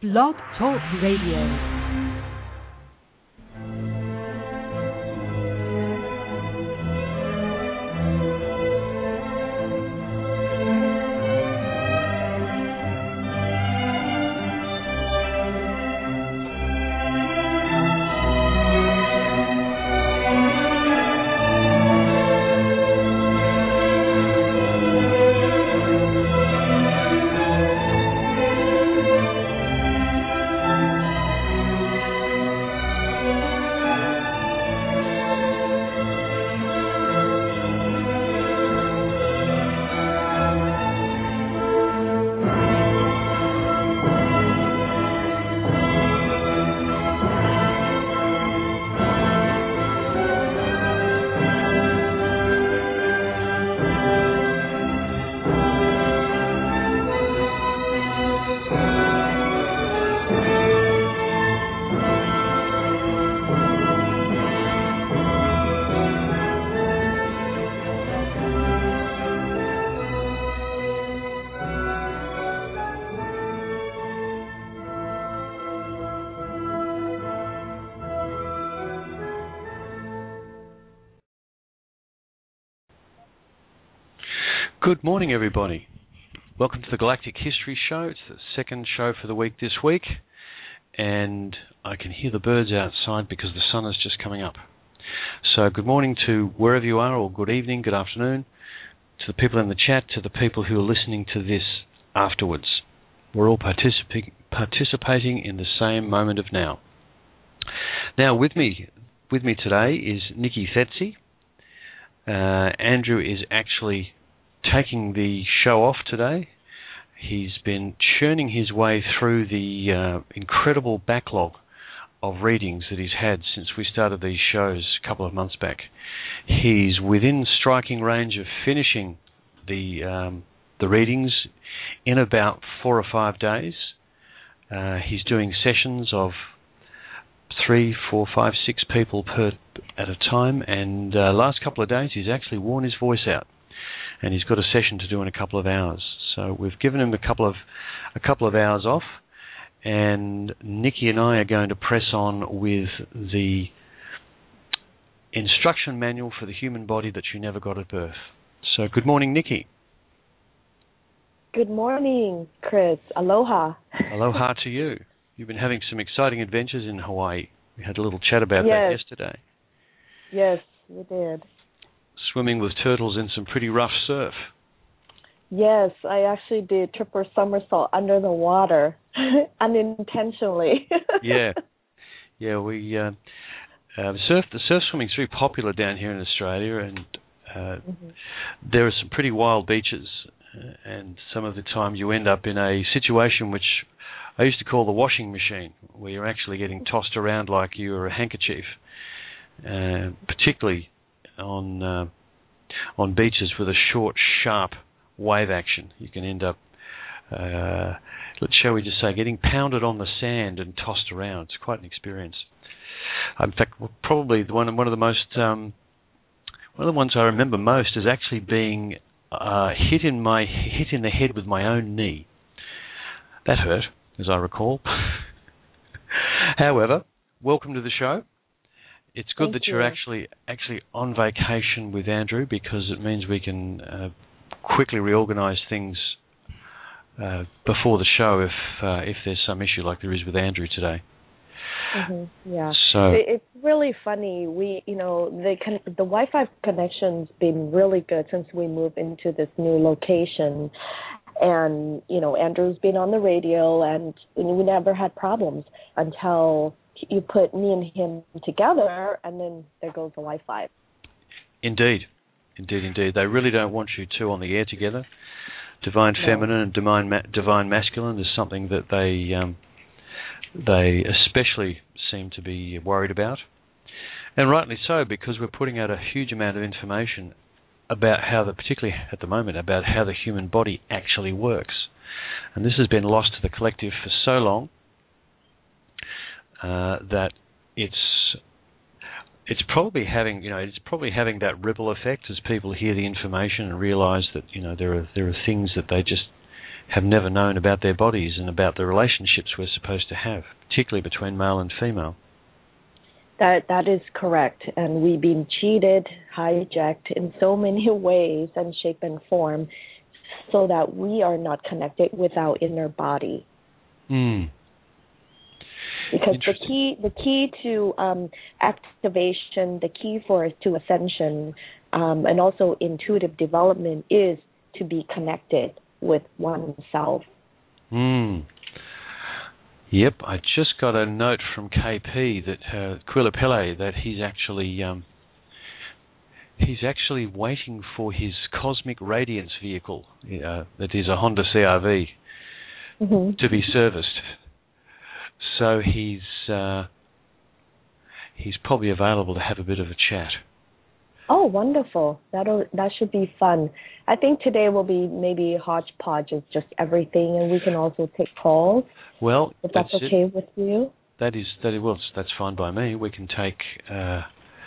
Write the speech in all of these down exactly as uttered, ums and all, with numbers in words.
Blog Talk Radio. Good morning, everybody. Welcome to the Galactic History Show. It's the second show for the week this week, and I can hear the birds outside because the sun is just coming up. So good morning to wherever you are, or good evening, good afternoon, to the people in the chat, to the people who are listening to this afterwards. We're all participi- participating in the same moment of now. Now, with me, with me today is Nikki Fetzi. Uh, Andrew is actually taking the show off today. He's been churning his way through the uh, incredible backlog of readings that he's had since we started these shows a couple of months back. He's within striking range of finishing the um, the readings in about four or five days. Uh, he's doing sessions of three, four, five, six people per at a time, and uh, last couple of days he's actually worn his voice out. And he's got a session to do in a couple of hours. So we've given him a couple of a couple of hours off, and Nikki and I are going to press on with the instruction manual for the human body that you never got at birth. So good morning, Nikki. Good morning, Chris. Aloha. Aloha to you. You've been having some exciting adventures in Hawaii. We had a little chat about yes. that yesterday. Yes, we did. Swimming with turtles in some pretty rough surf. Yes, I actually did triple somersault under the water, unintentionally. yeah, yeah. We uh, uh, surf. The surf swimming's very popular down here in Australia, and uh, mm-hmm. there are some pretty wild beaches. Uh, and some of the time, you end up in a situation which I used to call the washing machine, where you're actually getting tossed around like you're a handkerchief, uh, particularly on uh, on beaches with a short, sharp wave action. You can end up, uh, shall we just say, getting pounded on the sand and tossed around. It's quite an experience. In fact, probably one one of the most um, one of the ones I remember most is actually being uh, hit in my hit in the head with my own knee. That hurt, as I recall. However, welcome to the show. It's good Thank that you. you're actually actually on vacation with Andrew, because it means we can uh, quickly reorganise things uh, before the show if uh, if there's some issue like there is with Andrew today. Mm-hmm. Yeah. So it's really funny. We, you know, the the Wi-Fi connection's been really good since we moved into this new location, and you know, Andrew's been on the radio, and we never had problems until you put me and him together, and then there goes the Wi-Fi. Indeed. Indeed, indeed. They really don't want you two on the air together. Divine no. feminine and divine ma- divine masculine is something that they um, they especially seem to be worried about. And rightly so, because we're putting out a huge amount of information about how the, particularly at the moment, about how the human body actually works. And this has been lost to the collective for so long Uh, that it's it's probably having you know it's probably having that ripple effect as people hear the information and realise that you know there are there are things that they just have never known about their bodies and about the relationships we're supposed to have, particularly between male and female. That that is correct, and we've been cheated, hijacked in so many ways and shape and form, so that we are not connected with our inner body. Mm. Because the key, the key to um, activation, the key for to ascension, um, and also intuitive development is to be connected with oneself. Mm. Yep, I just got a note from K P that uh, Quilapele that he's actually um, he's actually waiting for his Cosmic Radiance vehicle, uh, that is a Honda C R V, mm-hmm. to be serviced. So he's uh, he's probably available to have a bit of a chat. Oh, wonderful! That'll that should be fun. I think today will be maybe hodgepodge of just everything, and we can also take calls. Well, if that's, that's okay it. with you. That is that. Well, that's fine by me. We can take uh,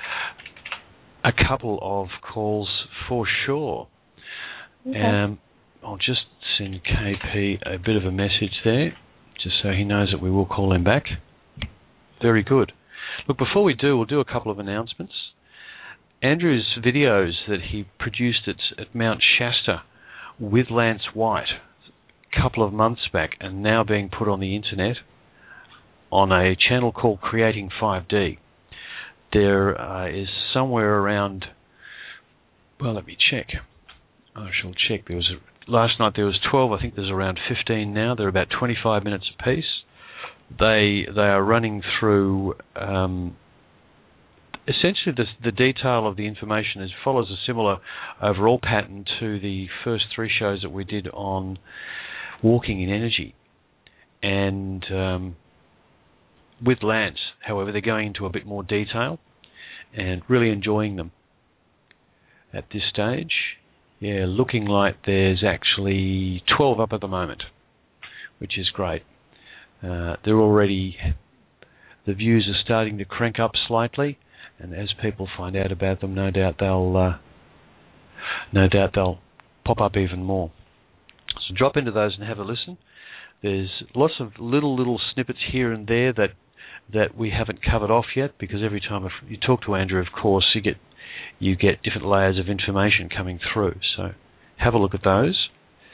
a couple of calls for sure. Okay. Um, I'll just send K P a bit of a message there, just so he knows that we will call him back. Very good. Look, before we do, we'll do a couple of announcements. Andrew's videos that he produced at, at Mount Shasta with Lance White a couple of months back are now being put on the internet on a channel called Creating five D. There uh, is somewhere around, well, let me check. I shall check. There was a, last night there was twelve. I think there's around fifteen now. They're about twenty-five minutes apiece. They they are running through. Um, Essentially, the, the detail of the information is follows a similar overall pattern to the first three shows that we did on walking in energy. And um, with Lance, however, they're going into a bit more detail and really enjoying them at this stage. Yeah, looking like there's actually twelve up at the moment, which is great. Uh, they're already, the views are starting to crank up slightly. And as people find out about them, no doubt they'll, uh, no doubt they'll pop up even more. So drop into those and have a listen. There's lots of little little snippets here and there that that we haven't covered off yet, because every time you talk to Andrew, of course, you get you get different layers of information coming through. So have a look at those.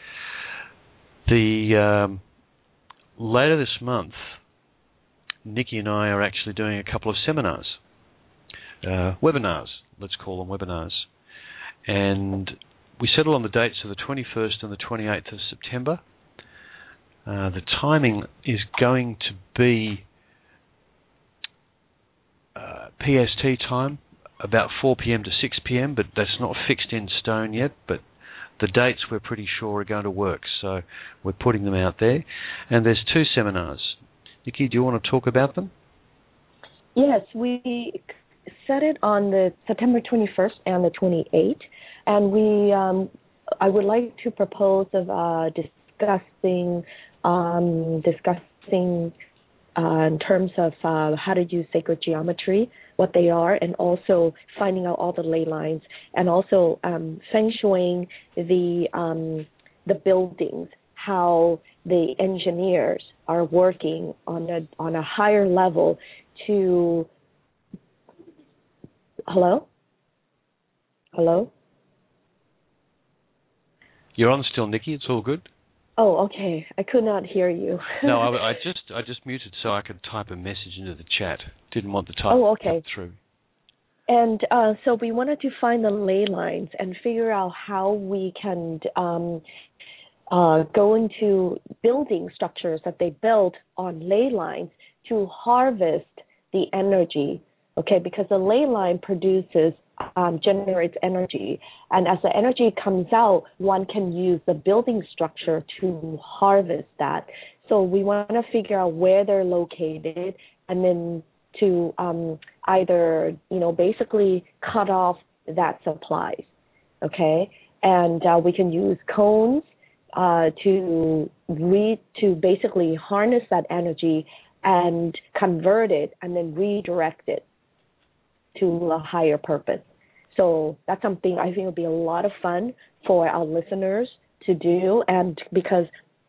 The um, later this month, Nikki and I are actually doing a couple of seminars. Uh, webinars, let's call them webinars. And we settle on the dates of the twenty-first and the twenty-eighth of September. Uh, the timing is going to be uh, P S T time, about four p.m. to six p.m., but that's not fixed in stone yet, but the dates we're pretty sure are going to work, so we're putting them out there. And there's two seminars. Nikki, do you want to talk about them? Yes, we set it on the September twenty-first and the twenty-eighth, and we um, I would like to propose of uh, discussing um, discussing uh, in terms of uh, how to use sacred geometry, what they are, and also finding out all the ley lines, and also um, feng shuiing the um, the buildings, how the engineers are working on a on a higher level to. Hello? Hello? You're on still, Nikki. It's all good. Oh, okay. I could not hear you. no, I, I just I just muted so I could type a message into the chat. Didn't want the type oh, okay. to through. And uh, so we wanted to find the ley lines and figure out how we can um, uh, go into building structures that they build on ley lines to harvest the energy. Okay, because the ley line produces, um, generates energy, and as the energy comes out, one can use the building structure to harvest that. So we want to figure out where they're located, and then to um, either, you know, basically cut off that supplies. Okay, and uh, we can use cones uh, to re to basically harness that energy and convert it, and then redirect it to a higher purpose. So that's something I think will be a lot of fun for our listeners to do, and because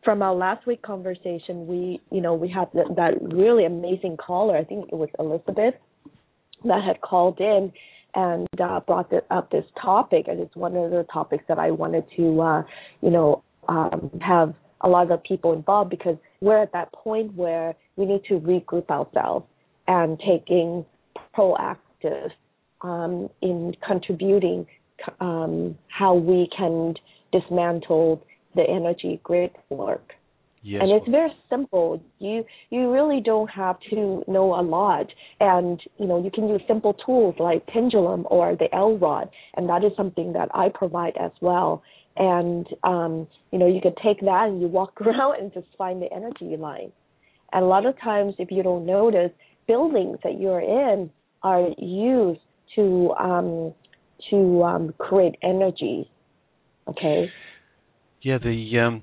from our last week conversation, we, you know, we had that, that really amazing caller. I think it was Elizabeth that had called in and uh, brought the, up this topic, and it's one of the topics that I wanted to, uh, you know, um, have a lot of people involved, because we're at that point where we need to regroup ourselves and taking proactive um, in contributing um, how we can dismantle the energy grid work. Yes. And it's very simple. You you really don't have to know a lot. And, you know, you can use simple tools like Pendulum or the L-Rod, and that is something that I provide as well. And, um, you know, you could take that and you walk around and just find the energy line. And a lot of times, if you don't notice, buildings that you're in are used to um, to um, create energy, okay? Yeah, the um,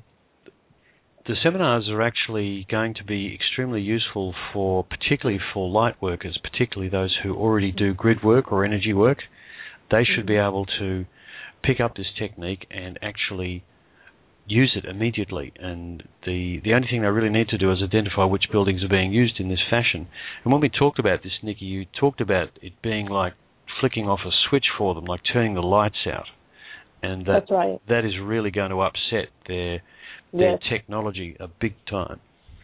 the seminars are actually going to be extremely useful for, particularly for light workers, particularly those who already do grid work or energy work. They should be able to pick up this technique and actually use it immediately. And the the only thing they really need to do is identify which buildings are being used in this fashion. And when we talked about this, Nikki, you talked about it being like flicking off a switch for them, like turning the lights out. And that, That's right. that is really going to upset their their Yes. technology a big time.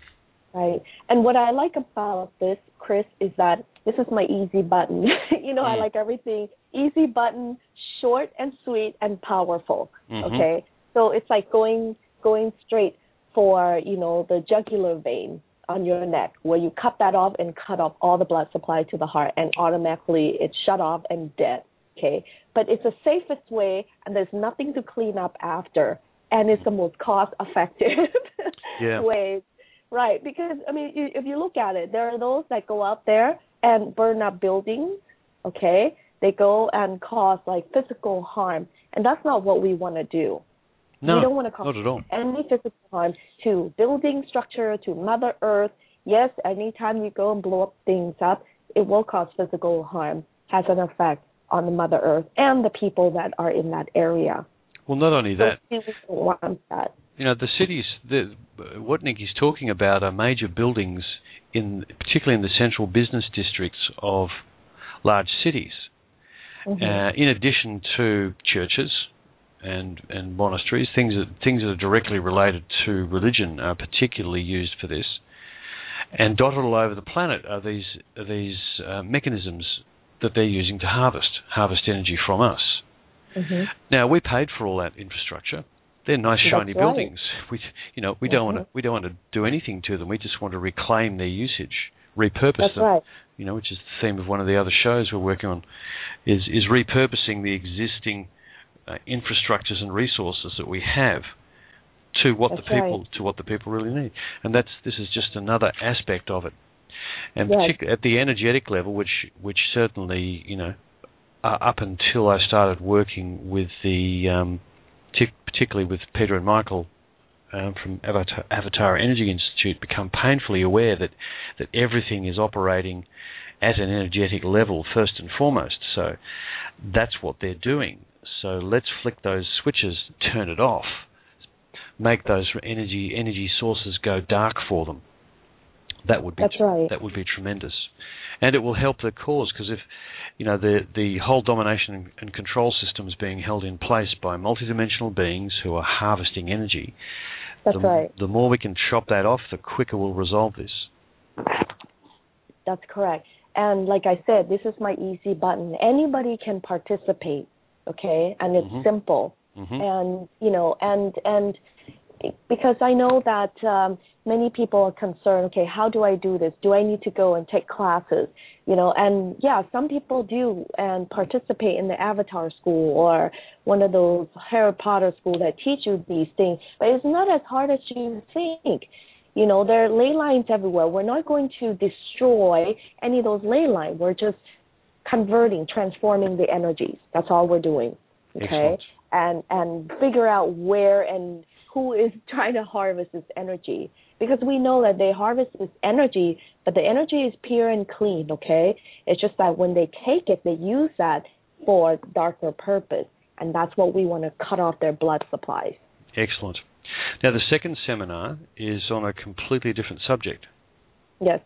Right. And what I like about this, Chris, is that this is my easy button. you know, Mm. I like everything easy button, short and sweet and powerful. Mm-hmm. Okay. So it's like going going straight for, you know, the jugular vein on your neck, where you cut that off and cut off all the blood supply to the heart, and automatically it's shut off and dead. Okay. But it's the safest way, and there's nothing to clean up after, and it's the most cost-effective Yeah. way. Right, because, I mean, you, if you look at it, there are those that go out there and burn up buildings, okay? They go and cause, like, physical harm, and that's not what we want to do. No, we don't want to cause not at all. any physical harm to building structure, to Mother Earth. Yes, anytime you go and blow up things up, it will cause physical harm, has an effect on the Mother Earth and the people that are in that area. Well, not only that, So we don't want that. you know, the cities, the, what Nikki's talking about are major buildings, in particularly in the central business districts of large cities. Mm-hmm. Uh, in addition to churches and and monasteries, things that, things that are directly related to religion are particularly used for this. And dotted all over the planet are these are these uh, mechanisms that they're using to harvest harvest energy from us. Mm-hmm. Now, we paid for all that infrastructure. They're nice, That's shiny right. buildings. We, you know, we Mm-hmm. don't want to we don't want to do anything to them. We just want to reclaim their usage, repurpose That's them. right. You know, which is the theme of one of the other shows we're working on, is is repurposing the existing uh, infrastructures and resources that we have to what That's the people right. to what the people really need. And that's this is just another aspect of it. And Right. particularly at the energetic level, which which certainly, you know, uh, up until I started working with the, um, t- particularly with Peter and Michael um, from Avatar, Avatar Energy Institute, become painfully aware that, that everything is operating at an energetic level first and foremost. So that's what they're doing. So let's flick those switches, turn it off, make those energy energy sources go dark for them. That would be That's right. that would be tremendous, and it will help the cause, because if you know the the whole domination and control system is being held in place by multidimensional beings who are harvesting energy. That's the, right. The more we can chop that off, the quicker we'll resolve this. That's correct. And like I said, this is my easy button. Anybody can participate, okay? And it's Mm-hmm. simple. Mm-hmm. And, you know, and and because I know that um, many people are concerned, okay, how do I do this? Do I need to go and take classes? You know, and yeah, some people do and participate in the Avatar school or one of those Harry Potter schools that teach you these things, but it's not as hard as you think. You know, there are ley lines everywhere. We're not going to destroy any of those ley lines. We're just converting, transforming the energies. That's all we're doing, okay? Excellent. And and figure out where and who is trying to harvest this energy. Because we know that they harvest this energy, but the energy is pure and clean, okay? It's just that when they take it, they use that for darker purpose. And that's what we want to cut off their blood supplies. Excellent. Now, the second seminar is on a completely different subject. Yes.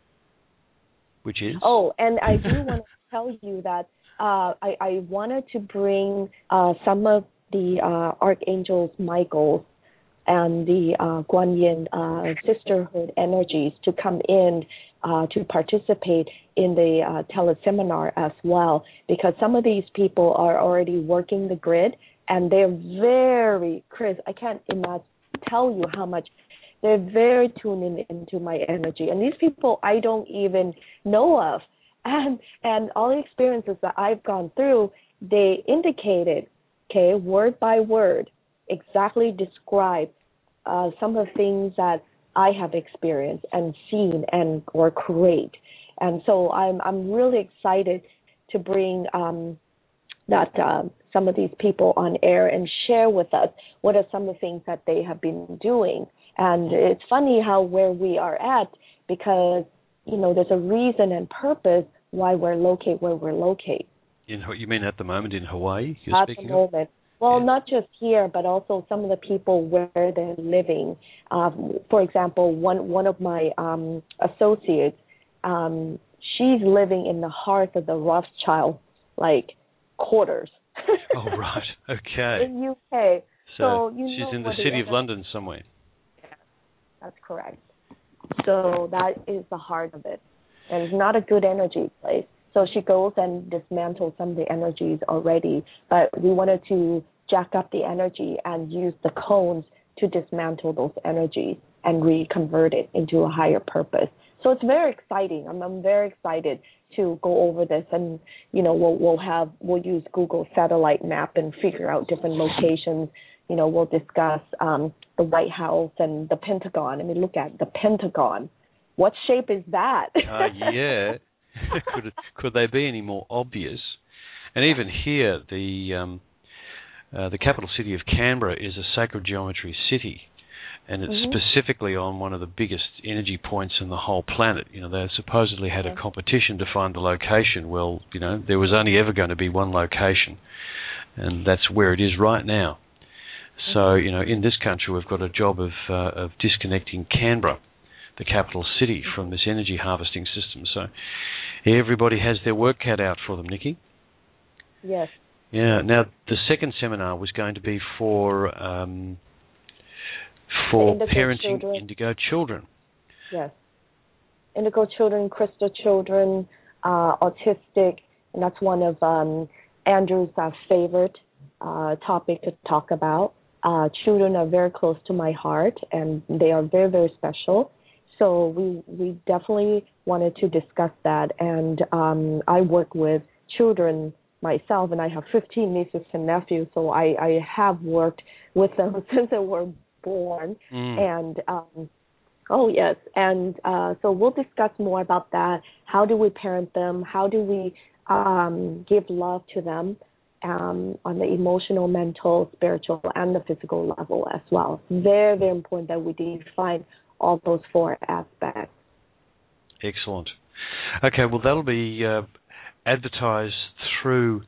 Which is? Oh, and I do want to tell you that uh, I, I wanted to bring uh, some of the uh, archangels, Michael, and the uh, Guan Yin uh, sisterhood energies to come in uh, to participate in the uh, teleseminar as well, because some of these people are already working the grid, and they're very, Chris, I can't imagine, tell you how much, they're very tuned in into my energy. And these people I don't even know of. And, and all the experiences that I've gone through, they indicated, okay, word by word, exactly describe uh, some of the things that I have experienced and seen and or create. And so I'm I'm really excited to bring um, that uh, some of these people on air and share with us what are some of the things that they have been doing. And it's funny how where we are at, because you know there's a reason and purpose why we're located where we're located. In you mean at the moment in Hawaii? You're at speaking the moment. Of? Well, yeah. Not just here, but also some of the people where they're living. Um, for example, one one of my um, associates, um, she's living in the heart of the Rothschild, like, quarters. Oh, right. Okay. In U K. So, so you she's know in the the city of energy, London somewhere. Yeah, that's correct. So that is the heart of it. And it's not a good energy place. So she goes and dismantles some of the energies already, but we wanted to jack up the energy and use the cones to dismantle those energies and reconvert it into a higher purpose. So it's very exciting. I'm, I'm very excited to go over this, and you know we'll we'll have we'll use Google satellite map and figure out different locations. You know we'll discuss um, the White House and the Pentagon. I mean, look at the Pentagon. What shape is that? Uh, yeah. could it, could they be any more obvious? And even here, the um, uh, the capital city of Canberra is a sacred geometry city, and it's mm-hmm. specifically on one of the biggest energy points in the whole planet. You know, they supposedly had a competition to find the location. Well, you know, there was only ever going to be one location, and that's where it is right now. So, you know, in this country, we've got a job of uh, of disconnecting Canberra, the capital city, from this energy harvesting system. So everybody has their work cut out for them, Nikki. Yes. Yeah. Now, the second seminar was going to be for um, for indigo parenting children. indigo children. Yes. Indigo children, crystal children, uh, autistic, and that's one of um, Andrew's uh, favorite uh, topic to talk about. Uh, children are very close to my heart, and they are very, very special. So we we definitely wanted to discuss that. And um, I work with children myself, and I have fifteen nieces and nephews, so I, I have worked with them since they were born. Mm. And, um, oh, yes. And uh, so we'll discuss more about that. How do we parent them? How do we um, give love to them um, on the emotional, mental, spiritual, and the physical level as well? Very, very important that we define all those four aspects. Excellent. Okay, well, that'll be uh, advertised through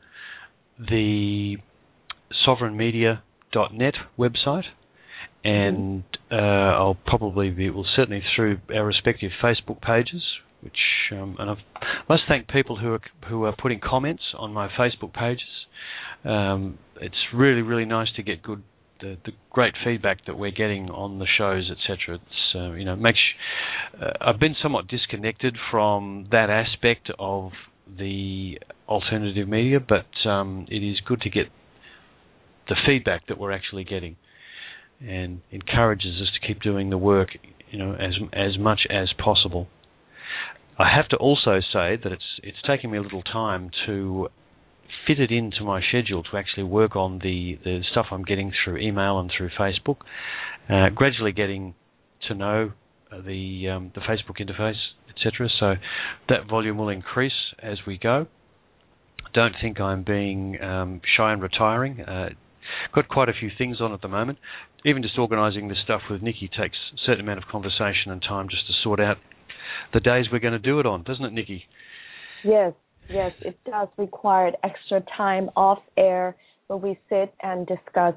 the sovereign media dot net website, and uh, I'll probably be, well, certainly through our respective Facebook pages, which, um, and I must thank people who are, who are putting comments on my Facebook pages. Um, it's really, really nice to get good The, the great feedback that we're getting on the shows, et cetera. It's uh, you know makes uh, I've been somewhat disconnected from that aspect of the alternative media, but um, it is good to get the feedback that we're actually getting, and encourages us to keep doing the work, you know, as as much as possible. I have to also say that it's it's taking me a little time to fit it into my schedule to actually work on the, the stuff I'm getting through email and through Facebook, uh, gradually getting to know the um, the Facebook interface, et cetera. So that volume will increase as we go. Don't think I'm being um, shy and retiring. Uh, got quite a few things on at the moment. Even just organising this stuff with Nikki takes a certain amount of conversation and time just to sort out the days we're going to do it on, doesn't it, Nikki? Yes. Yes, it does require extra time off air where we sit and discuss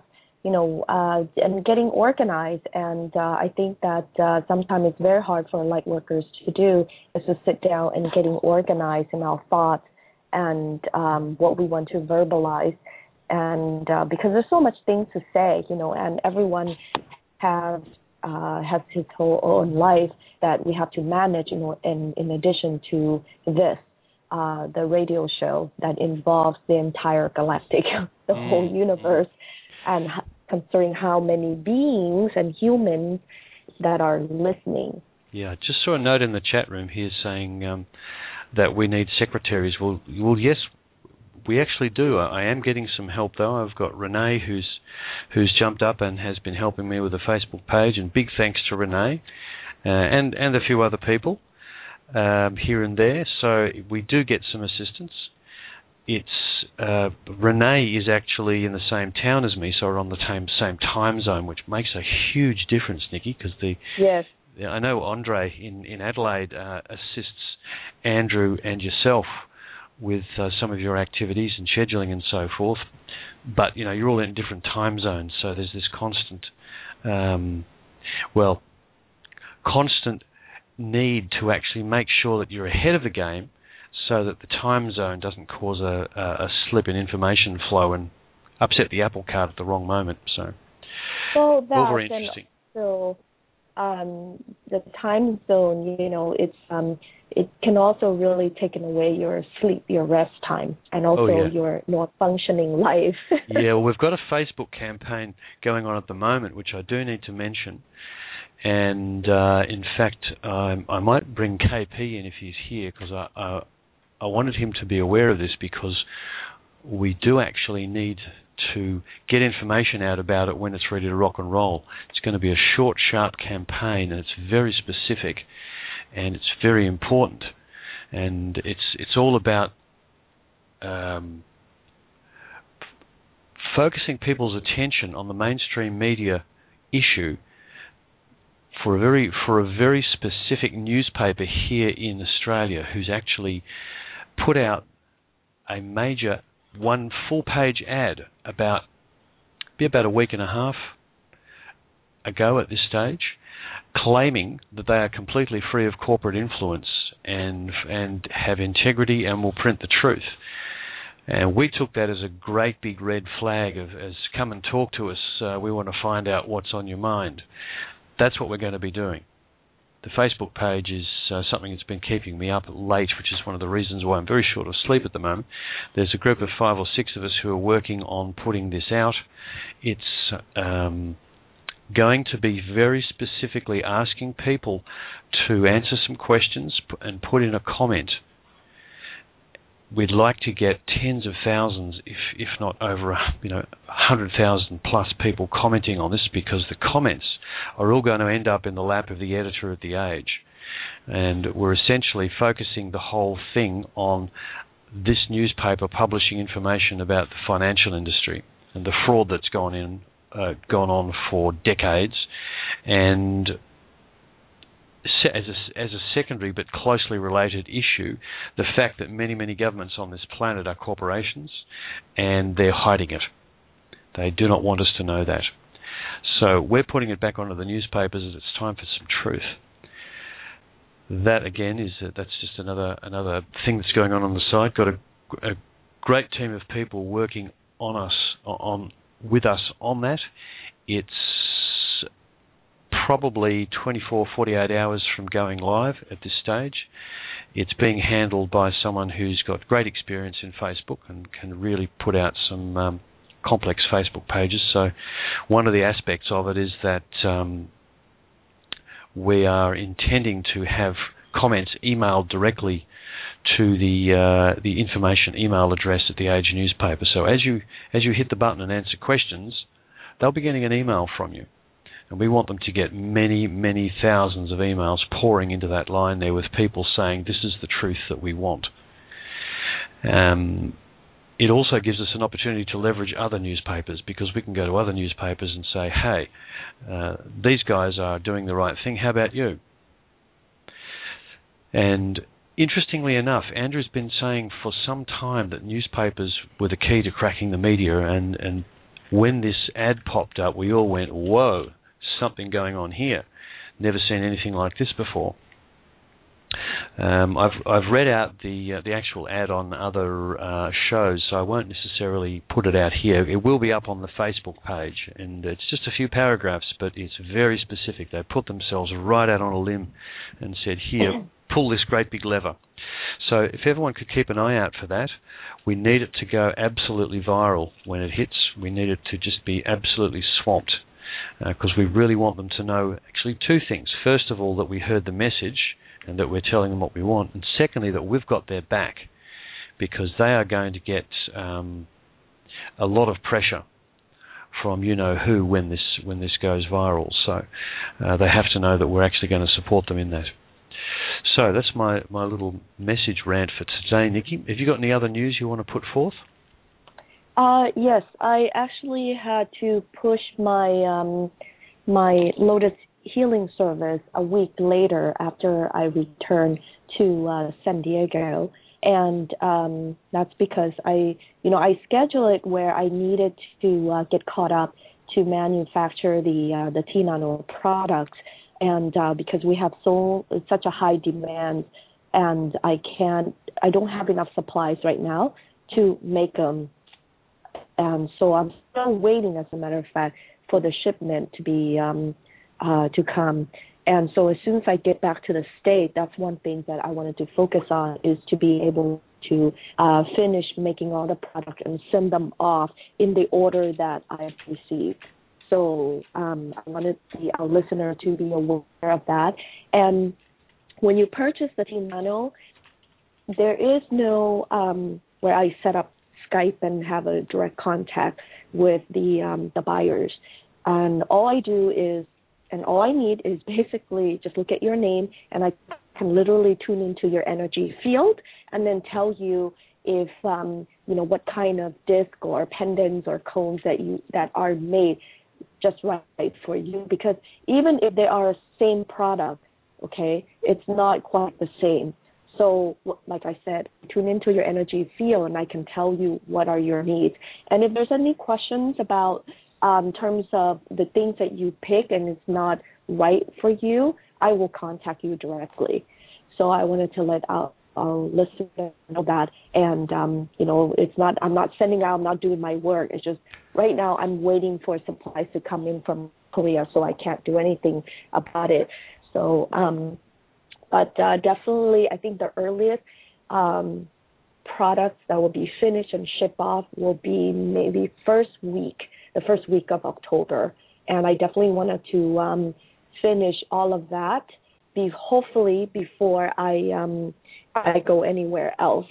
you know, uh, and getting organized. And uh, I think that uh, sometimes it's very hard for light workers to do is to sit down and getting organized in our thoughts and um, what we want to verbalize. And uh, because there's so much things to say, you know, and everyone has uh, has his whole own life that we have to manage, you know, in, in addition to this, uh, the radio show that involves the entire galactic, the mm. whole universe, and considering how many beings and humans that are listening. Yeah, just saw a note in the chat room here saying um, that we need secretaries. Well, well, yes, we actually do. I am getting some help, though. I've got Renee, who's who's jumped up and has been helping me with the Facebook page, and big thanks to Renee uh, and, and a few other people um, here and there. So we do get some assistance. It's uh, Renee is actually in the same town as me, so we're on the same same time zone, which makes a huge difference, Nikki. Because the yes, I know Andre in in Adelaide uh, assists Andrew and yourself with uh, some of your activities and scheduling and so forth. But you know, you're all in different time zones, so there's this constant, um, well, constant need to actually make sure that you're ahead of the game, so that the time zone doesn't cause a, a, a slip in information flow and upset the apple cart at the wrong moment. So, well, that's all very interesting. So, um, the time zone, you know, it's um, it can also really take away your sleep, your rest time, and also oh, yeah. your more functioning life. Yeah, well, we've got a Facebook campaign going on at the moment, which I do need to mention. And uh, in fact, um, I might bring K P in if he's here, because I, I I wanted him to be aware of this, because we do actually need to get information out about it when it's ready to rock and roll. It's going to be a short, sharp campaign, and it's very specific, and it's very important. And it's it's all about um, f- focusing people's attention on the mainstream media issue for a very for a very specific newspaper here in Australia, who's actually put out a major one full-page ad about be about a week and a half ago at this stage, claiming that they are completely free of corporate influence and and have integrity and will print the truth. And we took that as a great big red flag of as come and talk to us. Uh, we want to find out what's on your mind. That's what we're going to be doing. The Facebook page is uh, something that's been keeping me up late, which is one of the reasons why I'm very short of sleep at the moment. There's a group of five or six of us who are working on putting this out. It's um, going to be very specifically asking people to answer some questions and put in a comment. We'd like to get tens of thousands, if if not over, you know, one hundred thousand plus people commenting on this, because the comments are all going to end up in the lap of the editor at The Age. And we're essentially focusing the whole thing on this newspaper publishing information about the financial industry and the fraud that's gone in, uh, gone on for decades, and as a, as a secondary but closely related issue, the fact that many, many governments on this planet are corporations, and they're hiding it. They do not want us to know that. So we're putting it back onto the newspapers as it's time for some truth. That, again, is uh, that's just another another thing that's going on on the side. Got a, a great team of people working on us, on with us on that. It's probably twenty-four, forty-eight hours from going live at this stage. It's being handled by someone who's got great experience in Facebook and can really put out some um, complex Facebook pages. So one of the aspects of it is that um, we are intending to have comments emailed directly to the uh, the information email address at the Age newspaper. So as you as you hit the button and answer questions, they'll be getting an email from you. And we want them to get many, many thousands of emails pouring into that line there with people saying this is the truth that we want. Um, it also gives us an opportunity to leverage other newspapers, because we can go to other newspapers and say, hey, uh, these guys are doing the right thing, how about you? And interestingly enough, Andrew's been saying for some time that newspapers were the key to cracking the media, and, and when this ad popped up, we all went, whoa, something going on here. Never seen anything like this before. Um, I've I've read out the uh, the actual ad on other uh, shows, so I won't necessarily put it out here. It will be up on the Facebook page, and it's just a few paragraphs, but it's very specific. They put themselves right out on a limb and said, here, pull this great big lever. So if everyone could keep an eye out for that, we need it to go absolutely viral when it hits. We need it to just be absolutely swamped, because uh, we really want them to know actually two things. First of all, that we heard the message and that we're telling them what we want, and secondly, that we've got their back, because they are going to get um, a lot of pressure from you know who when this when this goes viral. So uh, they have to know that we're actually going to support them in that. So that's my, my little message rant for today, Nikki. Have you got any other news you want to put forth? Uh, yes, I actually had to push my um, my Lotus Healing service a week later after I returned to uh, San Diego, and um, that's because I, you know, I scheduled it where I needed to uh, get caught up to manufacture the uh, the T Nano products, and uh, because we have so such a high demand, and I can't, I don't have enough supplies right now to make them, and so I'm still waiting, as a matter of fact, for the shipment to be. Um, Uh, to come. And so as soon as I get back to the state, that's one thing that I wanted to focus on, is to be able to uh, finish making all the product and send them off in the order that I've received. So um, I wanted the, our listener to be aware of that. And when you purchase the T Nano, there is no um, where I set up Skype and have a direct contact with the um, the buyers. And all I do is And all I need is basically just look at your name, and I can literally tune into your energy field and then tell you if, um, you know, what kind of disc or pendants or cones that you that are made just right for you. Because even if they are same product, okay, it's not quite the same. So, like I said, tune into your energy field, and I can tell you what are your needs. And if there's any questions about Um, in terms of the things that you pick and it's not right for you, I will contact you directly. So I wanted to let our, our listeners know that. And, um, you know, it's not, I'm not sending out, I'm not doing my work. It's just right now I'm waiting for supplies to come in from Korea, so I can't do anything about it. So, um, but uh, definitely I think the earliest um, products that will be finished and shipped off will be maybe first week. the first week of October. And I definitely wanted to um, finish all of that, be hopefully before I um, I go anywhere else.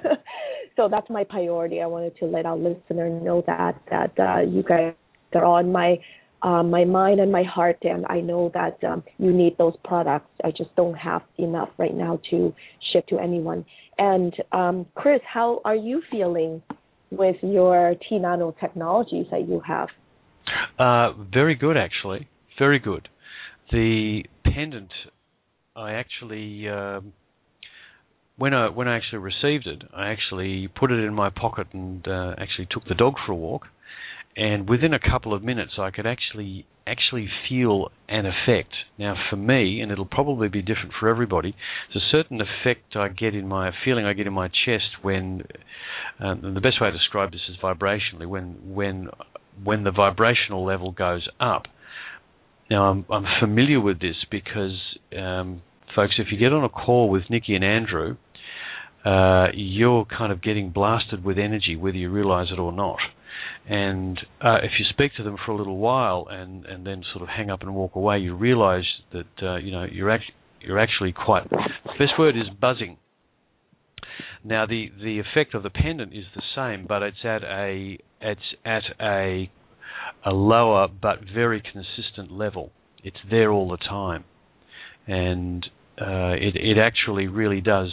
So that's my priority. I wanted to let our listener know that, that uh, you guys are on my, uh, my mind and my heart, and I know that um, you need those products. I just don't have enough right now to ship to anyone. And um, Chris, how are you feeling with your T Nano technologies that you have? Uh, very good, actually. Very good. The pendant, I actually, um, when I when I actually received it, I actually put it in my pocket and uh, actually took the dog for a walk. And within a couple of minutes, I could actually actually feel an effect. Now, for me, and it'll probably be different for everybody, there's a certain effect I get in my feeling I get in my chest when, um, and the best way to describe this is vibrationally, when when when the vibrational level goes up. Now, I'm I'm familiar with this because, um, folks, if you get on a call with Nikki and Andrew, uh, you're kind of getting blasted with energy, whether you realize it or not. And uh, if you speak to them for a little while and, and then sort of hang up and walk away, you realize that uh, you know you're act- you're actually quite. The best word is buzzing. Now the, the effect of the pendant is the same, but it's at a it's at a a lower but very consistent level. It's there all the time, and uh, it it actually really does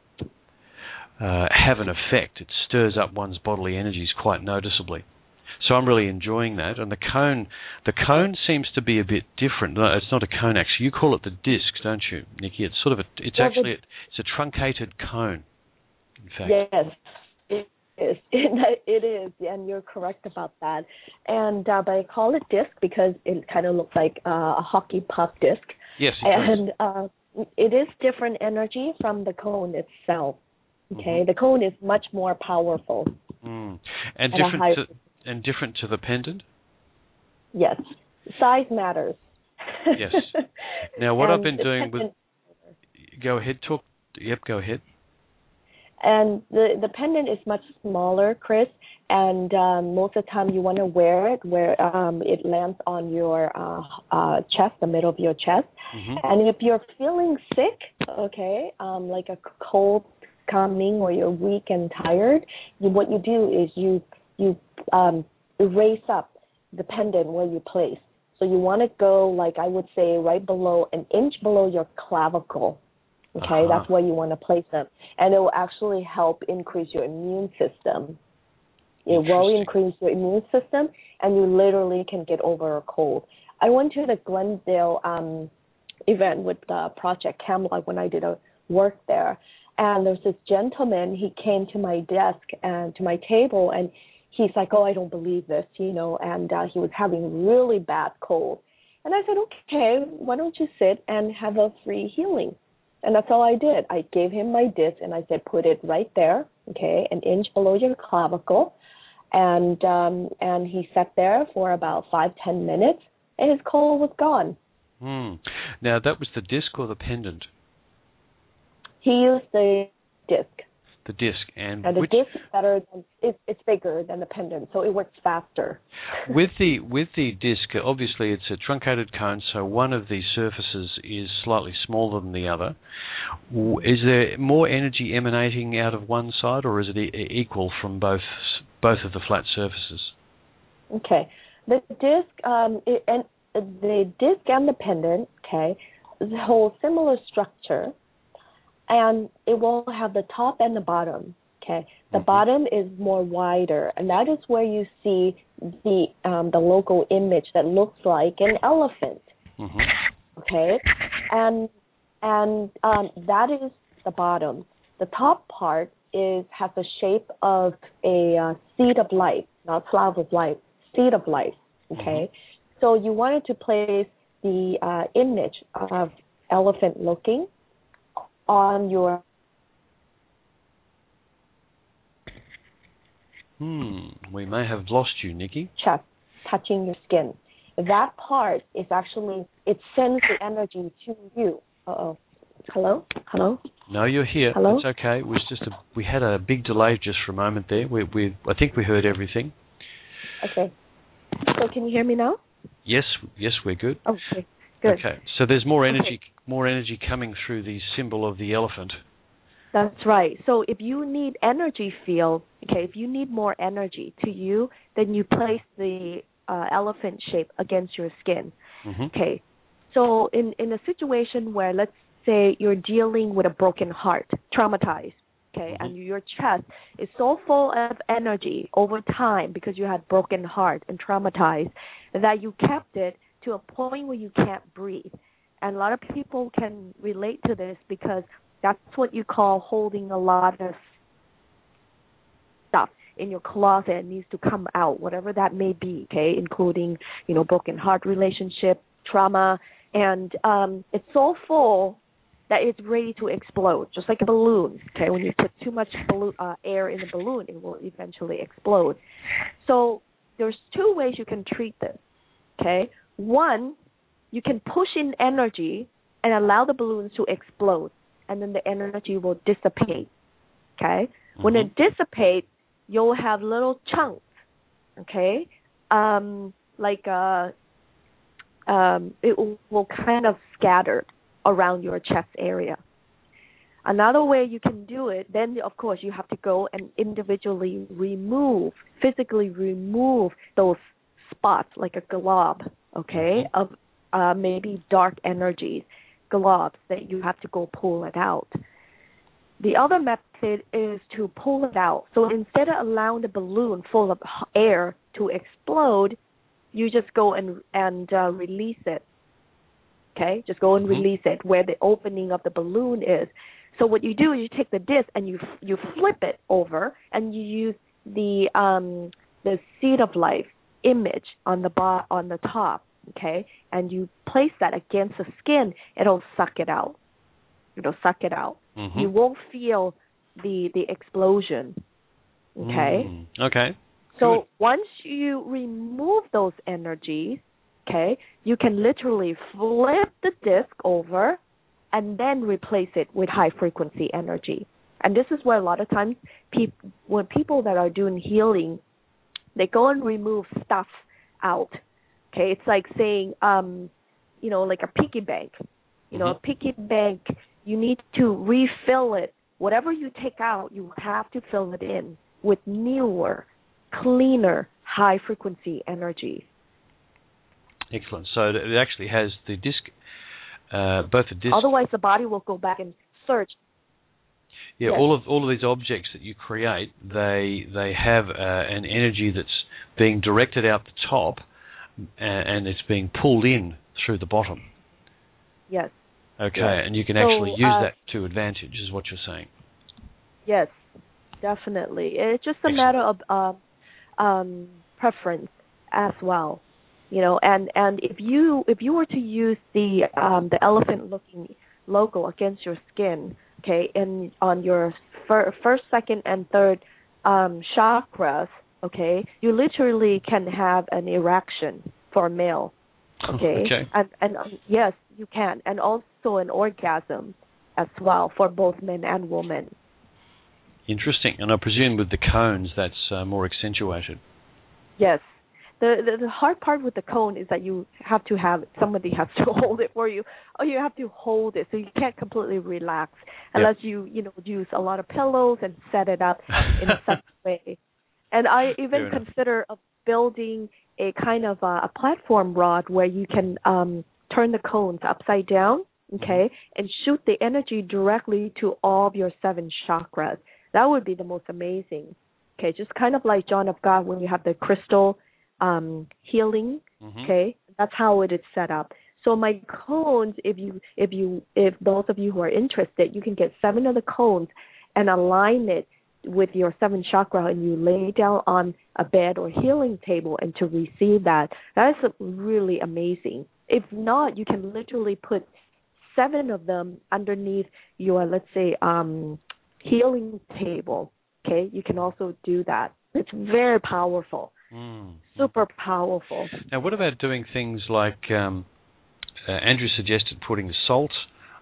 uh, have an effect. It stirs up one's bodily energies quite noticeably. So I'm really enjoying that. And the cone, the cone seems to be a bit different. No, it's not a cone actually. You call it the disc, don't you, Nikki? It's sort of a, it's yeah, actually a, it's a truncated cone. In fact. Yes, it is. It is, and you're correct about that. And uh, but I call it disc because it kind of looks like uh, a hockey puck disc. Yes, it and does. uh, it is different energy from the cone itself. Okay, mm-hmm. The cone is much more powerful. Mm. And different to and different to the pendant. Yes, size matters. Yes. Now, what and I've been doing with go ahead, talk. Yep, go ahead. And the, the pendant is much smaller, Chris, and um, most of the time you want to wear it where um, it lands on your uh, uh, chest, the middle of your chest. Mm-hmm. And if you're feeling sick, okay, um, like a cold coming or you're weak and tired, you, what you do is you you um, raise up the pendant where you place. So you want to go, like I would say, right below, an inch below your clavicle. Okay, uh-huh. That's where you want to place them. And it will actually help increase your immune system. It will increase your immune system, and you literally can get over a cold. I went to the Glendale um, event with uh, Project Camelot when I did a work there, and there's this gentleman, he came to my desk and to my table, and he's like, oh, I don't believe this, you know, and uh, he was having really bad cold. And I said, okay, why don't you sit and have a free healing? And that's all I did. I gave him my disc, and I said, put it right there, okay, an inch below your clavicle. And um, and he sat there for about five, ten minutes, and his cold was gone. Hmm. Now, that was the disc or the pendant? He used the disc. The disc. And, and the which... disc is better than, it's, it's bigger than the pendant, so it works faster. With the with the disc, obviously it's a truncated cone, so one of the surfaces is slightly smaller than the other. Is there more energy emanating out of one side, or is it e- equal from both both of the flat surfaces? Okay, the disc um, it, and the disc and the pendant, okay, hold similar structure, and it will have the top and the bottom. Okay, the mm-hmm. bottom is more wider, and that is where you see the um, the logo image that looks like an elephant. Mm-hmm. Okay, and and um, that is the bottom. The top part is has the shape of a uh, seed of life, not flower of life, seed of life. Okay, mm-hmm. So you wanted to place the uh, image of elephant looking on your. Hmm, we may have lost you, Nikki. Chest, touching your skin. That part is actually, it sends the energy to you. Uh-oh. Hello? Hello? No, you're here. Hello? It's okay. It was just a, we had a big delay just for a moment there. We, we, I think we heard everything. Okay. So can you hear me now? Yes, yes, we're good. Okay, good. Okay, so there's more energy, okay. more energy coming through the symbol of the elephant. That's right. So if you need energy field, okay, if you need more energy to you, then you place the uh, elephant shape against your skin. Mm-hmm. Okay. So in, in a situation where, let's say, you're dealing with a broken heart, traumatized, okay, mm-hmm. and your chest is so full of energy over time because you had broken heart and traumatized that you kept it to a point where you can't breathe. And a lot of people can relate to this because that's what you call holding a lot of stuff in your closet and needs to come out, whatever that may be, okay, including, you know, broken heart relationship, trauma, and um, it's so full that it's ready to explode, just like a balloon, okay? When you put too much balloon, uh, air in the balloon, it will eventually explode. So there's two ways you can treat this, okay? One, you can push in energy and allow the balloons to explode, and then the energy will dissipate, okay? Mm-hmm. When it dissipates, you'll have little chunks, okay? Um, like uh, um, it will, will kind of scatter around your chest area. Another way you can do it, then, of course, you have to go and individually remove, physically remove those spots like a glob, okay, mm-hmm. of uh, maybe dark energies, globs that you have to go pull it out. The other method is to pull it out. So instead of allowing the balloon full of air to explode, you just go and and uh, release it. Okay, just go and mm-hmm. release it where the opening of the balloon is. So what you do is you take the disc and you you flip it over, and you use the um, the seed of life image on the bo- on the top, okay, and you place that against the skin, it'll suck it out. It'll suck it out. Mm-hmm. You won't feel the the explosion, okay? Mm. Okay. So Good. once you remove those energies, okay, you can literally flip the disc over and then replace it with high frequency energy. And this is where a lot of times peop- when people that are doing healing, they go and remove stuff out. Okay, it's like saying, um, you know, like a piggy bank. You know, Mm-hmm. a piggy bank, you need to refill it. Whatever you take out, you have to fill it in with newer, cleaner, high-frequency energy. Excellent. So it actually has the disc, uh, both the disc. Otherwise, the body will go back and search. Yeah, Yes. all of all of these objects that you create, they they have uh, an energy that's being directed out the top, uh, and it's being pulled in through the bottom. Yes. Okay, Yes. and you can So, actually use uh, that to advantage, is what you're saying. Yes, definitely. It's just a Excellent. matter of uh, um, preference as well, you know. And, and if you if you were to use the um, the elephant-looking logo against your skin, okay, and on your fir- first, second, and third um, chakras, okay, you literally can have an erection for a male, okay, Okay. and and um, yes, you can, and also an orgasm as well for both men and women. Interesting. And I presume with the cones, that's uh, more accentuated. Yes. The, the the hard part with the cone is that you have to have somebody has to hold it for you, or you have to hold it, so you can't completely relax unless Yep. you you know use a lot of pillows and set it up in such a way. And I even Fair enough. consider of building a kind of a, a platform rod where you can um, turn the cones upside down, okay, Mm-hmm. and shoot the energy directly to all of your seven chakras. That would be the most amazing. Okay, just kind of like John of God when you have the crystal um, healing. Mm-hmm. Okay, that's how it is set up. So my cones, if you, if you, if those of you who are interested, you can get seven of the cones and align it with your seven chakra, and you lay down on a bed or healing table and to receive that. That is really amazing. If not, you can literally put seven of them underneath your, let's say, um, healing table. Okay, you can also do that. It's very powerful, Mm. super powerful. Now, what about doing things like um, uh, Andrew suggested putting salt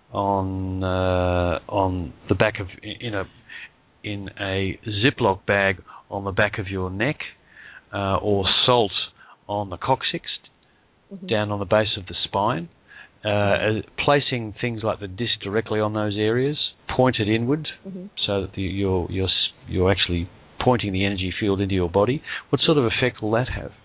on uh, on the back of in a in a Ziploc bag on the back of your neck, uh, or salt on the coccyx, Mm-hmm. down on the base of the spine, uh, uh, placing things like the disc directly on those areas, pointed inward, Mm-hmm. so that the, you're you're you're actually pointing the energy field into your body. What sort of effect will that have?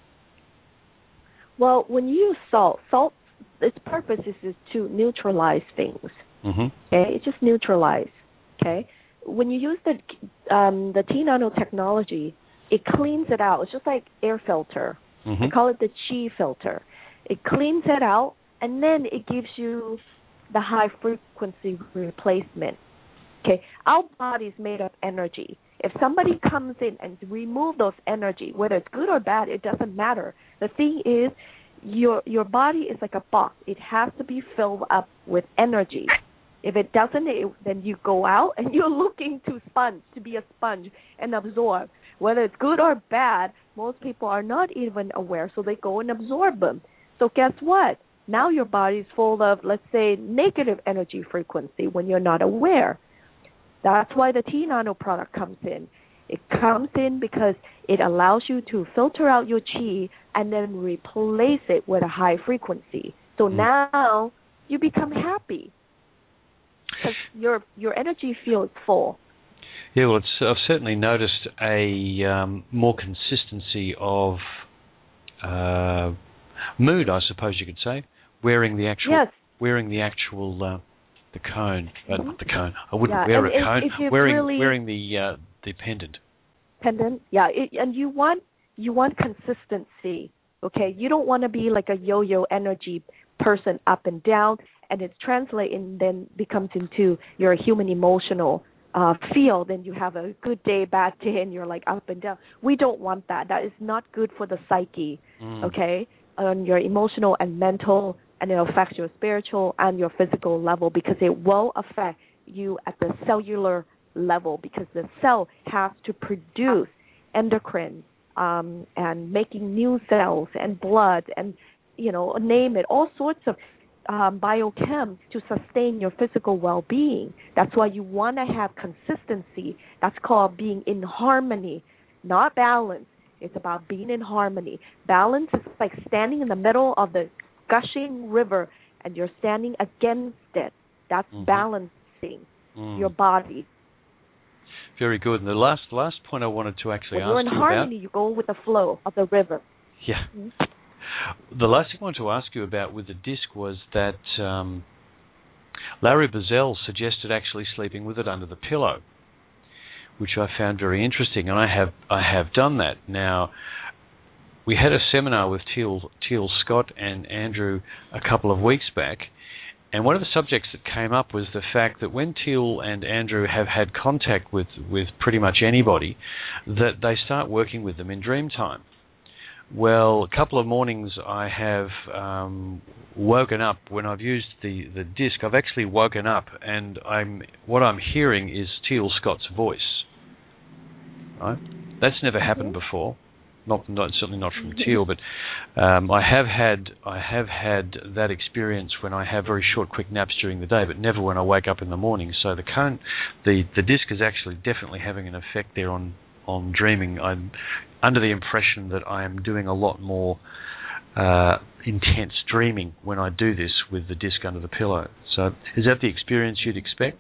Well, when you use salt, salt, its purpose is, is to neutralize things. Mm-hmm. Okay, it just neutralize. Okay, when you use the um, the T nanotechnology, it cleans it out. It's just like air filter. Mm-hmm. They call it the chi filter. It cleans it out, and then it gives you the high frequency replacement. Okay, our body is made of energy. If somebody comes in and remove those energy, whether it's good or bad, it doesn't matter. The thing is, your your body is like a box. It has to be filled up with energy. If it doesn't, it, then you go out and you're looking to sponge, to be a sponge and absorb. Whether it's good or bad, most people are not even aware, so they go and absorb them. So guess what? Now your body is full of, let's say, negative energy frequency when you're not aware. That's why the T Nano product comes in. It comes in because it allows you to filter out your chi and then replace it with a high frequency. So Mm. now you become happy because your your energy field is full. Yeah, well, it's, I've certainly noticed a um, more consistency of uh, mood, I suppose you could say, wearing the actual Yes. wearing the actual uh, the cone, uh, Mhm. not the cone. I wouldn't Yeah, wear and a if- cone. if you wearing really- wearing the uh, the pendant. Pendant, yeah, it, and you want you want consistency. Okay, you don't want to be like a yo-yo energy person up and down, and it's translating then becomes into your human emotional uh, feel, then you have a good day, bad day, and you're like up and down. We don't want that. That is not good for the psyche, mm. okay, on your emotional and mental, and it affects your spiritual and your physical level because it will affect you at the cellular level because the cell has to produce endocrine um, and making new cells and blood and, you know, name it, all sorts of um, biochem to sustain your physical well-being. That's why you want to have consistency. That's called being in harmony, not balance. It's about being in harmony. Balance is like standing in the middle of the gushing river and you're standing against it. That's mm-hmm. balancing mm. your body. Very good. And the last last point I wanted to actually when ask you about... When you're in harmony, you go with the flow of the river. Yeah. Mm-hmm. The last thing I wanted to ask you about with the disc was that um, Larry Bazell suggested actually sleeping with it under the pillow, which I found very interesting, and I have I have done that. Now, we had a seminar with Teal, Teal Scott and Andrew a couple of weeks back, and one of the subjects that came up was the fact that when Teal and Andrew have had contact with, with pretty much anybody, that they start working with them in dream time. Well, a couple of mornings I have um, woken up when I've used the, the disc. I've actually woken up, and I'm what I'm hearing is Teal Scott's voice. Right? That's never happened before. Not, not certainly not from Teal, but um, I have had I have had that experience when I have very short, quick naps during the day, but never when I wake up in the morning. So the current, the the disc is actually definitely having an effect there on on dreaming. I'm under the impression that I am doing a lot more uh, intense dreaming when I do this with the disc under the pillow. So is that the experience you'd expect?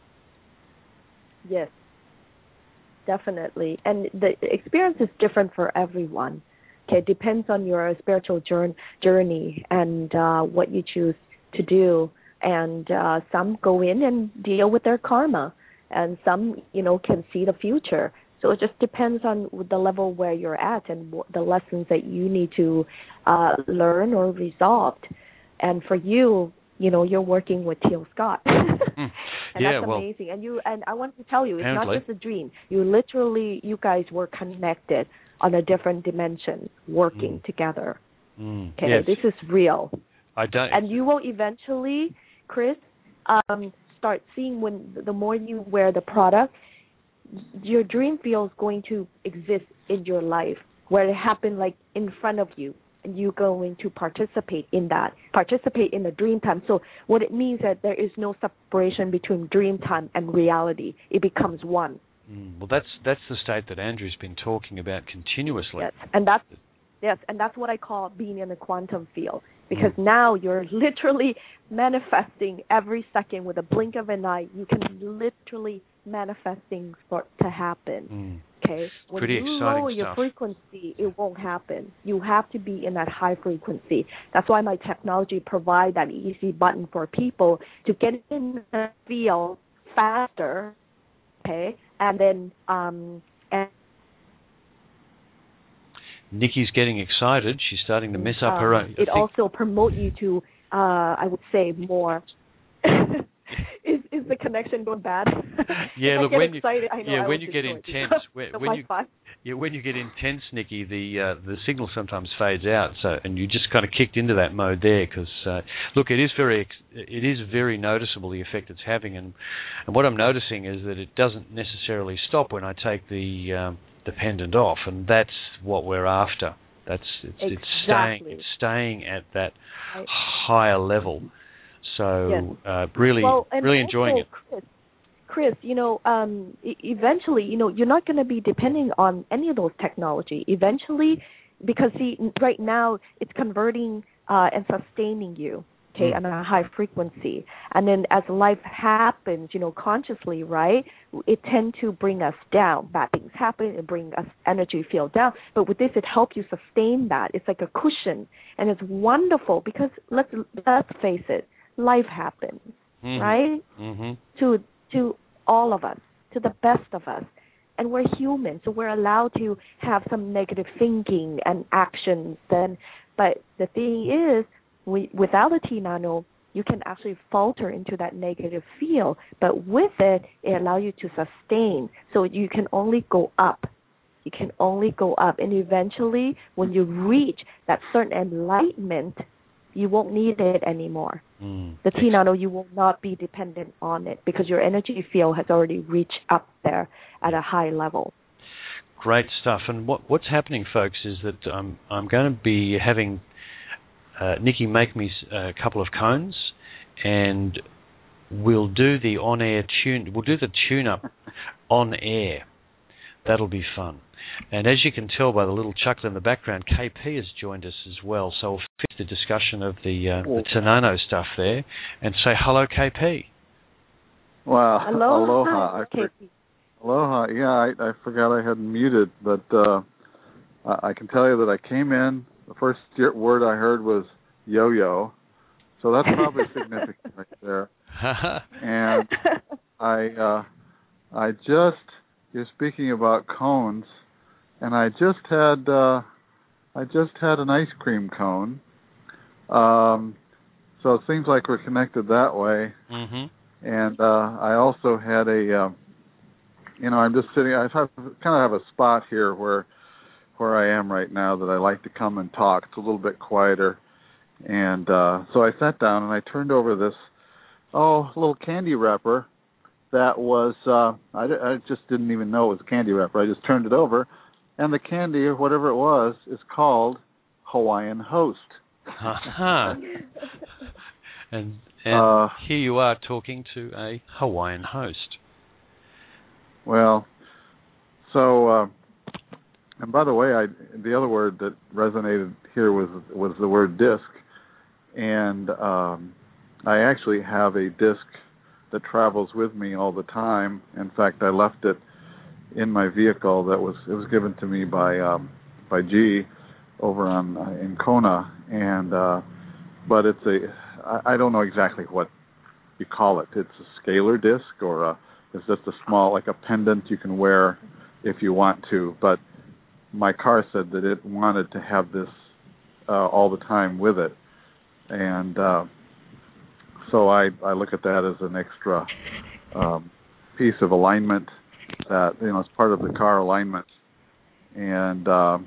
Yes. Definitely. And the experience is different for everyone. Okay, it depends on your spiritual journey and uh, what you choose to do. And uh, some go in and deal with their karma, and some, you know, can see the future. So it just depends on the level where you're at and the lessons that you need to uh, learn or resolve. And for you, you know, you're working with Teal Scott. mm. And yeah, that's well, amazing. And you and I want to tell you, it's apparently. not just a dream. You literally, you guys were connected on a different dimension, working mm. together. Mm. Okay, yes. this is real. I don't. And you will eventually, Chris, um, start seeing when the more you wear the product, your dream field is going to exist in your life, where it happened like in front of you. And you're going to participate in that, participate in the dream time. So what it means that there is no separation between dream time and reality. It becomes one. Mm, well, that's that's the state that Andrew's been talking about continuously. Yes, and that's yes, and that's what I call being in the quantum field. Because mm. now you're literally manifesting every second with a blink of an eye. You can literally manifest things for to happen. Mm. Okay, when Pretty you exciting lower your stuff. frequency, it won't happen. You have to be in that high frequency. That's why my technology provides that easy button for people to get in the field faster. Okay, and then um, and Nikki's getting excited. She's starting to mess up um, her own. It also promotes you to, uh, I would say, more. Is is the connection going bad? Yeah, look, I get when excited, you I know yeah I when you get intense, when, when you Wi-Fi. yeah when you get intense, Nikki, the uh, the signal sometimes fades out. So and you just kind of kicked into that mode there because uh, look, it is very it is very noticeable the effect it's having, and and what I'm noticing is that it doesn't necessarily stop when I take the um, the pendant off, and that's what we're after. That's it's, exactly. it's staying it's staying at that right. higher level. So yes. uh, really, well, really also, enjoying it. Chris, Chris, you know, um, e- eventually, you know, you're not going to be depending on any of those technology. Eventually, because see, right now it's converting uh, and sustaining you, okay, mm. on a high frequency. And then as life happens, you know, consciously, right, it tends to bring us down. Bad things happen and bring us energy field down. But with this, it helps you sustain that. It's like a cushion, and it's wonderful because let's let's face it. Life happens, mm-hmm. right? Mm-hmm. To to all of us, to the best of us, and we're human, so we're allowed to have some negative thinking and actions. Then, but the thing is, we without a T Nano, you can actually falter into that negative field. But with it, it allows you to sustain. So you can only go up. You can only go up. And eventually, when you reach that certain enlightenment, you won't need it anymore. Mm. The T Nano, you will not be dependent on it because your energy field has already reached up there at a high level. Great stuff. And what what's happening, folks, is that um, I'm going to be having uh, Nikki make me a couple of cones, and we'll do the on-air tune. We'll do the tune-up on air. That'll be fun. And as you can tell by the little chuckle in the background, K P has joined us as well. So we'll finish the discussion of the, uh, the T Nano stuff there and say hello, K P. Well, Aloha, aloha. K P. Aloha. Yeah, I, I forgot I had muted, but uh, I, I can tell you that I came in. The first word I heard was yo-yo, so that's probably significant right there. And I, uh, I just you're speaking about cones. And I just had uh, I just had an ice cream cone, um, so it seems like we're connected that way. Mm-hmm. And uh, I also had a, uh, you know, I'm just sitting. I have, kind of have a spot here where where I am right now that I like to come and talk. It's a little bit quieter, and uh, so I sat down and I turned over this oh little candy wrapper that was uh, I, I just didn't even know it was a candy wrapper. I just turned it over. And the candy, or whatever it was, is called Hawaiian Host. Uh-huh. and and uh, here you are talking to a Hawaiian host. Well, so, uh, and by the way, I the other word that resonated here was was the word disc. And um, I actually have a disc that travels with me all the time. In fact, I left it in my vehicle that was it was given to me by um, by G over on uh, in Kona, and uh, but it's a I, I don't know exactly what you call it. It's a scalar disc, or a, it's just a small like a pendant you can wear if you want to. But my car said that it wanted to have this uh, all the time with it, and uh, so I I look at that as an extra um, piece of alignment. That you know, it's part of the car alignment, and um,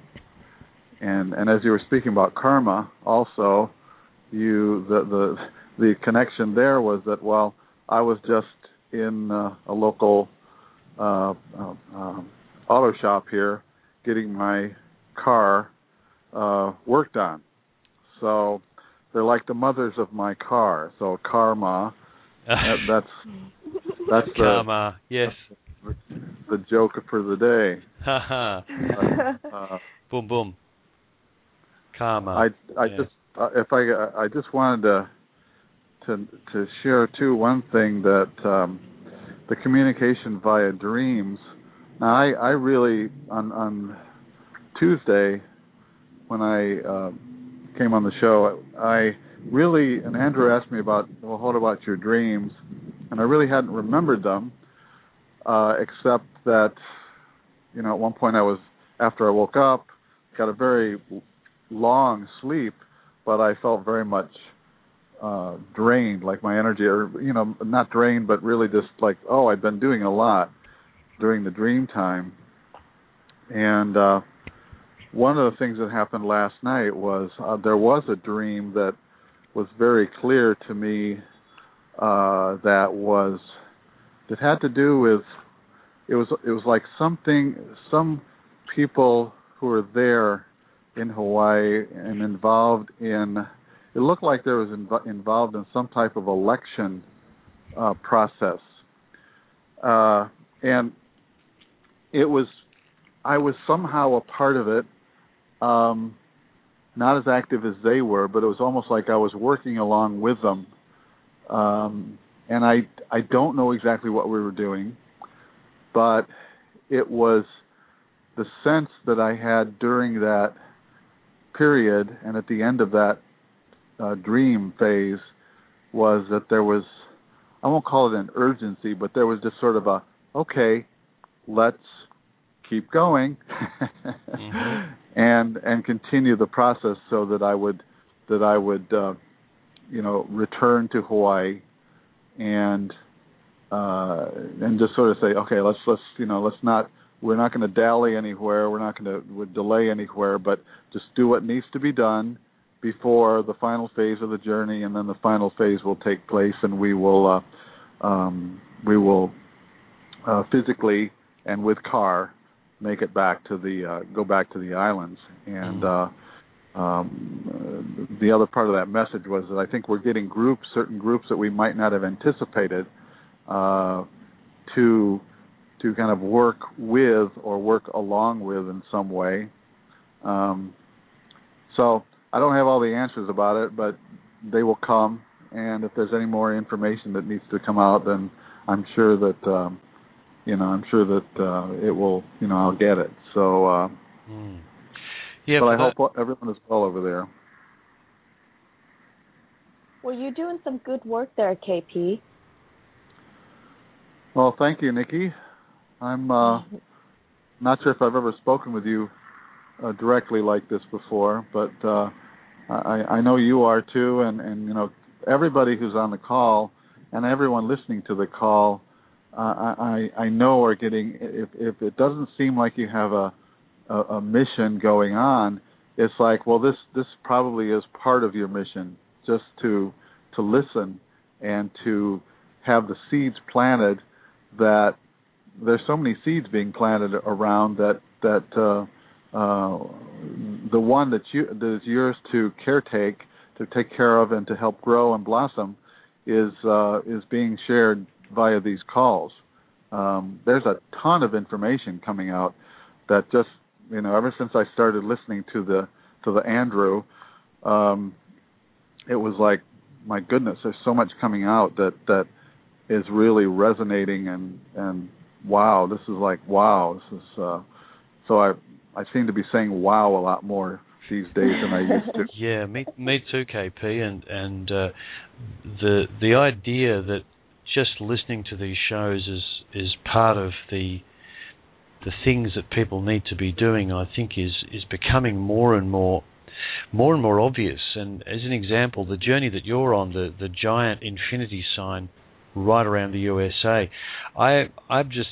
and and as you were speaking about karma, also, you the the the connection there was that well, I was just in uh, a local uh, uh, uh, auto shop here, getting my car uh, worked on, so they're like the mothers of my car. So karma, that, that's that's the karma, yes. The joke for the day. Ha uh, uh, boom, boom. Karma. I I yeah. just uh, if I I just wanted to to to share too one thing that um, the communication via dreams. Now I I really on on Tuesday when I uh, came on the show I really and Andrew asked me about well what about your dreams, and I really hadn't remembered them. Uh, except that, you know, at one point I was, after I woke up, got a very long sleep, but I felt very much uh, drained, like my energy, or, you know, not drained, but really just like, oh, I'd been doing a lot during the dream time. And uh, one of the things that happened last night was uh, there was a dream that was very clear to me uh, that was It had to do with it was it was like something some people who were there in Hawaii and involved in it looked like there was inv- involved in some type of election uh, process, uh, and it was I was somehow a part of it, um, not as active as they were, but it was almost like I was working along with them. Um, And I I don't know exactly what we were doing, but it was the sense that I had during that period and at the end of that uh, dream phase was that there was, I won't call it an urgency, but there was just sort of a, okay, let's keep going mm-hmm. and and continue the process so that I would that I would uh, you know, return to Hawaii and uh, and just sort of say, okay, let's let's you know, let's not. We're not going to dally anywhere. We're not going to delay anywhere, but just do what needs to be done before the final phase of the journey, and then the final phase will take place, and we will uh, um, we will uh, physically and with car make it back to the uh, go back to the islands. And uh, um, the other part of that message was that I think we're getting groups, certain groups that we might not have anticipated, uh, to to kind of work with or work along with in some way. Um, so I don't have all the answers about it, but they will come. And if there's any more information that needs to come out, then I'm sure that, um, you know, I'm sure that uh, it will, you know, I'll get it. So, uh, mm. yeah, but I that... hope everyone is well over there. Well, you're doing some good work there, K P. Well, thank you, Nikki. I'm uh, not sure if I've ever spoken with you uh, directly like this before, but uh, I, I know you are too, and, and you know everybody who's on the call and everyone listening to the call, uh, I, I know are getting. If, if it doesn't seem like you have a, a, a mission going on, it's like, well, this this probably is part of your mission, just to to listen and to have the seeds planted that. There's so many seeds being planted around that that uh, uh, the one that you that is yours to caretake, to take care of, and to help grow and blossom, is uh, is being shared via these calls. Um, there's a ton of information coming out that just you know ever since I started listening to the to the Andrew, um, it was like, my goodness, there's so much coming out that that is really resonating and and wow, this is like, wow, this is, uh, so I I seem to be saying wow a lot more these days than I used to. Yeah, me me too, K P, and and uh, the the idea that just listening to these shows is is part of the the things that people need to be doing, I think is is becoming more and more more and more obvious. And as an example, the journey that you're on, the the giant infinity sign right around the U S A. I, I'm just,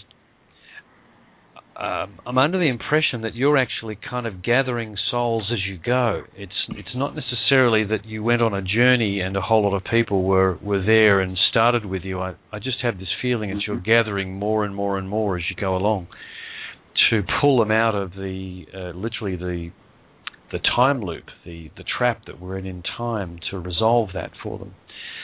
um, I'm under the impression that you're actually kind of gathering souls as you go. It's it's not necessarily that you went on a journey and a whole lot of people were, were there and started with you. I, I just have this feeling that you're gathering more and more and more as you go along to pull them out of the, uh, literally the the time loop, the, the trap that we're in in time, to resolve that for them.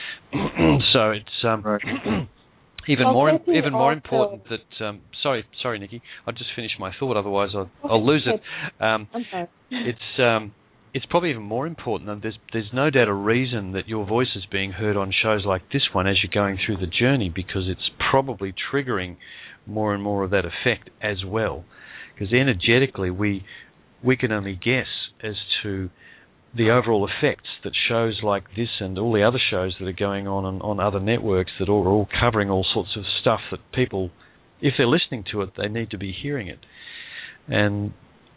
So it's um, right. even well, more even even more also, important that um, sorry sorry Nikki, I'll just finish my thought, otherwise I'll, I'll lose it. Um, okay. it's um, it's probably even more important, and there's there's no doubt a reason that your voice is being heard on shows like this one as you're going through the journey, because it's probably triggering more and more of that effect as well. Because energetically we we can only guess as to the overall effects that shows like this and all the other shows that are going on on, on other networks that are all covering all sorts of stuff that people, if they're listening to it, they need to be hearing it. And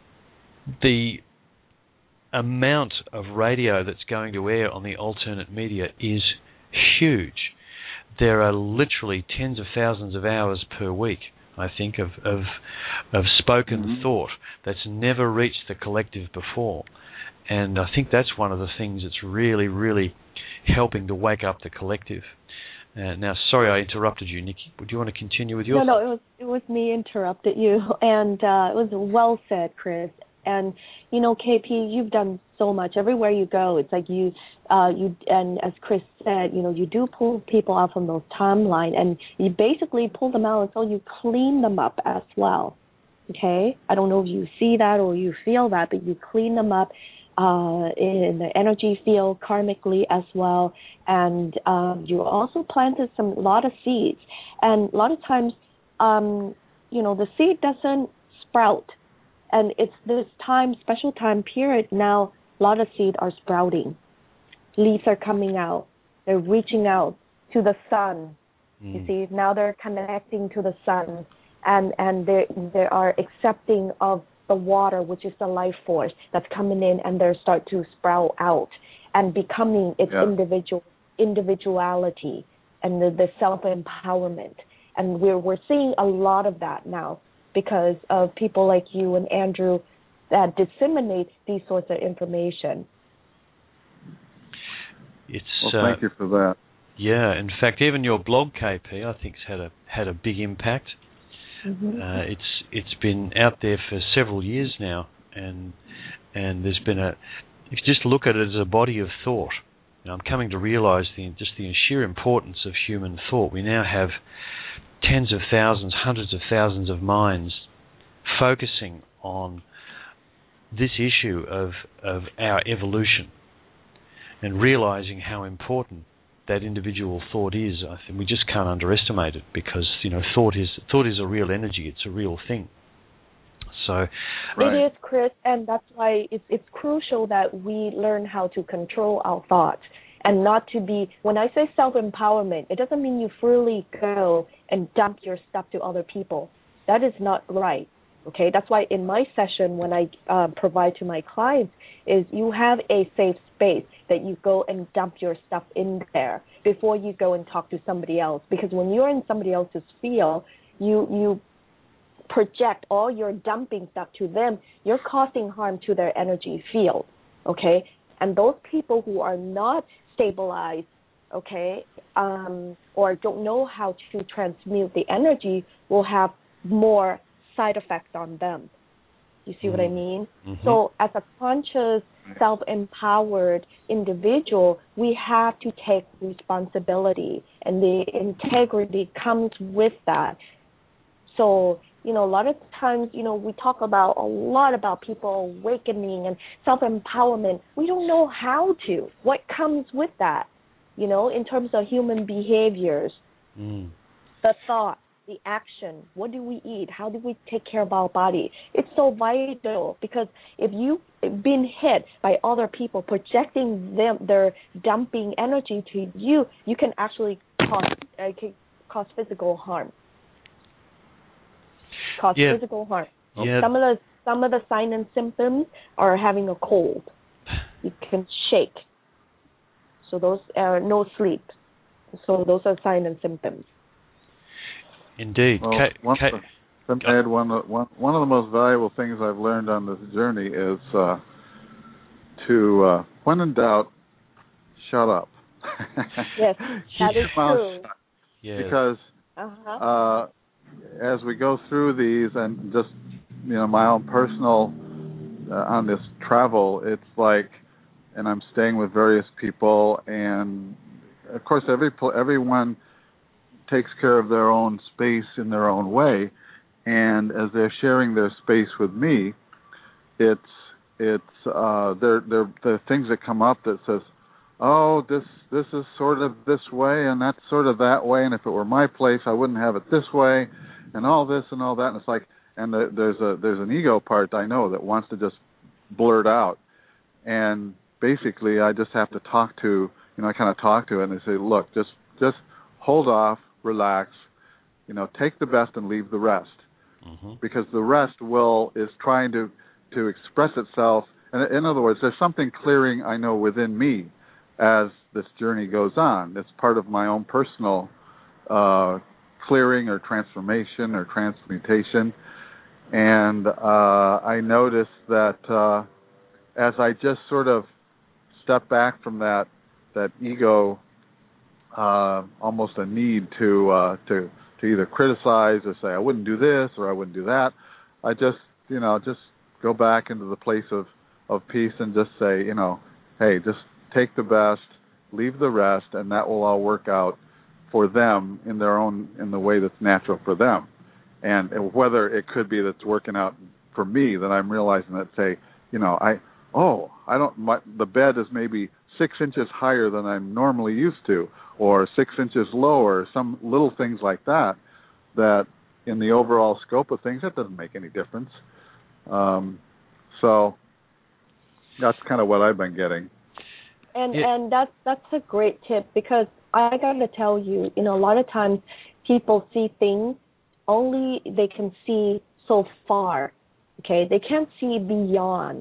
the amount of radio that's going to air on the alternate media is huge. There are literally tens of thousands of hours per week, I think, of of, of spoken mm-hmm. thought that's never reached the collective before. And I think that's one of the things that's really, really helping to wake up the collective. Uh, now, sorry I interrupted you, Nikki. Would you want to continue with your No, thoughts? no, it was it was me interrupted you, and uh, it was well said, Chris. And you know, K P, you've done so much. Everywhere you go, it's like you, uh, you, and as Chris said, you know, you do pull people out from those timeline, and you basically pull them out until you clean them up as well. Okay, I don't know if you see that or you feel that, but you clean them up uh, in the energy field karmically as well, and um, you also planted some a lot of seeds, and a lot of times, um, you know, the seed doesn't sprout. And it's this time, special time period now, a lot of seeds are sprouting. Leaves are coming out. They're reaching out to the sun. Mm. You see, now they're connecting to the sun. And and they they are accepting of the water, which is the life force that's coming in, and they start to sprout out. and becoming its yeah. individual individuality and the, the self-empowerment. And we're we're seeing a lot of that now because of people like you and Andrew that disseminate these sorts of information. It's well, thank uh, you for that. Yeah, in fact, even your blog, K P, I think, has had a had a big impact. Mm-hmm. Uh, it's it's been out there for several years now, and and there's been a. If you just look at it as a body of thought, you know, I'm coming to realise the just the sheer importance of human thought. We now have tens of thousands, hundreds of thousands of minds focusing on this issue of of our evolution and realising how important that individual thought is. I think we just can't underestimate it because, you know, thought is thought is a real energy. It's a real thing. So right. It is, Chris, and that's why it's it's crucial that we learn how to control our thoughts and not to be. When I say self-empowerment, it doesn't mean you freely go and dump your stuff to other people. That is not right. Okay, that's why in my session, when I uh, provide to my clients, is you have a safe space that you go and dump your stuff in there before you go and talk to somebody else. Because when you're in somebody else's field, you you project all your dumping stuff to them. You're causing harm to their energy field. Okay, and those people who are not stabilized, okay, um, or don't know how to transmute the energy will have more side effects on them. You see mm-hmm. what I mean? Mm-hmm. So as a conscious, self-empowered individual, we have to take responsibility, and the integrity comes with that. So, you know, a lot of times, you know, we talk about a lot about people awakening and self-empowerment. We don't know how to. What comes with that, you know, in terms of human behaviors, mm. the thought, the action, what do we eat, how do we take care of our body? It's so vital because if you've been hit by other people projecting them, their dumping energy to you, you can actually cause, uh, can cause physical harm. Cause yeah. physical harm. Yeah. Some of the some of the signs and symptoms are having a cold. You can shake. So those are no sleep. So those are signs and symptoms. Indeed. Well, K- one, K- let me add one, one, one of the most valuable things I've learned on this journey is uh, to, uh, when in doubt, shut up. Yes, that is true. Yes. Because uh-huh. uh, as we go through these and just, you know, my own personal, uh, on this travel, it's like, and I'm staying with various people, and of course every everyone takes care of their own space in their own way, and as they're sharing their space with me, it's it's uh, there there the things that come up that says, oh, this this is sort of this way and that's sort of that way, and if it were my place, I wouldn't have it this way, and all this and all that, and it's like, and the, there's a there's an ego part I know that wants to just blurt out, and basically I just have to talk to, you know, I kind of talk to it and I say, look, just just hold off. Relax, you know, take the best and leave the rest, mm-hmm. because the rest will is trying to to express itself. And in other words, there's something clearing, I know, within me as this journey goes on. It's part of my own personal uh, clearing or transformation or transmutation. And uh, I noticed that uh, as I just sort of step back from that that ego. Uh, almost a need to uh, to to either criticize or say I wouldn't do this or I wouldn't do that. I just you know just go back into the place of, of peace and just say, you know, hey, just take the best, leave the rest, and that will all work out for them in their own in the way that's natural for them. And whether it could be that's working out for me, that I'm realizing that, say, you know, I oh I don't my, the bed is maybe six inches higher than I'm normally used to, or six inches lower, some little things like that, that in the overall scope of things, that doesn't make any difference. Um, so that's kind of what I've been getting. And yeah. and that's that's a great tip, because I got to tell you, you know, a lot of times people see things only they can see so far. Okay, they can't see beyond.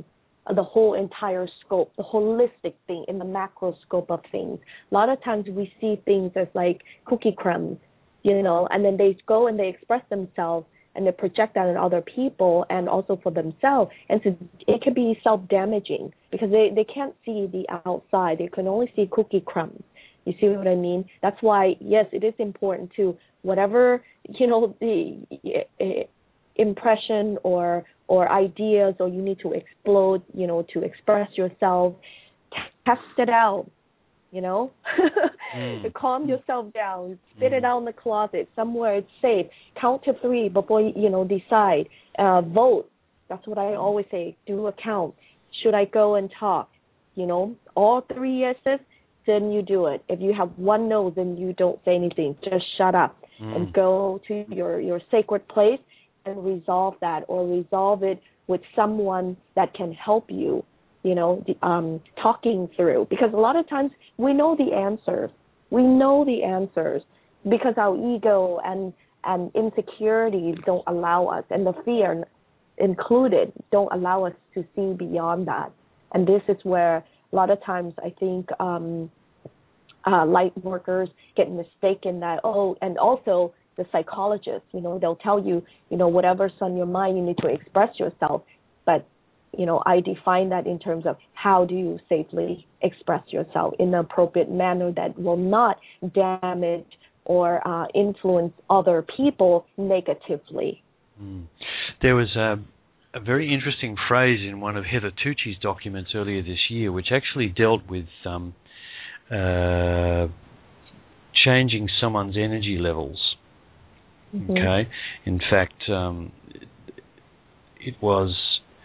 the whole entire scope, the holistic thing in the macro scope of things. A lot of times we see things as like cookie crumbs, you know, and then they go and they express themselves and they project that on other people and also for themselves. And so it can be self-damaging because they, they can't see the outside. They can only see cookie crumbs. You see what I mean? That's why, yes, it is important to whatever, you know, the uh, impression or or ideas or you need to explode, you know, to express yourself, test it out, you know. mm. Calm yourself down, spit mm. it out in the closet, somewhere it's safe. Count to three before you, you know, decide. Uh, vote. That's what I always say. Do a count. Should I go and talk? You know, all three yeses, then you do it. If you have one no, then you don't say anything. Just shut up mm. and go to your, your sacred place and resolve that, or resolve it with someone that can help you, you know, um, talking through. Because a lot of times we know the answers. We know the answers because our ego and, and insecurity don't allow us, and the fear included don't allow us to see beyond that. And this is where a lot of times I think um, uh, light workers get mistaken that, oh, and also the psychologists, you know, they'll tell you, you know, whatever's on your mind, you need to express yourself. But, you know, I define that in terms of how do you safely express yourself in an appropriate manner that will not damage or uh, influence other people negatively. Mm. There was a, a very interesting phrase in one of Heather Tucci's documents earlier this year, which actually dealt with um, uh, changing someone's energy levels. Mm-hmm. Okay. In fact, um, it was,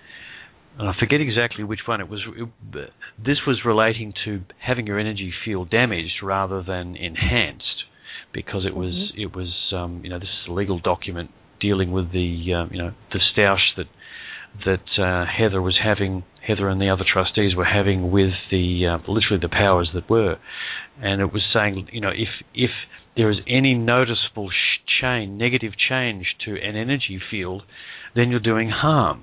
and I forget exactly which one it was. It, this was relating to having your energy field damaged rather than enhanced, because it was mm-hmm. it was um, you know, this is a legal document dealing with the um, you know, the stoush that that uh, Heather was having, Heather and the other trustees were having with the uh, literally the powers that were, and it was saying, you know, if if there is any noticeable sh- change, negative change to an energy field, then you're doing harm.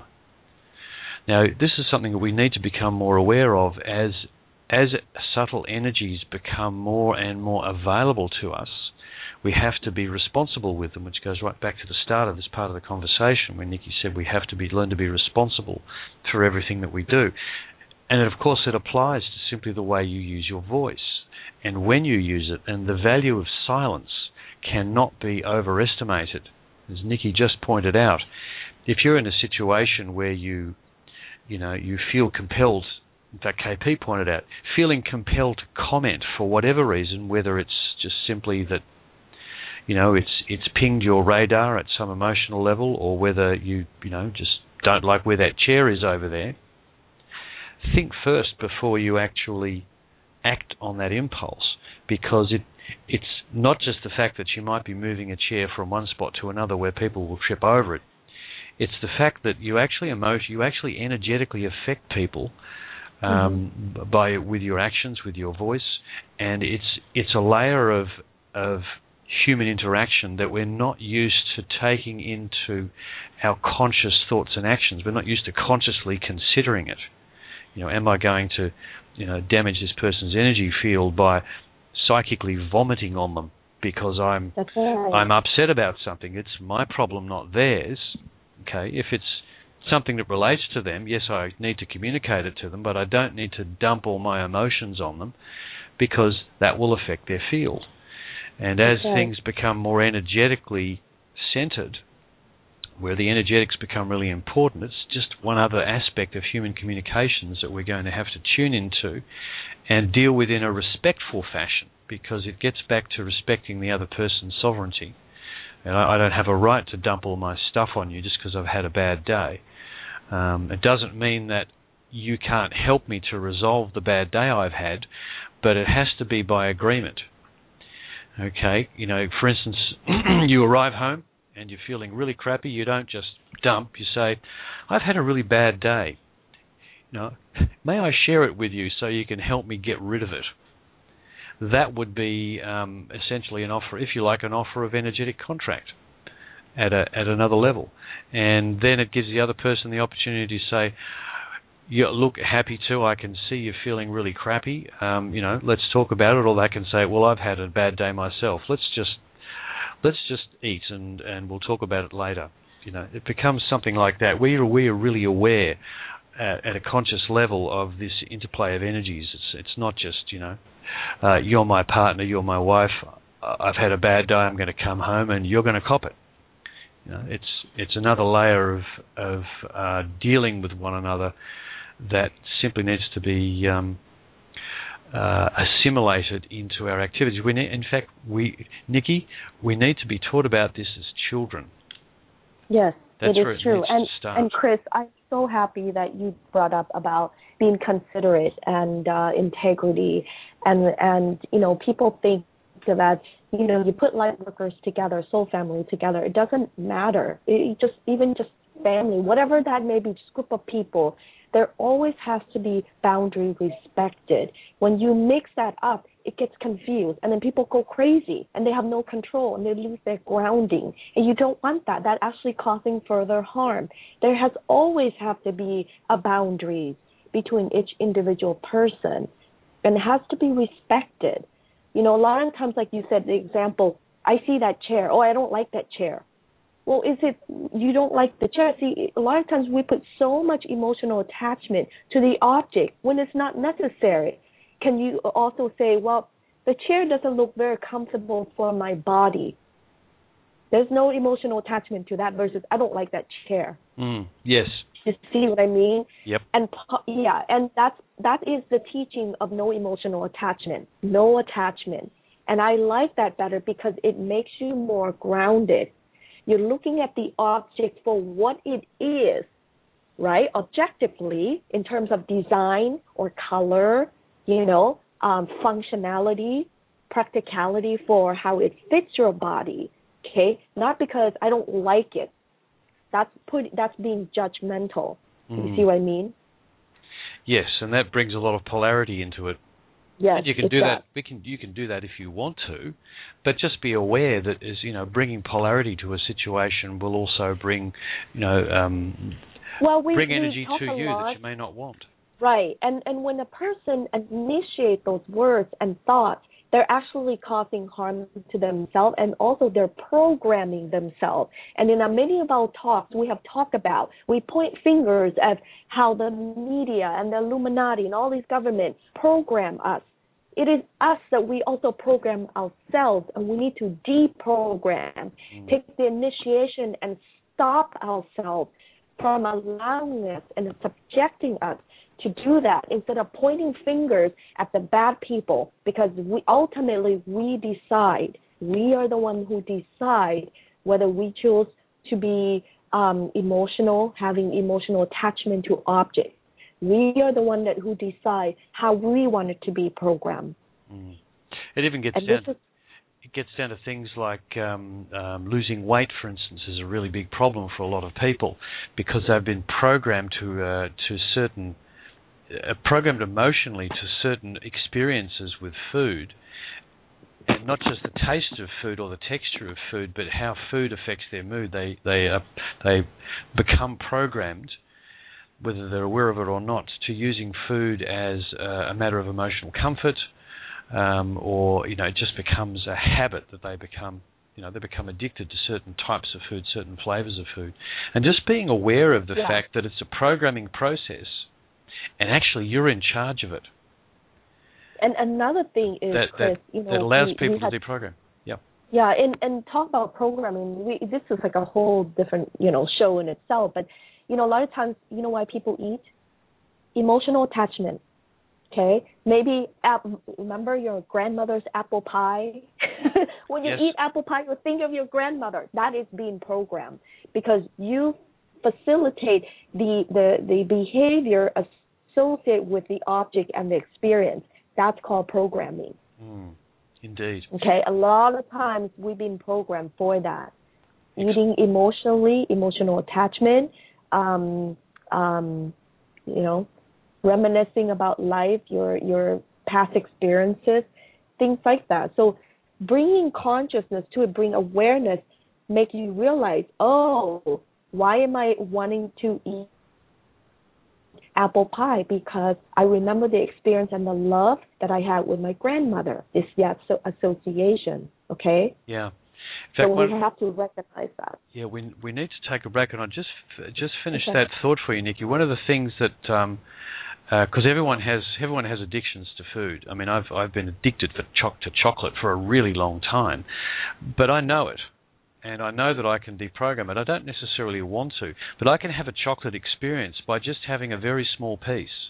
Now, this is something that we need to become more aware of as as subtle energies become more and more available to us. We have to be responsible with them, which goes right back to the start of this part of the conversation when Nikki said we have to be learn to be responsible for everything that we do. And of course it applies to simply the way you use your voice and when you use it, and the value of silence cannot be overestimated. As Nikki just pointed out, if you're in a situation where you you know, you feel compelled, in fact K P pointed out, feeling compelled to comment for whatever reason, whether it's just simply that, you know, it's it's pinged your radar at some emotional level, or whether you, you know, just don't like where that chair is over there, think first before you actually act on that impulse, because it it's not just the fact that you might be moving a chair from one spot to another where people will trip over it. It's the fact that you actually emote, you actually energetically affect people um, mm-hmm. by with your actions, with your voice, and it's it's a layer of of human interaction that we're not used to taking into our conscious thoughts and actions. We're not used to consciously considering it. You know, am I going to, you know, damage this person's energy field by psychically vomiting on them because I'm That's right. I'm upset about something? It's my problem, not theirs. Okay, if it's something that relates to them, yes, I need to communicate it to them, but I don't need to dump all my emotions on them, because that will affect their field. And as okay. things become more energetically centered, where the energetics become really important, it's just one other aspect of human communications that we're going to have to tune into and deal with in a respectful fashion, because it gets back to respecting the other person's sovereignty. And I, I don't have a right to dump all my stuff on you just because I've had a bad day. Um, it doesn't mean that you can't help me to resolve the bad day I've had, but it has to be by agreement. Okay, you know, for instance, you arrive home and you're feeling really crappy. You don't just dump. You say, I've had a really bad day. You know, may I share it with you so you can help me get rid of it? That would be um, essentially an offer, if you like, an offer of energetic contract at a, at another level. And then it gives the other person the opportunity to say, you look happy too. I can see you're feeling really crappy. Um, you know, let's talk about it. Or they can say, well, I've had a bad day myself. Let's just let's just eat and, and we'll talk about it later. You know, it becomes something like that. We are we are really aware at, at a conscious level of this interplay of energies. It's it's not just, you know, uh, you're my partner, you're my wife. I've had a bad day. I'm going to come home and you're going to cop it. You know, it's it's another layer of of uh, dealing with one another that simply needs to be um, uh, assimilated into our activities. We need, in fact, we Nikki, we need to be taught about this as children. Yes, That's it where is it true. needs And to start. and Chris, I'm so happy that you brought up about being considerate and uh, integrity, and and you know, people think that, you know, you put light workers together, soul family together. It doesn't matter. It just even just family, whatever that may be, just group of people. There always has to be boundary respected. When you mix that up, it gets confused, and then people go crazy, and they have no control, and they lose their grounding. And you don't want that. That actually causing further harm. There has always have to be a boundary between each individual person, and it has to be respected. You know, a lot of times, like you said, the example, I see that chair. Oh, I don't like that chair. Well, is it you don't like the chair? See, a lot of times we put so much emotional attachment to the object when it's not necessary. Can you also say, well, the chair doesn't look very comfortable for my body. There's no emotional attachment to that versus I don't like that chair. Mm, yes. You see what I mean? Yep. And yeah, and that's that is the teaching of no emotional attachment, no attachment. And I like that better because it makes you more grounded. You're looking at the object for what it is, right? Objectively, in terms of design or color, you know, um, functionality, practicality for how it fits your body. Okay, not because I don't like it. That's put. That's being judgmental. Mm. You see what I mean? Yes, and that brings a lot of polarity into it. Yes, and you can do that. We can. You can do that if you want to, but just be aware that is you know bringing polarity to a situation will also bring you know um, well, we, bring we energy talk to a you lot. that you may not want. Right, and and when a person initiates those words and thoughts, they're actually causing harm to themselves, and also they're programming themselves. And in many of our talks, we have talked about, we point fingers at how the media and the Illuminati and all these governments program us. It is us that we also program ourselves, and we need to deprogram, mm. take the initiation and stop ourselves from allowing us and subjecting us to do that instead of pointing fingers at the bad people, because we ultimately we decide. We are the one who decide whether we choose to be um, emotional, having emotional attachment to objects. We are the one that who decide how we want it to be programmed. Mm. It even gets and down. Is, it gets down to things like um, um, losing weight, for instance, is a really big problem for a lot of people because they've been programmed to uh, to certain. Uh, programmed emotionally to certain experiences with food, and not just the taste of food or the texture of food, but how food affects their mood. They they uh, they become programmed, whether they're aware of it or not, to using food as uh, a matter of emotional comfort, um, or you know, it just becomes a habit that they become. You know, they become addicted to certain types of food, certain flavors of food, and just being aware of the yeah. fact that it's a programming process. And actually, you're in charge of it. And another thing is, that, Chris, that, you know, that allows we, people we had, to deprogram. Yep. Yeah, and and talk about programming. We, this is like a whole different, you know, show in itself. But you know, a lot of times, you know, why people eat? Emotional attachment. Okay, maybe remember your grandmother's apple pie. When you yes. eat apple pie, you think of your grandmother. That is being programmed because you facilitate the the the behavior of associated with the object and the experience. That's called programming. Mm, indeed. Okay, a lot of times we've been programmed for that. Eating emotionally, emotional attachment, um, um, you know, reminiscing about life, your your past experiences, things like that. So bringing consciousness to it, bring awareness, make you realize, oh, why am I wanting to eat apple pie because I remember the experience and the love that I had with my grandmother. It's that so association, okay? Yeah. In fact, so we one, have to recognize that. Yeah, we we need to take a break, and I just just finish Okay. that thought for you, Nikki. One of the things that um, because uh, everyone has everyone has addictions to food. I mean, I've I've been addicted for choc to chocolate for a really long time, but I know it, and I know that I can deprogram it. I don't necessarily want to, but I can have a chocolate experience by just having a very small piece.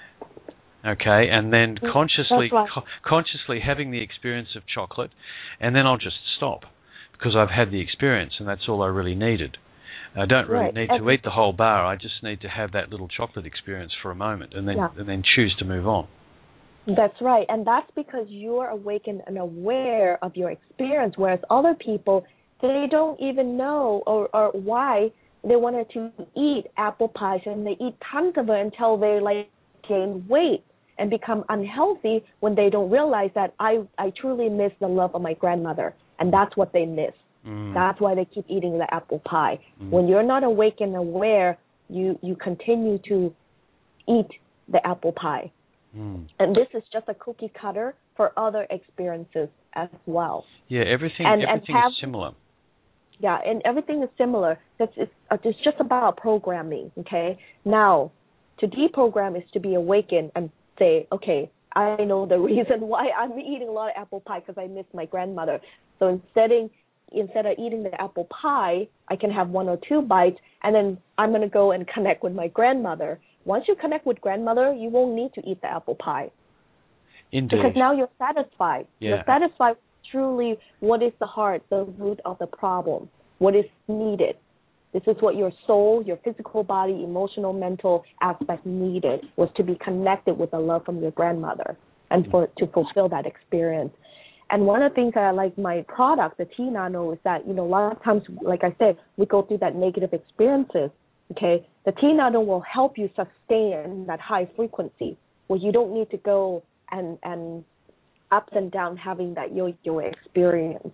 Okay, and then consciously right. co- consciously having the experience of chocolate, and then I'll just stop because I've had the experience, and that's all I really needed. I don't really right. need and to eat the whole bar. I just need to have that little chocolate experience for a moment, and then yeah. and then choose to move on. That's right, and that's because you're awakened and aware of your experience, whereas other people, they don't even know or, or why they wanted to eat apple pies, and they eat tons of it until they like gain weight and become unhealthy when they don't realize that I, I truly miss the love of my grandmother, and that's what they miss. Mm. That's why they keep eating the apple pie. Mm. When you're not awake and aware, you, you continue to eat the apple pie. Mm. And this is just a cookie cutter for other experiences as well. Yeah, everything and, everything and have, is similar. Yeah, and everything is similar. It's, it's, it's just about programming, okay? Now, to deprogram is to be awakened and say, okay, I know the reason why I'm eating a lot of apple pie because I miss my grandmother. So instead of, instead of eating the apple pie, I can have one or two bites, and then I'm going to go and connect with my grandmother. Once you connect with grandmother, you won't need to eat the apple pie. Indeed. Because now you're satisfied. Yeah. You're satisfied truly what is the heart, the root of the problem, what is needed. This is what your soul, your physical body, emotional, mental aspect needed, was to be connected with the love from your grandmother and for to fulfill that experience. And one of the things that I like my product, the T Nano, is that, you know, a lot of times, like I said, we go through that negative experiences, okay? The T Nano will help you sustain that high frequency where you don't need to go and, and ups and down having that yo-yo experience.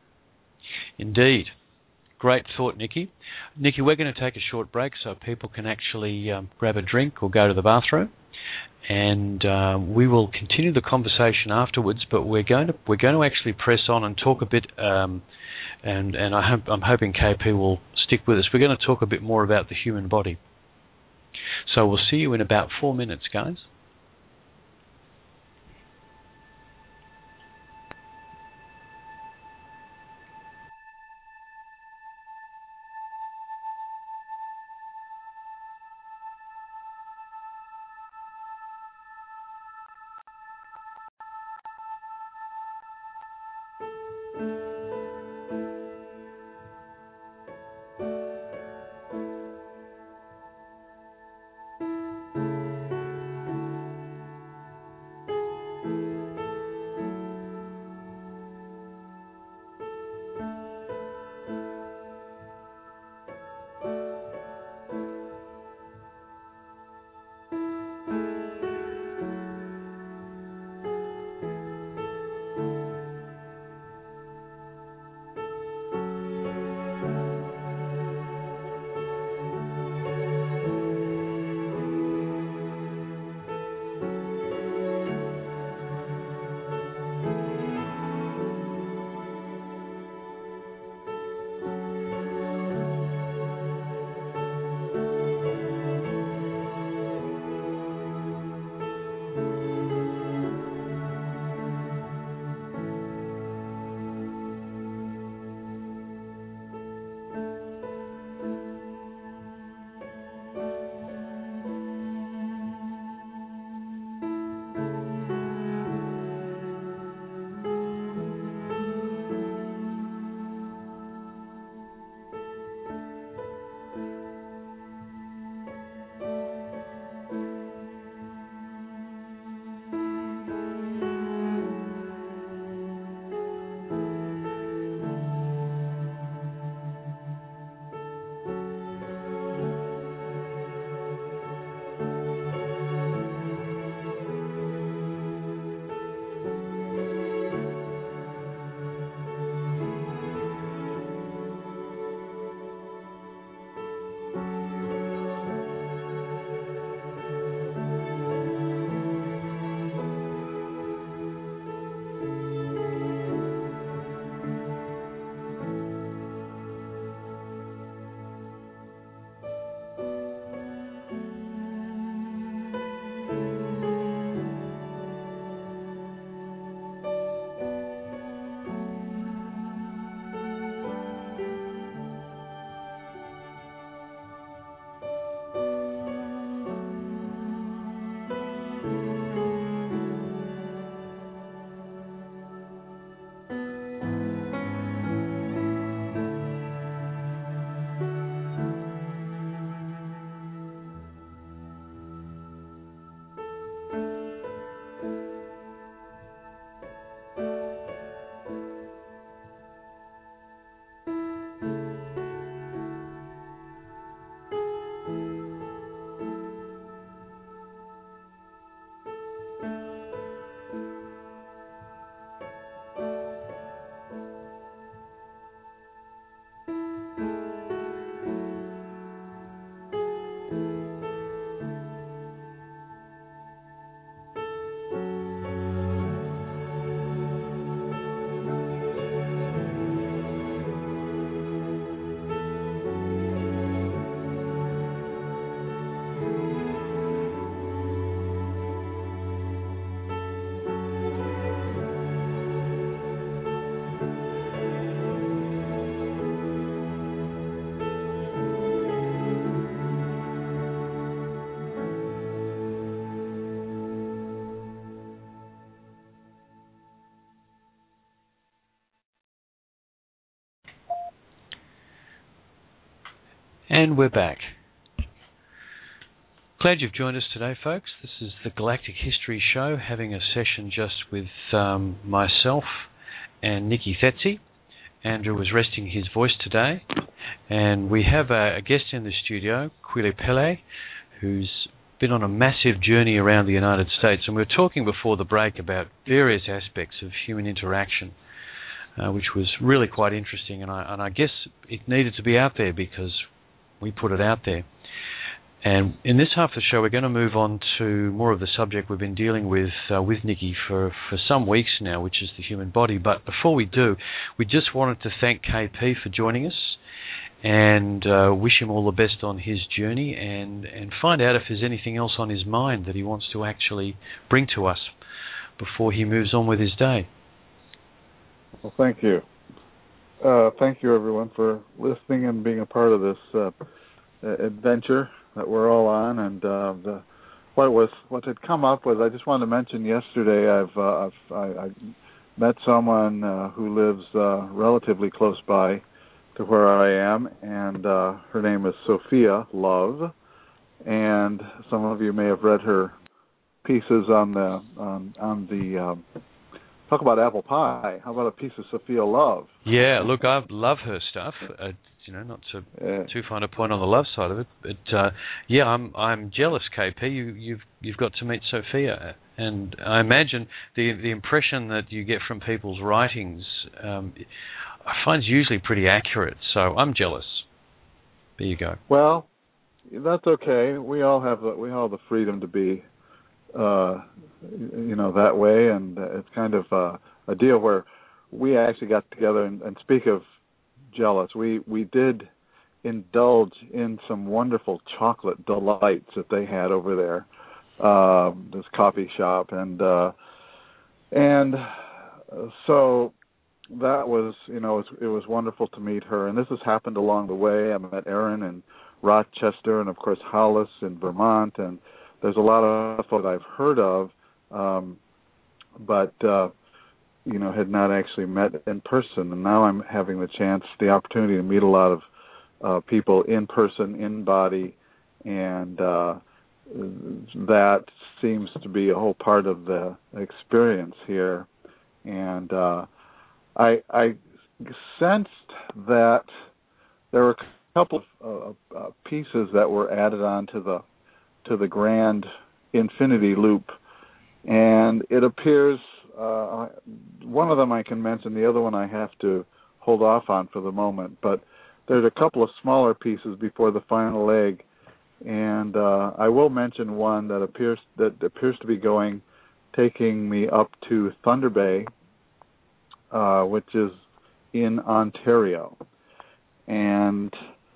Indeed. Great thought, Nikki. Nikki, we're going to take a short break so people can actually um, grab a drink or go to the bathroom, and uh, we will continue the conversation afterwards. But we're going to we're going to actually press on and talk a bit, um, and and I hope, I'm hoping K P will stick with us. We're going to talk a bit more about the human body. So we'll see you in about four minutes, guys. And we're back. Glad you've joined us today, folks. This is the Galactic History Show, having a session just with um, myself and Nikki Fetzi. Andrew was resting his voice today. And we have a, a guest in the studio, Quile Pele, who's been on a massive journey around the United States. And we were talking before the break about various aspects of human interaction, uh, which was really quite interesting. And I, and I guess it needed to be out there because we put it out there. And in this half of the show, we're going to move on to more of the subject we've been dealing with uh, with Nikki for, for some weeks now, which is the human body. But before we do, we just wanted to thank K P for joining us and uh, wish him all the best on his journey and, and find out if there's anything else on his mind that he wants to actually bring to us before he moves on with his day. Well, thank you. Uh, thank you, everyone, for listening and being a part of this uh, adventure that we're all on. And uh, the, what was what had come up was I just wanted to mention yesterday I've, uh, I've I, I met someone uh, who lives uh, relatively close by to where I am, and uh, her name is Sophia Love, and some of you may have read her pieces on the on, on the um, talk about apple pie. How about a piece of Sophia Love? Yeah, look, I love her stuff. Uh, you know, not to yeah. too fine a point on the love side of it, but uh, yeah, I'm I'm jealous, K P. You, you've you've got to meet Sophia, and I imagine the the impression that you get from people's writings, um, I find is usually pretty accurate. So I'm jealous. There you go. Well, that's okay. We all have the, we all have the freedom to be, uh, you know, that way, and it's kind of uh, a deal where we actually got together and, and speak of jealous. We we did indulge in some wonderful chocolate delights that they had over there, uh, this coffee shop, and uh, and so that was, you know, it was, it was wonderful to meet her. And this has happened along the way. I met Erin in Rochester, and of course Hollis in Vermont, and there's a lot of folks I've heard of, um, but uh, you know, had not actually met in person. And now I'm having the chance, the opportunity to meet a lot of uh, people in person, in body, and uh, that seems to be a whole part of the experience here. And uh, I, I sensed that there were a couple of uh, uh, pieces that were added on to the to the grand infinity loop, and it appears uh, one of them I can mention, the other one I have to hold off on for the moment. But there's a couple of smaller pieces before the final leg, and uh, I will mention one that appears that appears to be going, taking me up to Thunder Bay, uh, which is in Ontario, and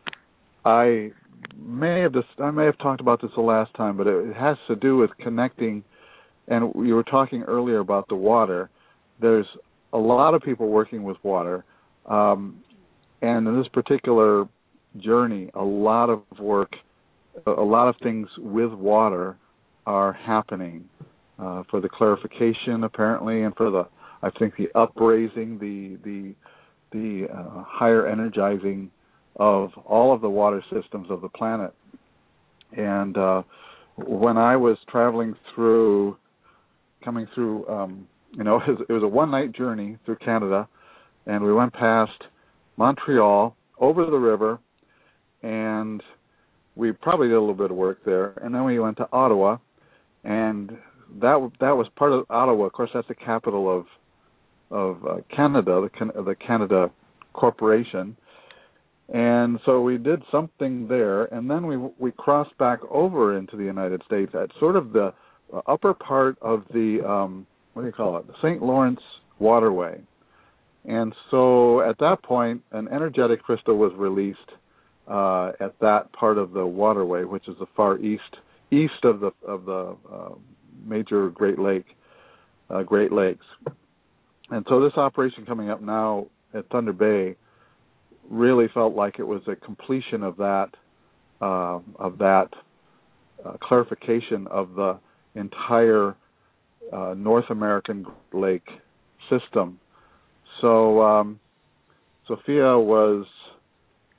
I may have just, I may have talked about this the last time, but it has to do with connecting. And you were talking earlier about the water. There's a lot of people working with water, um, and in this particular journey, a lot of work, a lot of things with water are happening uh, for the clarification, apparently, and for the, I think, the upraising, the the the uh, higher energizing of all of the water systems of the planet. And uh, when I was traveling through, coming through, um, you know, it was, it was a one-night journey through Canada, and we went past Montreal, over the river, and we probably did a little bit of work there, and then we went to Ottawa, and that that was part of Ottawa. Of course, that's the capital of of uh, Canada, the, the Canada Corporation. And so we did something there, and then we we crossed back over into the United States at sort of the upper part of the, um, what do you call it, the Saint Lawrence Waterway. And so at that point, an energetic crystal was released uh, at that part of the waterway, which is the far east east of the of the uh, major Great Lake, uh, Great Lakes. And so this operation coming up now at Thunder Bay really felt like it was a completion of that uh, of that uh, clarification of the entire uh, North American lake system. So um, Sophia was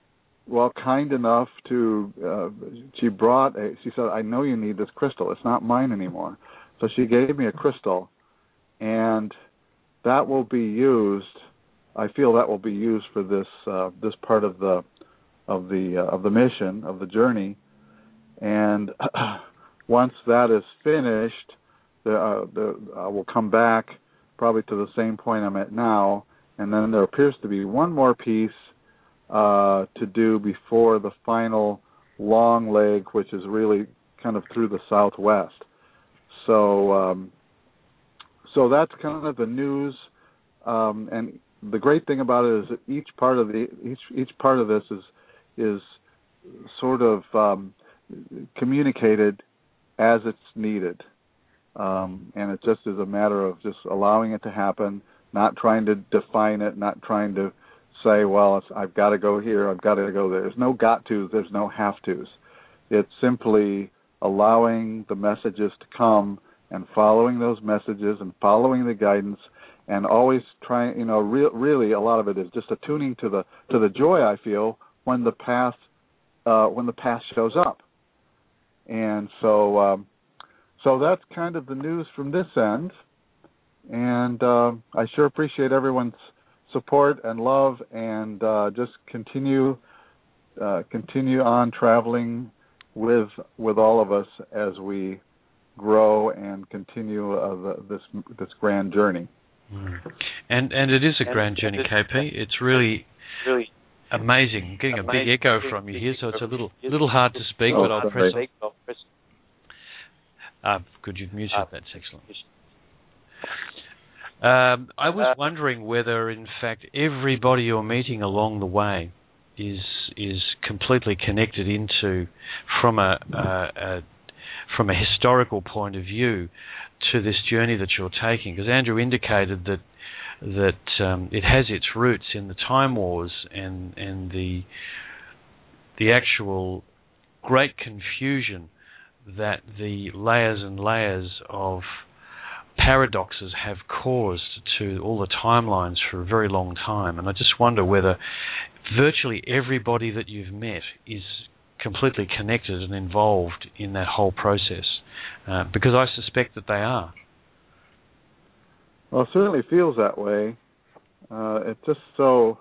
well, kind enough to, uh, she brought a, she said, I know you need this crystal. It's not mine anymore. So she gave me a crystal, and that will be used, I feel that will be used for this, uh, this part of the, of the, uh, of the mission, of the journey. And once that is finished, the, uh, the, I will come back probably to the same point I'm at now, and then there appears to be one more piece uh, to do before the final long leg, which is really kind of through the southwest. So, um, so that's kind of the news. Um, and the great thing about it is that each part of the each each part of this is is sort of um, communicated as it's needed. Um, and it just is a matter of just allowing it to happen, not trying to define it, not trying to say, well, it's, I've got to go here, I've got to go there. There's no got tos, there's no have tos. It's simply allowing the messages to come and following those messages and following the guidance, and always trying, you know, re- really a lot of it is just attuning to the to the joy I feel when the path uh, when the path shows up. And so. Um, So that's kind of the news from this end, and uh, I sure appreciate everyone's support and love, and uh, just continue uh, continue on traveling with with all of us as we grow and continue uh, the, this this grand journey. Mm. And and it is a grand journey, K P. It's really really amazing. I'm getting a big echo from you here, so it's a little little hard to speak, oh, but I'll press. Uh, could you mute it? That's excellent. Um, I was wondering whether, in fact, everybody you're meeting along the way is is completely connected into, from a, a, a from a historical point of view, to this journey that you're taking. Because Andrew indicated that that um, it has its roots in the Time Wars and and the the actual great confusion that the layers and layers of paradoxes have caused to all the timelines for a very long time. And I just wonder whether virtually everybody that you've met is completely connected and involved in that whole process, uh, because I suspect that they are. Well, it certainly feels that way. Uh, it's just so,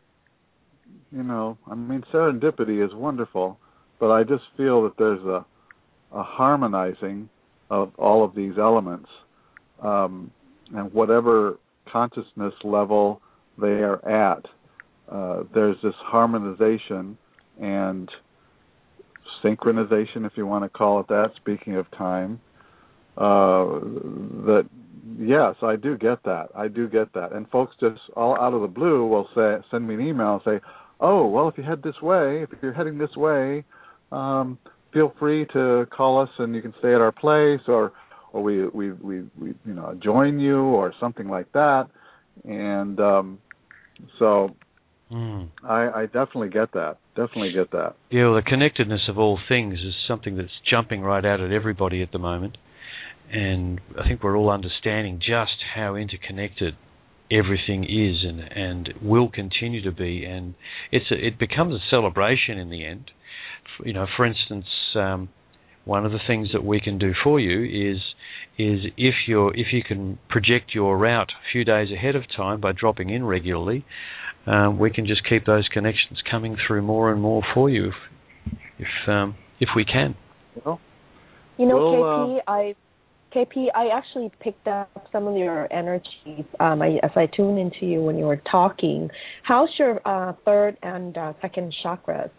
you know, I mean, serendipity is wonderful, but I just feel that there's a a harmonizing of all of these elements, um, and whatever consciousness level they are at, uh, there's this harmonization and synchronization, if you want to call it that, speaking of time, uh, that, yes, I do get that. I do get that. And folks just all out of the blue will say, send me an email and say, oh, well, if you head this way, if you're heading this way, um, feel free to call us and you can stay at our place, or or we we we, we you know join you or something like that. And um, so mm. I, I definitely get that. Definitely get that. Yeah, well, the connectedness of all things is something that's jumping right out at everybody at the moment, and I think we're all understanding just how interconnected everything is and and will continue to be, and it's a, it becomes a celebration in the end. You know, for instance, um, one of the things that we can do for you is is if you're if you can project your route a few days ahead of time by dropping in regularly, um, we can just keep those connections coming through more and more for you, if if, um, if we can. Well, you know, well, K P, uh, I K P, I actually picked up some of your energies um, I, as I tuned into you when you were talking. How's your uh, third and uh, second chakras?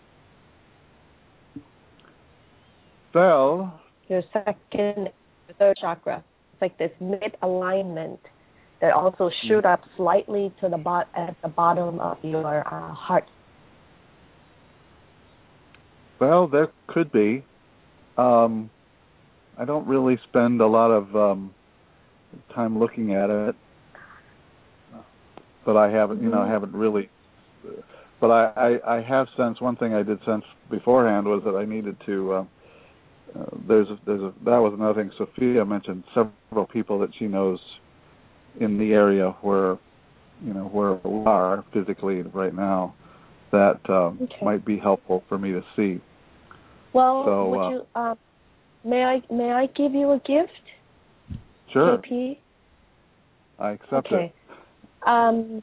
Well, your second, third chakra. It's like this mid-alignment that also shoot up slightly to the bot at the bottom of your uh, heart. Well, there could be. Um, I don't really spend a lot of um, time looking at it, but I haven't, you know, I haven't really. But I, I, I have sensed one thing I did sense beforehand was that I needed to. Uh, Uh, there's a, there's a, that was another thing. Sophia mentioned several people that she knows in the area where, you know, where we are physically right now, that um, Okay. might be helpful for me to see. Well, So, would uh, you? Uh, may I? May I give you a gift? Sure. K P? I accept okay. it. Um.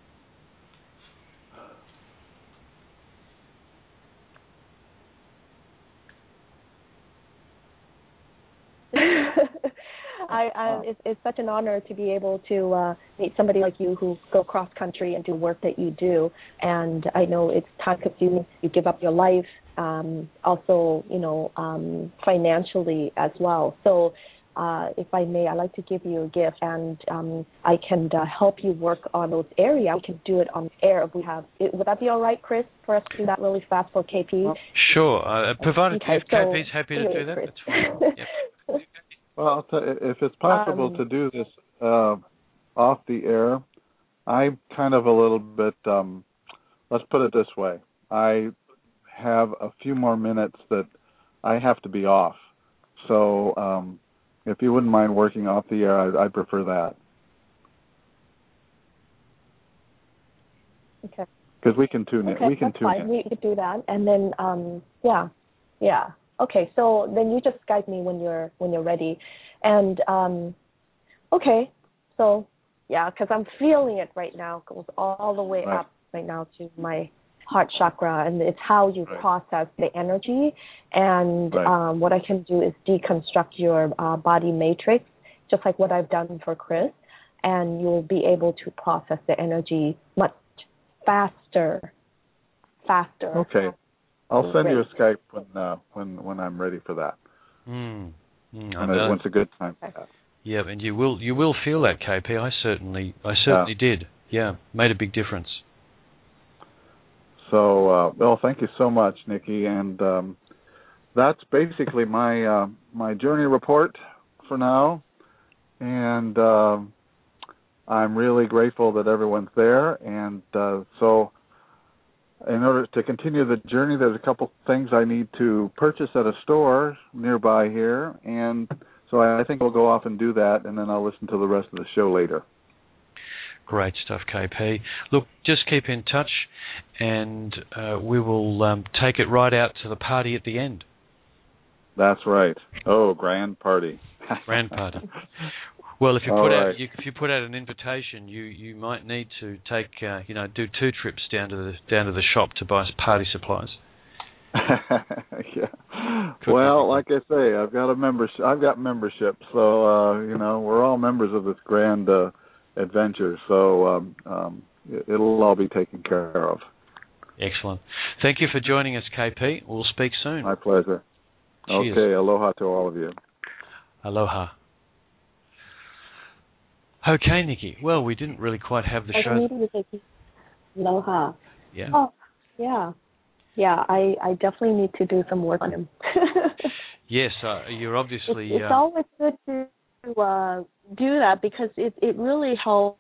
I, I it's, it's such an honor to be able to uh, meet somebody like you who go cross country and do work that you do. And I know it's time consuming. You give up your life, um, also, you know, um, financially as well. So, uh, if I may, I'd like to give you a gift, and um, I can uh, help you work on those areas. We can do it on air if we have. It, would that be all right, Chris, for us to do that really fast for K P? Sure. Uh, provided Okay, if so, K P's happy to anyway, do that, Chris. that's fine. Yep. Well, I'll tell you, if it's possible Um, to do this uh, off the air, I'm kind of a little bit, um, let's put it this way. I have a few more minutes that I have to be off. So um, if you wouldn't mind working off the air, I'd, I'd prefer that. Okay. Because we can tune okay, in. We can that's tune fine. in. We could do that, and then um, yeah, yeah. Okay, so then you just Skype me when you're when you're ready, and um, okay, so yeah, because I'm feeling it right now. It goes all the way Right. up right now to my heart chakra, and it's how you Right. process the energy. And Right. um, what I can do is deconstruct your uh, body matrix, just like what I've done for Chris, and you'll be able to process the energy much faster, faster. Okay. I'll send you a Great. Skype when uh, when when I'm ready for that. Mm. Mm, I When, know. it, when it's a good time for that. Yeah, and you will you will feel that, K P. I certainly I certainly Yeah. did. Yeah, made a big difference. So, uh, well, thank you so much, Nikki, and um, that's basically my uh, my journey report for now. And um, I'm really grateful that everyone's there. And uh, so, in order to continue the journey, there's a couple things I need to purchase at a store nearby here, and so I think we'll go off and do that, and then I'll listen to the rest of the show later. Great stuff, K P. Look, just keep in touch, and uh, we will um, take it right out to the party at the end. That's right. Oh, grand party. Grand party. Well, if you All put right. out you, if you put out an invitation, you, you might need to take uh, you know do two trips down to the down to the shop to buy party supplies. Yeah. Well, like I say, I've got a membership. I've got membership, so uh, you know we're all members of this grand uh, adventure. So um, um, it'll all be taken care of. Excellent. Thank you for joining us, K P. We'll speak soon. My pleasure. Cheers. Okay. Aloha to all of you. Aloha. Okay, Nikki. Well, we didn't really quite have the Nice show. meeting you, K P. Aloha. Yeah. Oh, yeah. Yeah, I, I definitely need to do some work on him. Yes, uh, you're obviously. It's, it's uh, always good to uh, do that because it, it really helps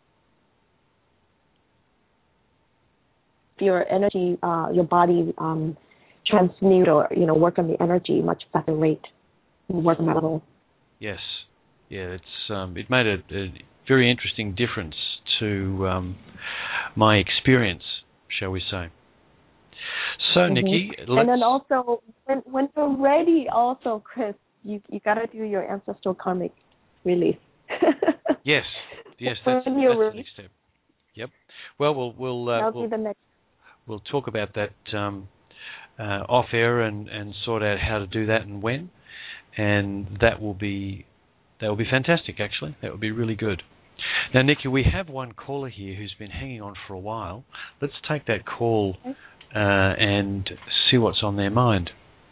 your energy, uh, your body um, transmute or, you know, work on the energy much better rate, work on that level. Yes. Yeah, it's um, it made a, a very interesting difference to um, my experience, shall we say. So, Mm-hmm. Nikki, let's... And then also, when, when you're ready, also, Chris, you you got to do your ancestral karmic release. Yes, yes, that's, When that's you're the ready. next step. Yep. Well, we'll we'll uh, That'll we'll, be the next. we'll talk about that um, uh, off air and, and sort out how to do that and when, and that will be that will be fantastic. Actually, that will be really good. Now, Nikki, we have one caller here who's been hanging on for a while. Let's take that call. Okay. Uh, and see what's on their mind.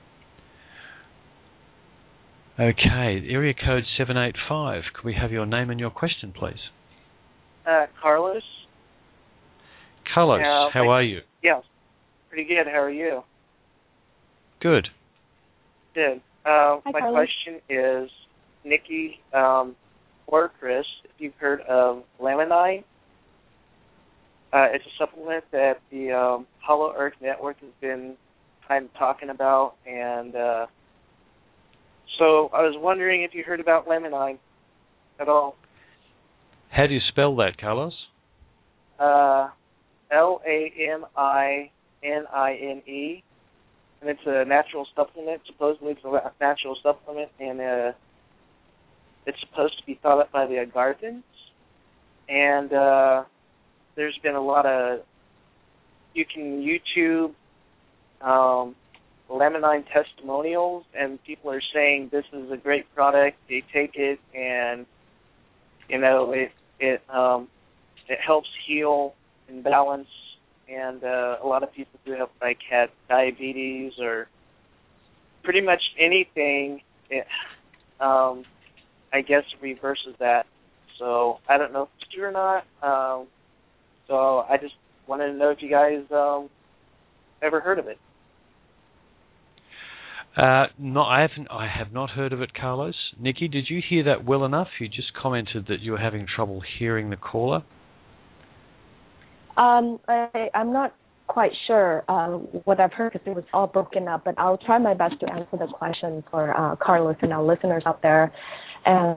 Okay, area code seven eight five. Could we have your name and your question, please? Uh, Carlos. Carlos, Yeah, how are you? Yes, pretty good. How are you? Good. Good. Uh, Hi, my Carlos. question is, Nikki um, or Chris, if you've heard of Laminine. Uh, it's a supplement that the um, Hollow Earth Network has been kind of talking about, and uh, so I was wondering if you heard about Laminine at all. How do you spell that, Carlos? Uh, L A M I N I N E, and it's a natural supplement. Supposedly it's a natural supplement, and uh, it's supposed to be thought up by the Agarthans. And uh, there's been a lot of, you can YouTube um, Lemonine testimonials, and people are saying this is a great product. They take it, and you know it it um, it helps heal and balance. And uh, a lot of people who have like had diabetes or pretty much anything, it, um, I guess reverses that. So I don't know if it's true or not. Um, so I just wanted to know if you guys um, ever heard of it. Uh, no, I haven't. I have not heard of it, Carlos. Nikki, did you hear that well enough? You just commented that you were having trouble hearing the caller. Um, I, I'm not quite sure uh, what I've heard because it was all broken up, but I'll try my best to answer the question for uh, Carlos and our listeners out there. And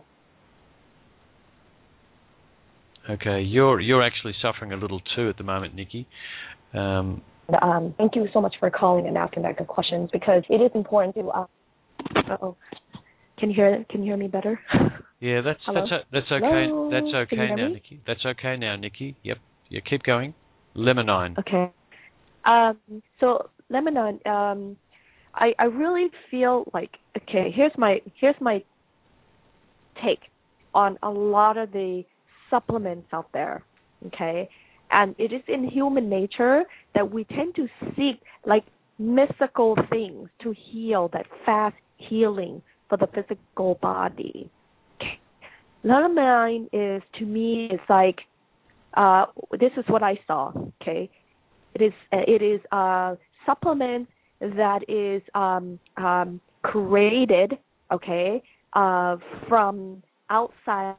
okay, you're you're actually suffering a little too at the moment, Nikki. Um, um, thank you so much for calling and asking that good questions because it is important to. Uh, uh-oh. Can you hear? Can you hear me better? Yeah, that's Hello? that's that's okay. Hello? That's okay Can you hear now, me? Nikki. That's okay now, Nikki. Yep. Yeah, keep going. Lemonine. Okay. Um, so Lemonine, um, I I really feel like okay. Here's my here's my take on a lot of the supplements out there. Okay, and it is in human nature that we tend to seek like mystical things to heal, that fast healing for the physical body. Okay. Lemonine is to me is like. Uh, this is what I saw. Okay, it is uh, it is a supplement that is um, um, created. Okay, uh, from outside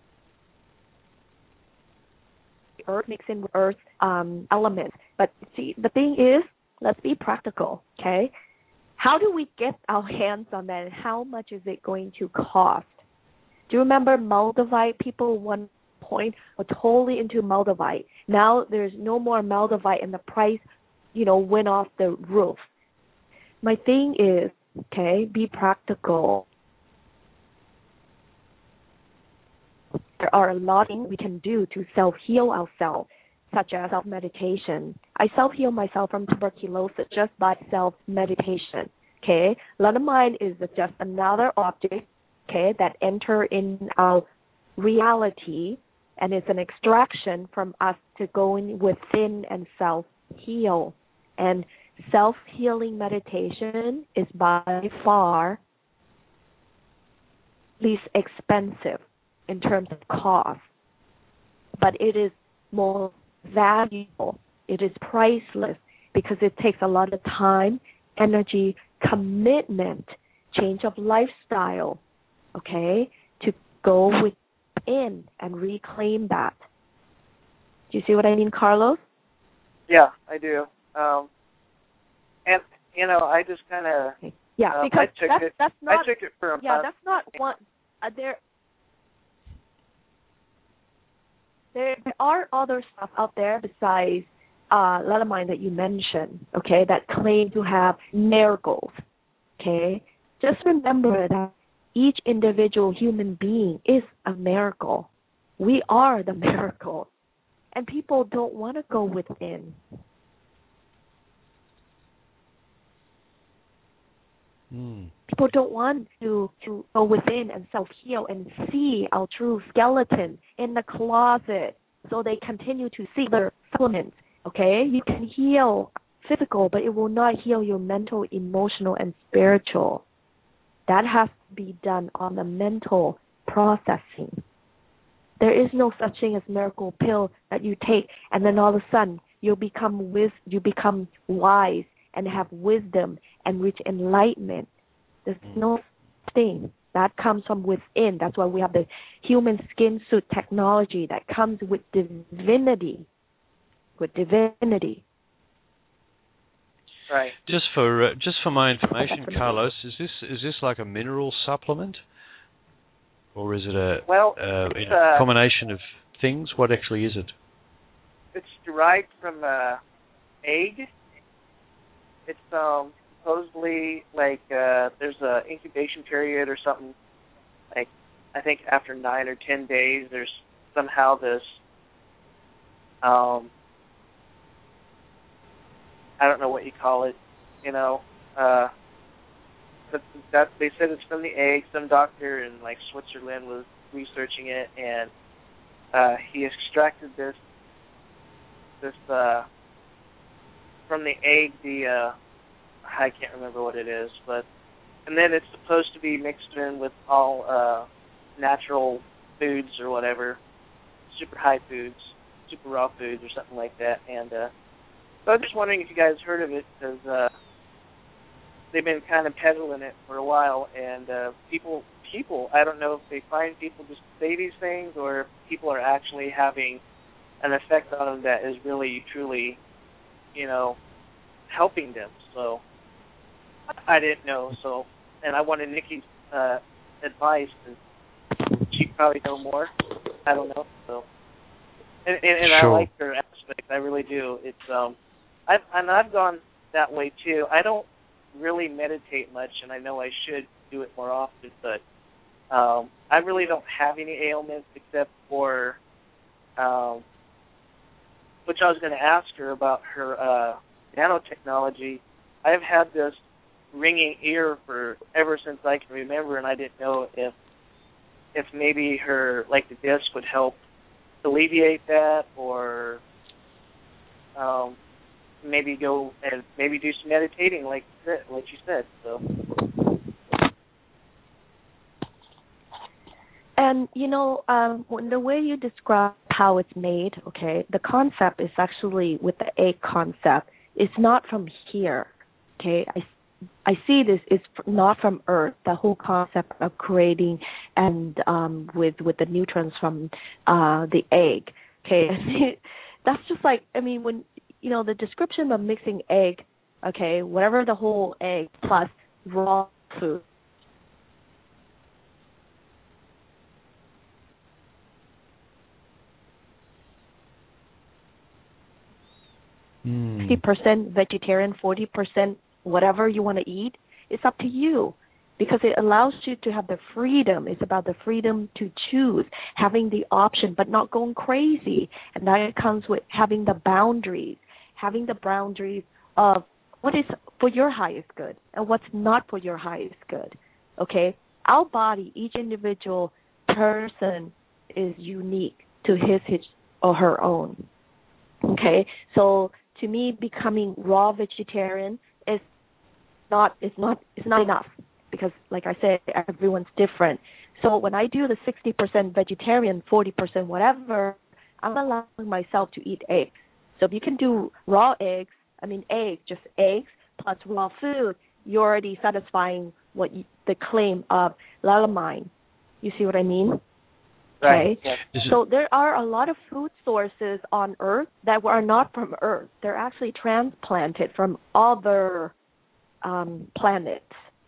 earth, mixing with earth um, elements. But see, the thing is, let's be practical. Okay, how do we get our hands on that? And how much is it going to cost? Do you remember Moldavite? People want. Point were totally into Moldavite. Now there's no more Moldavite and the price, you know, went off the roof. My thing is, okay, be practical. There are a lot of things we can do to self-heal ourselves, such as self-meditation. I self-heal myself from tuberculosis just by self-meditation, okay? Lemonine is just another object, okay, that enter in our reality, and it's an extraction from us to go in within and self-heal. And self-healing meditation is by far least expensive in terms of cost, but it is more valuable. It is priceless because it takes a lot of time, energy, commitment, change of lifestyle, okay, to go within and reclaim that. Do you see what I mean, Carlos? Yeah, I do. Um, and you know, I just kind of okay. yeah, um, because I took that's it, that's not I took it for a yeah, month. that's not one. Uh, there, there there are other stuff out there besides uh, Lemonine that you mentioned. Okay, that claim to have miracles. Okay, just remember that. Each individual human being is a miracle. We are the miracle. And people don't want to go within. Mm. People don't want to, to go within and self-heal and see our true skeleton in the closet. So they continue to seek their supplements. Okay? You can heal physical, but it will not heal your mental, emotional, and spiritual. That has to be done on the mental processing. There is no such thing as miracle pill that you take and then all of a sudden you become wis- you become wise and have wisdom and reach enlightenment. There's no thing. That comes from within. That's why we have the human skin suit technology that comes with divinity. With divinity. Right. Just for uh, just for my information, Carlos, is this is this like a mineral supplement, or is it a, well, uh, it's a a combination of things? What actually is it? it's derived from a egg. It's um supposedly like uh, there's a incubation period or something. Like I think after nine or ten days, there's somehow this um I don't know what you call it, you know. Uh, but that they said it's from the egg. Some doctor in like Switzerland was researching it, and uh, he extracted this this uh, from the egg. The uh, I can't remember what it is, but and then it's supposed to be mixed in with all uh, natural foods or whatever, super high foods, super raw foods or something like that. And uh, so I'm just wondering if you guys heard of it, because uh, they've been kind of peddling it for a while, and uh, people, people, I don't know if they find people just say these things, or if people are actually having an effect on them that is really, truly, you know, helping them. So I didn't know. So, and I wanted Nikki's uh, advice, because she probably know more. I don't know. So, and, and, and sure. I like her aspect. I really do. It's um, I've and I've gone that way too. I don't really meditate much, and I know I should do it more often, but um, I really don't have any ailments except for, um, which I was going to ask her about her uh, nanotechnology. I've had this ringing ear for ever since I can remember, and I didn't know if if maybe her, like the disc, would help alleviate that, or um, maybe go and maybe do some meditating, like like you said. So. And you know, um, when the way you describe how it's made, okay, the concept is actually with the egg concept. It's not from here, okay. I, I see this is not from Earth. The whole concept of creating and um, with with the nutrients from uh, the egg, okay. That's just like, I mean, when you know the description of mixing egg, okay, whatever the whole egg plus raw food. sixty percent vegetarian, forty percent whatever you want to eat. It's up to you, because it allows you to have the freedom. It's about the freedom to choose, having the option, but not going crazy. And that comes with having the boundaries, having the boundaries of what is for your highest good and what's not for your highest good. Okay? Our body, each individual person is unique to his, his or her own. Okay? So to me, becoming raw vegetarian is not is not is not enough, because, like I said, everyone's different. So when I do the sixty percent vegetarian, forty percent whatever, I'm allowing myself to eat eggs. So if you can do raw eggs, I mean eggs, just eggs plus raw food, you're already satisfying what you, the claim of lalamine. You see what I mean? Right. Okay. Yes. So there are a lot of food sources on Earth that are not from Earth. They're actually transplanted from other um, planets.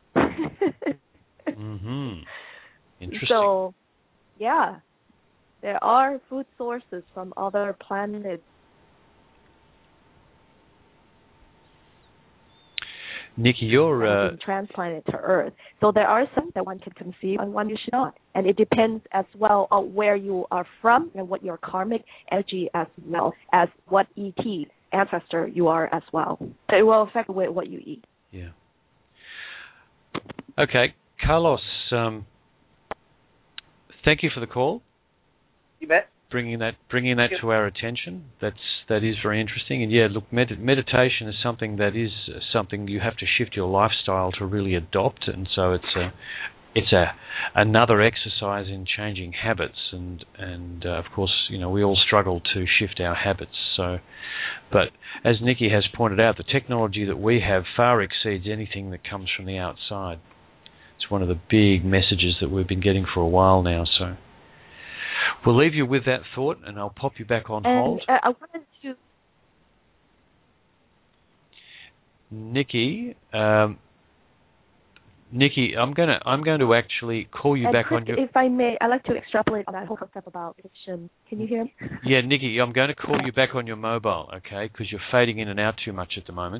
mm-hmm. Interesting. So, yeah, there are food sources from other planets. Nikki, you're uh, being transplanted to Earth. So there are some that one can conceive and one you should not. And it depends as well on where you are from and what your karmic energy, as well as what E T ancestor you are as well. So it will affect what you eat. Yeah. Okay, Carlos, um, thank you for the call. You bet. Bringing that, bringing that to our attention. That's that is very interesting. And yeah, look, med- meditation is something that is something you have to shift your lifestyle to really adopt. And so it's a, it's a another exercise in changing habits. And and uh, of course, you know, we all struggle to shift our habits. So, but as Nikki has pointed out, the technology that we have far exceeds anything that comes from the outside. It's one of the big messages that we've been getting for a while now. So. We'll leave you with that thought, and I'll pop you back on and, hold. Uh, I wanted to... Nikki, um, Nikki, I'm gonna I'm going to actually call you and back Chris, on your. If I may, I'd like to extrapolate on that whole concept about addiction. Can you hear me? Yeah, Nikki, I'm going to call you back on your mobile, okay? Because you're fading in and out too much at the moment.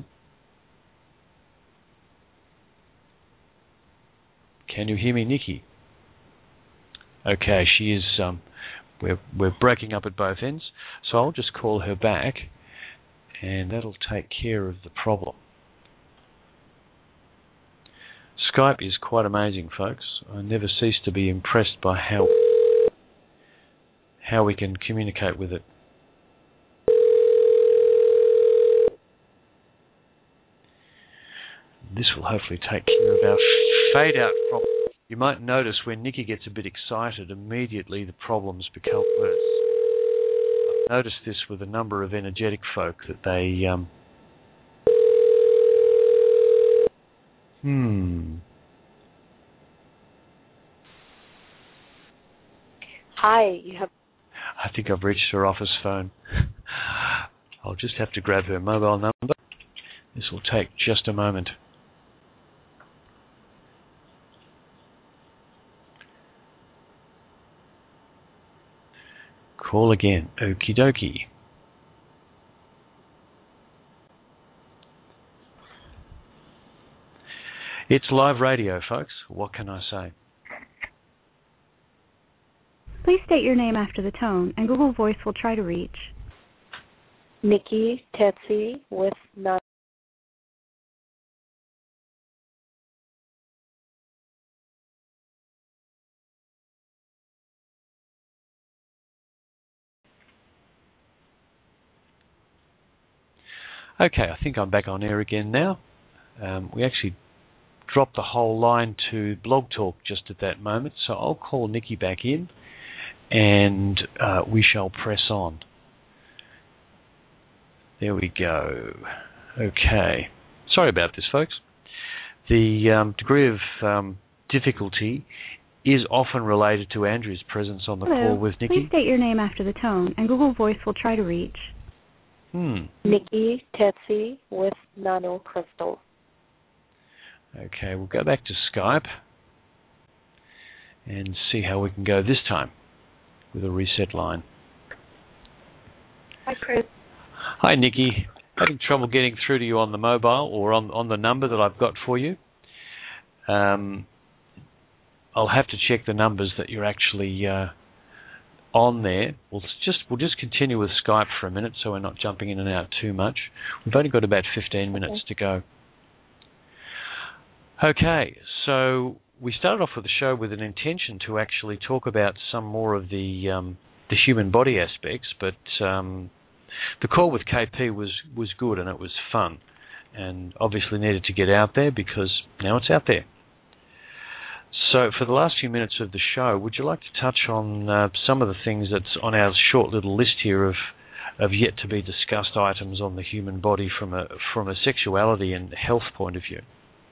Can you hear me, Nikki? Okay, she is. Um, we're we're breaking up at both ends, so I'll just call her back, and that'll take care of the problem. Skype is quite amazing, folks. I never cease to be impressed by how how we can communicate with it. This will hopefully take care of our fade out problem. You might notice when Nikki gets a bit excited, immediately the problems become worse. I've noticed this with a number of energetic folk that they um, Hmm. Hi, you have. I think I've reached her office phone. I'll just have to grab her mobile number. This will take just a moment. Call again. Okie dokie. It's live radio, folks. What can I say? Please state your name after the tone, and Google Voice will try to reach Nikki Tetsi with nine. Okay, I think I'm back on air again now. Um, we actually dropped the whole line to Blog Talk just at that moment, so I'll call Nikki back in, and uh, we shall press on. There we go. Okay. Sorry about this, folks. The um, degree of um, difficulty is often related to Andrew's presence on the Hello. call with Nikki. Please state your name after the tone, and Google Voice will try to reach Hmm. Nikki Tetsi with Nano Crystal. Okay, we'll go back to Skype and see how we can go this time with a reset line. Hi, Chris. Hi, Nikki. Having trouble getting through to you on the mobile or on on the number that I've got for you. Um, I'll have to check the numbers that you're actually uh, on there. We'll just we'll just continue with Skype for a minute, so we're not jumping in and out too much. We've only got about fifteen minutes Okay. to go. Okay, so we started off with the show with an intention to actually talk about some more of the um, the human body aspects, but um, the call with K P was, was good and it was fun, and obviously needed to get out there because now it's out there. So for the last few minutes of the show, would you like to touch on uh, some of the things that's on our short little list here of of yet to be discussed items on the human body from a from a sexuality and health point of view?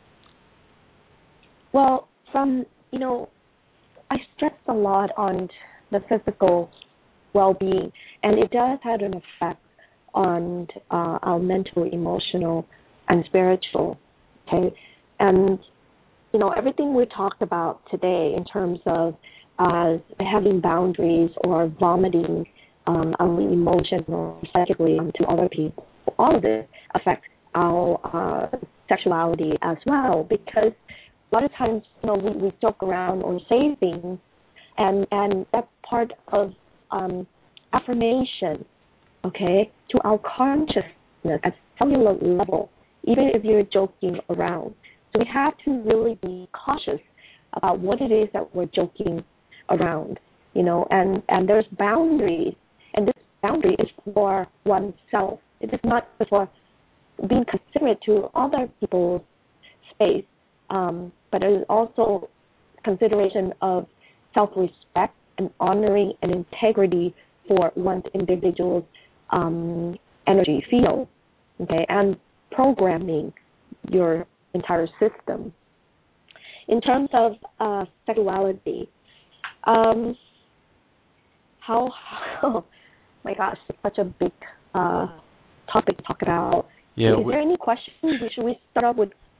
Well, from, you know, I stress a lot on the physical well-being, and it does have an effect on uh, our mental, emotional, and spiritual, okay? And, you know, everything we talked about today in terms of uh, having boundaries or vomiting um, on the emotion or psychically to other people, all of this affects our uh, sexuality as well, because a lot of times, you know, we, we joke around or say things, and, and that's part of um, affirmation, okay, to our consciousness at cellular level, even if you're joking around. So we have to really be cautious about what it is that we're joking around, you know, and, and there's boundaries, and this boundary is for oneself. It is not for being considerate to other people's space. Um, but it is also consideration of self-respect and honoring and integrity for one's individual's um, energy field, okay, and programming your entire system. In terms of uh, sexuality, um, how, oh my gosh, it's such a big uh, topic to talk about. Yeah, is there any questions? Should we start off with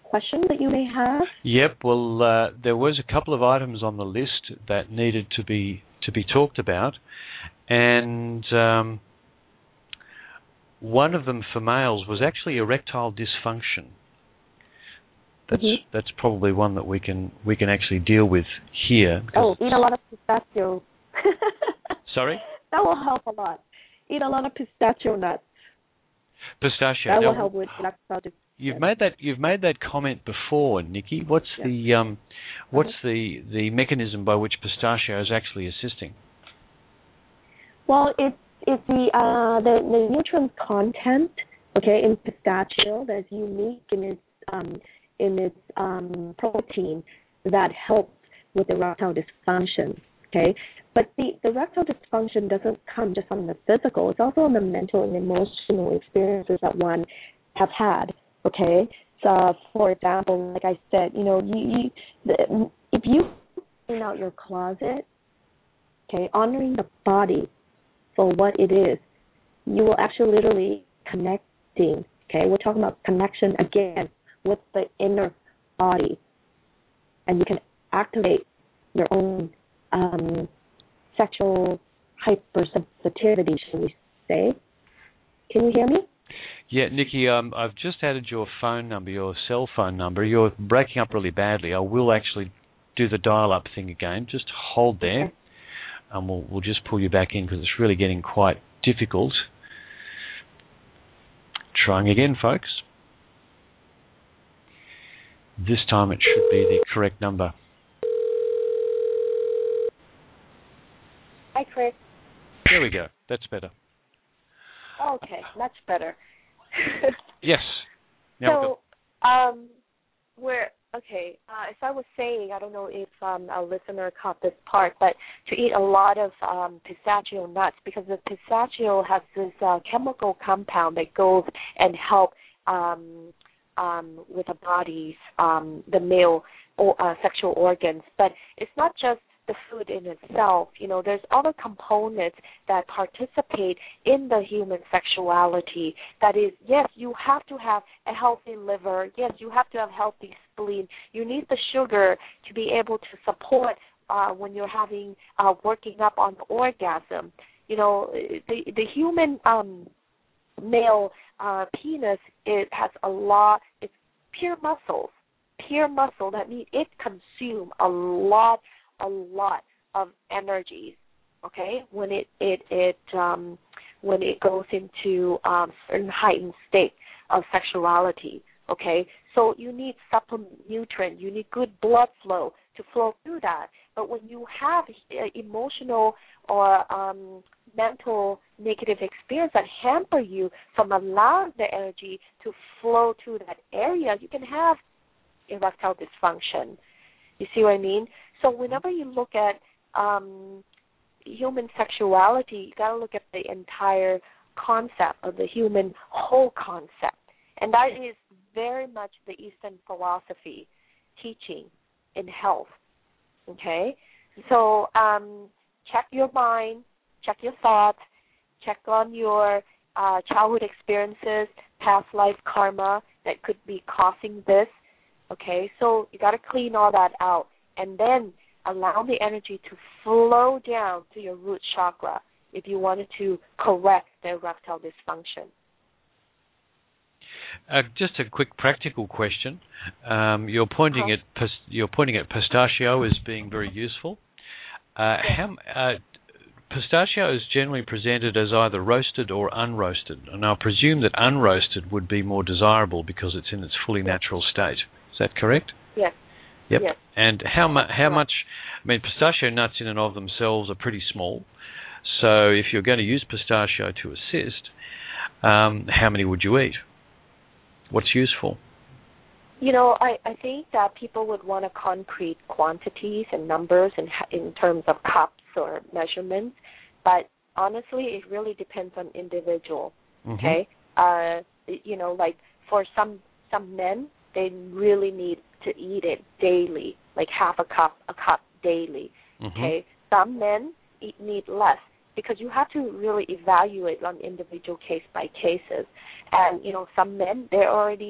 questions that you may have? Yep. Well, uh, there was a couple of items on the list that needed to be to be talked about, and um, one of them for males was actually erectile dysfunction. That's mm-hmm. that's probably one that we can we can actually deal with here. Oh, eat a lot of pistachio. Sorry? That will help a lot. Eat a lot of pistachio nuts. Pistachio. That now, will help with erectile dysfunction. You've made that you've made that comment before, Nikki. What's yeah. the um, what's uh-huh. the the mechanism by which pistachio is actually assisting? Well, it's it's the uh, the the nutrient content, okay, in pistachio that's unique in its um, in its um, protein that helps with erectile dysfunction, okay? But the, the erectile dysfunction doesn't come just from the physical. It's also on the mental and emotional experiences that one have had, okay? So, for example, like I said, you know, you, you the, if you clean out your closet, okay, honoring the body for what it is, you will actually literally connecting, okay? We're talking about connection again with the inner body, and you can activate your own um, sexual hypersensitivity, shall we say. Can you hear me? Yeah, Nikki, um, I've just added your phone number, your cell phone number. You're breaking up really badly. I will actually do the dial-up thing again. Just hold there, okay. and we'll, we'll just pull you back in because it's really getting quite difficult. Trying again, folks. This time it should be the correct number. Hi, Chris. There we go. That's better. Okay, much better. Yes. Now so, um, we're okay. Uh, as I was saying, I don't know if um, a listener caught this part, but to eat a lot of um, pistachio nuts because the pistachio has this uh, chemical compound that goes and help um, um, with the body's um, the male or, uh, sexual organs. But it's not just the food in itself. You know, there's other components that participate in the human sexuality. That is, yes, you have to have a healthy liver. Yes, you have to have healthy spleen. You need the sugar to be able to support uh, when you're having uh, working up on the orgasm. You know, the the human um, male uh, penis, it has a lot. It's pure muscles, pure muscle. That means it consumes a lot. a lot of energy, okay, when it it it um, when it goes into um, certain heightened state of sexuality, okay. So you need supplement nutrient, you need good blood flow to flow through that. But when you have uh, emotional or um, mental negative experience that hamper you from allowing the energy to flow through that area, you can have erectile dysfunction. You see what I mean? So whenever you look at um, human sexuality, you got to look at the entire concept of the human whole concept. And that is very much the Eastern philosophy teaching in health, okay? So um, check your mind, check your thoughts, check on your uh, childhood experiences, past life karma that could be causing this, okay? So you got to clean all that out and then allow the energy to flow down to your root chakra if you wanted to correct the erectile dysfunction. Uh, just a quick practical question. Um, you're pointing uh-huh. at you're pointing at pistachio as being very useful. Uh, how, uh, pistachio is generally presented as either roasted or unroasted, and I presume that unroasted would be more desirable because it's in its fully yes. natural state. Is that correct? Yes. Yep. Yes. And how much? How much? I mean, pistachio nuts in and of themselves are pretty small. So if you're going to use pistachio to assist, um, how many would you eat? What's useful? You know, I, I think that people would want a concrete quantities and numbers in in terms of cups or measurements, but honestly, it really depends on individual. Mm-hmm. Okay, uh, you know, like for some some men, they really need to eat it daily, like half a cup, a cup daily. Mm-hmm. Okay, some men eat, need less because you have to really evaluate on individual case by cases. And, you know, some men, they're already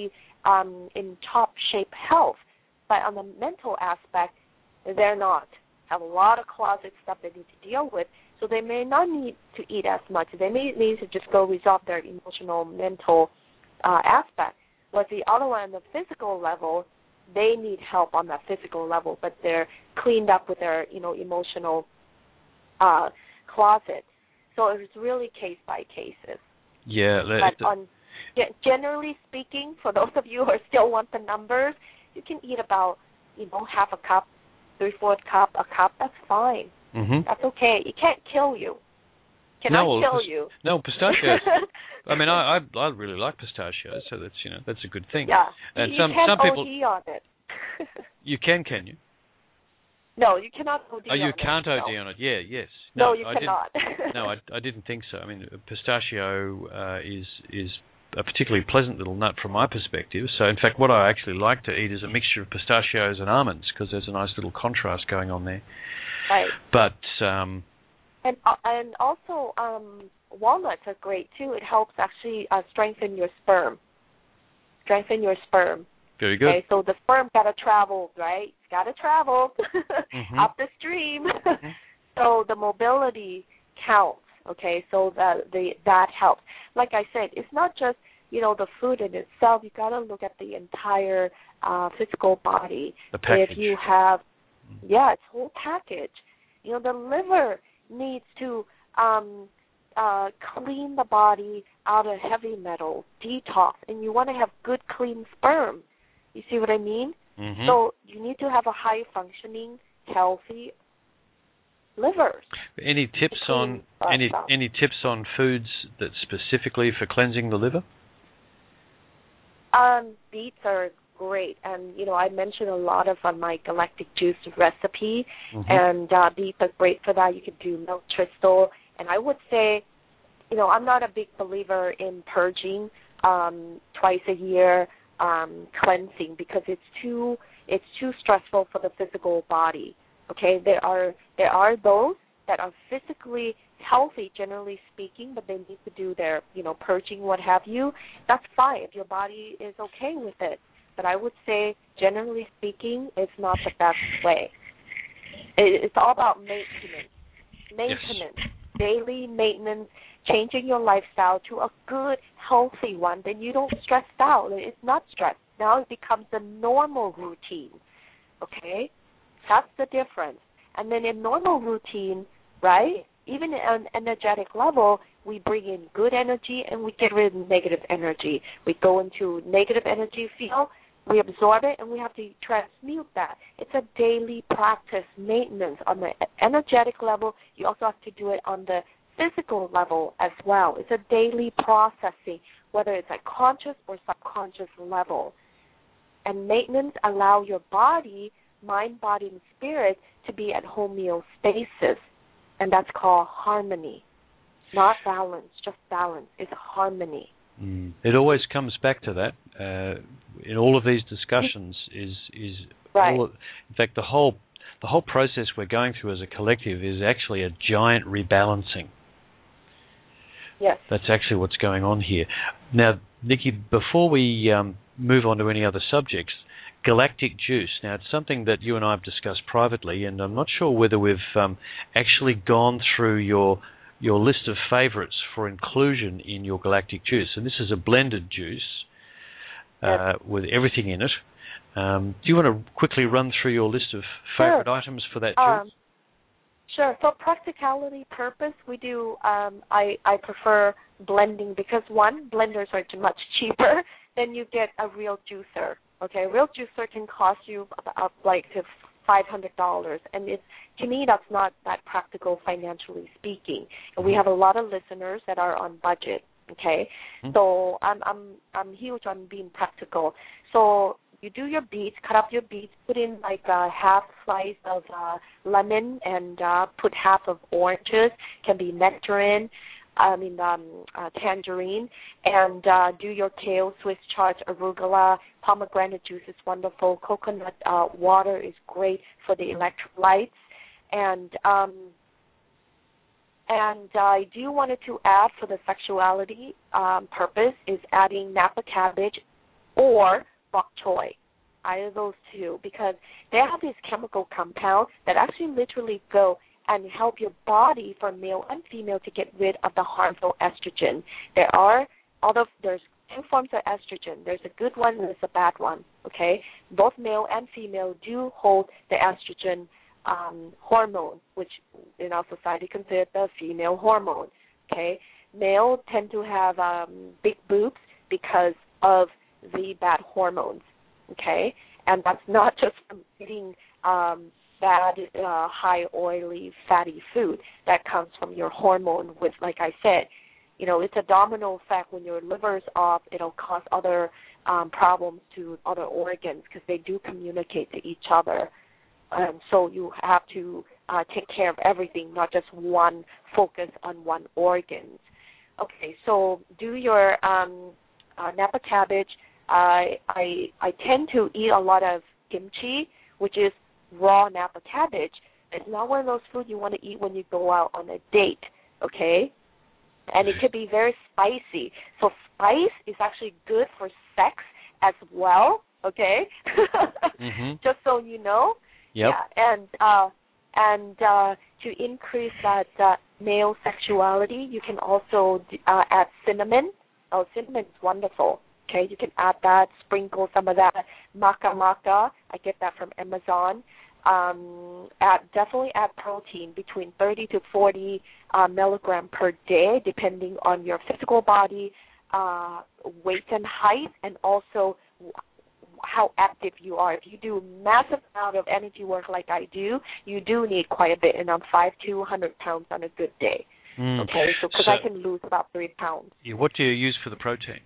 um, in top shape health, but on the mental aspect, they're not. Have a lot of closet stuff they need to deal with, so they may not need to eat as much. They may need to just go resolve their emotional, mental uh, aspect. But the other one on the physical level, they need help on that physical level, but they're cleaned up with their, you know, emotional uh, closet. So it's really case by cases. Yeah. But on, generally speaking, for those of you who still want the numbers, you can eat about, you know, half a cup, three-fourths cup, a cup. That's fine. Mm-hmm. That's okay. It can't kill you. Cannot no, kill well, you. No, pistachios. I mean, I, I I really like pistachios, so that's you know that's a good thing. Yeah. And you some can't some people O D on it. you can can you? No, you cannot O D oh, on it. Oh, you can't O D no. on it. Yeah, yes. No, No, you I cannot. Didn't, no, I, I didn't think so. I mean, pistachio uh, is is a particularly pleasant little nut from my perspective. So, in fact, what I actually like to eat is a mixture of pistachios and almonds because there's a nice little contrast going on there. Right. But um, and uh, and also um, walnuts are great too. It helps actually uh, strengthen your sperm. Strengthen your sperm. Very good. Okay, so the sperm got to travel, right? It's got to travel mm-hmm. up the stream. Mm-hmm. So the mobility counts. Okay, so that the that helps. Like I said, it's not just, you know, the food in itself. You got to look at the entire uh, physical body. The package. If you have, yeah, it's whole package. You know, the liver needs to um, uh, clean the body out of heavy metals, detox, and you want to have good, clean sperm. You see what I mean? Mm-hmm. So you need to have a high-functioning, healthy livers. Any tips on any stuff. any tips on foods that specifically for cleansing the liver? Um, beets are great, and you know I mentioned a lot of on my galactic juice recipe, mm-hmm. and uh, beets are great for that. You could do milk thistle, and I would say, you know, I'm not a big believer in purging um, twice a year um, cleansing because it's too it's too stressful for the physical body. Okay, there are there are those that are physically healthy, generally speaking, but they need to do their, you know, purging, what have you. That's fine if your body is okay with it. But I would say, generally speaking, it's not the best way. It, it's all about maintenance, maintenance, yes. daily maintenance, changing your lifestyle to a good, healthy one. Then you don't stress out. It's not stress. Now it becomes a normal routine. Okay. That's the difference. And then in normal routine, right, even at an energetic level, we bring in good energy and we get rid of negative energy. We go into negative energy field, we absorb it, and we have to transmute that. It's a daily practice, maintenance. On the energetic level, you also have to do it on the physical level as well. It's a daily processing, whether it's at conscious or subconscious level. And maintenance allow your body, mind, body, and spirit to be at homeostasis, and that's called harmony. Not balance, just balance. It's harmony. Mm. It always comes back to that. Uh, in all of these discussions, is is right. all of, in fact the whole the whole process we're going through as a collective is actually a giant rebalancing. Yes, that's actually what's going on here. Now, Nikki, before we um, move on to any other subjects, galactic juice. Now, it's something that you and I have discussed privately, and I'm not sure whether we've um, actually gone through your your list of favorites for inclusion in your galactic juice. And this is a blended juice uh, yes. with everything in it. Um, do you want to quickly run through your list of favorite sure. items for that juice? Um, sure. For practicality purpose, we do. Um, I I prefer blending because one, blenders are much cheaper than you get a real juicer. Okay, a real juicer can cost you about like five hundred dollars, and it's, to me, that's not that practical financially speaking. And we have a lot of listeners that are on budget. Okay, mm-hmm. so I'm I'm I'm huge on being practical. So you do your beets, cut up your beets, put in like a half slice of uh, lemon, and uh, put half of oranges. Can be nectarine. I mean, um, uh, tangerine, and uh, do your kale, Swiss chard, arugula, pomegranate juice is wonderful. Coconut uh, water is great for the electrolytes, and um, and I do wanted to add for the sexuality um, purpose is adding Napa cabbage or bok choy, either of those two, because they have these chemical compounds that actually literally go and help your body, for male and female, to get rid of the harmful estrogen. There are, although there's two forms of estrogen. There's a good one and there's a bad one, okay? Both male and female do hold the estrogen um, hormone, which in our society considered the female hormone, okay? Male tend to have um, big boobs because of the bad hormones, okay? And that's not just from eating um, bad, uh, high oily, fatty food. That comes from your hormone, which, like I said, you know, it's a domino effect. When your liver's off, it'll cause other um, problems to other organs because they do communicate to each other. Um, so you have to uh, take care of everything, not just one focus on one organ. Okay, so do your um, uh, Napa cabbage. I, I I tend to eat a lot of kimchi, which is raw Napa cabbage. It's not one of those foods you want to eat when you go out on a date, okay? And it could be very spicy. So spice is actually good for sex as well, okay? mm-hmm. Just so you know. Yep. Yeah, and uh, and uh, to increase that uh, male sexuality, you can also uh, add cinnamon. Oh, cinnamon is wonderful. Okay, you can add that, sprinkle some of that maca maca. I get that from Amazon. Um, add, definitely add protein between thirty to forty uh, milligram per day, depending on your physical body, uh, weight and height, and also how active you are. If you do a massive amount of energy work like I do, you do need quite a bit, and I'm five to one hundred pounds on a good day. Mm. Okay, so because so, I can lose about three pounds. Yeah, what do you use for the protein?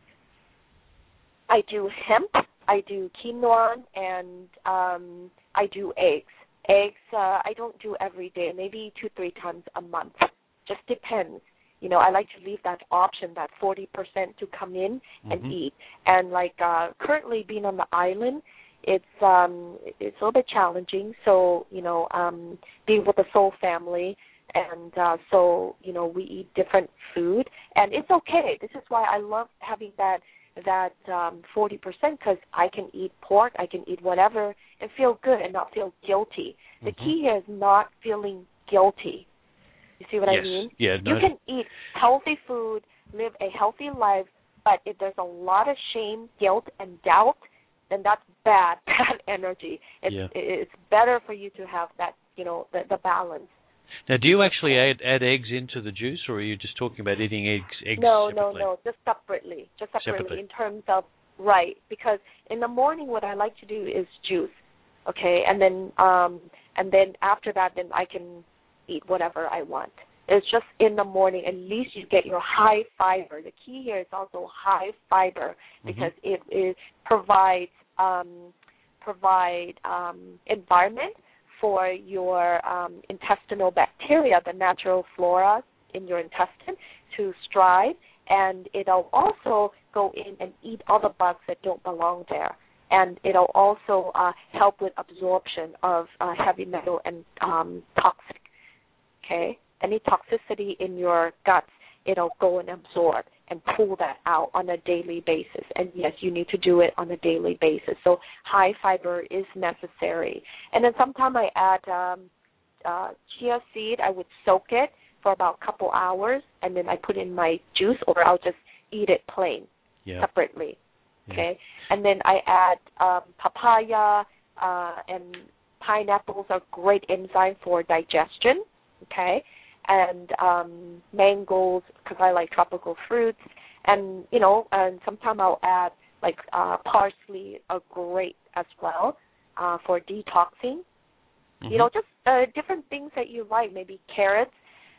I do hemp, I do quinoa, and um, I do eggs. Eggs, uh, I don't do every day, maybe two, three times a month. Just depends. You know, I like to leave that option, that forty percent to come in and mm-hmm. eat. And like uh, currently being on the island, it's um, it's a little bit challenging. So, you know, um, being with the Soul family, and uh, so, you know, we eat different food. And it's okay. This is why I love having that that um, forty percent, because I can eat pork, I can eat whatever, and feel good and not feel guilty. The mm-hmm. key here is not feeling guilty. You see what yes. I mean? Yeah, no. You can eat healthy food, live a healthy life, but if there's a lot of shame, guilt, and doubt, then that's bad, bad energy. It's, yeah. it's better for you to have that, you know, the, the balance. Now, do you actually add, add eggs into the juice, or are you just talking about eating eggs, eggs no, separately? No, no, just separately. Just separately, separately. In terms of, right, because in the morning what I like to do is juice, okay, and then um, and then after that, then I can eat whatever I want. It's just in the morning, at least you get your high fiber. The key here is also high fiber, because mm-hmm. it, it provides um, provide um, environment for your um, intestinal bacteria, the natural flora in your intestine, to strive, and it'll also go in and eat all the bugs that don't belong there. And it'll also uh, help with absorption of uh, heavy metal and um, toxic, okay? Any toxicity in your guts, it'll go and absorb and pull that out on a daily basis. And, yes, you need to do it on a daily basis. So high fiber is necessary. And then sometimes I add um, uh, chia seed. I would soak it for about a couple hours, and then I put in my juice, or I'll just eat it plain, yeah. separately. Yeah. Okay? And then I add um, papaya, uh, and pineapples are great enzyme for digestion, okay? And um, mangoes, because I like tropical fruits, and you know, and sometimes I'll add like uh, parsley, are great as well uh, for detoxing. Mm-hmm. You know, just uh, different things that you like, maybe carrots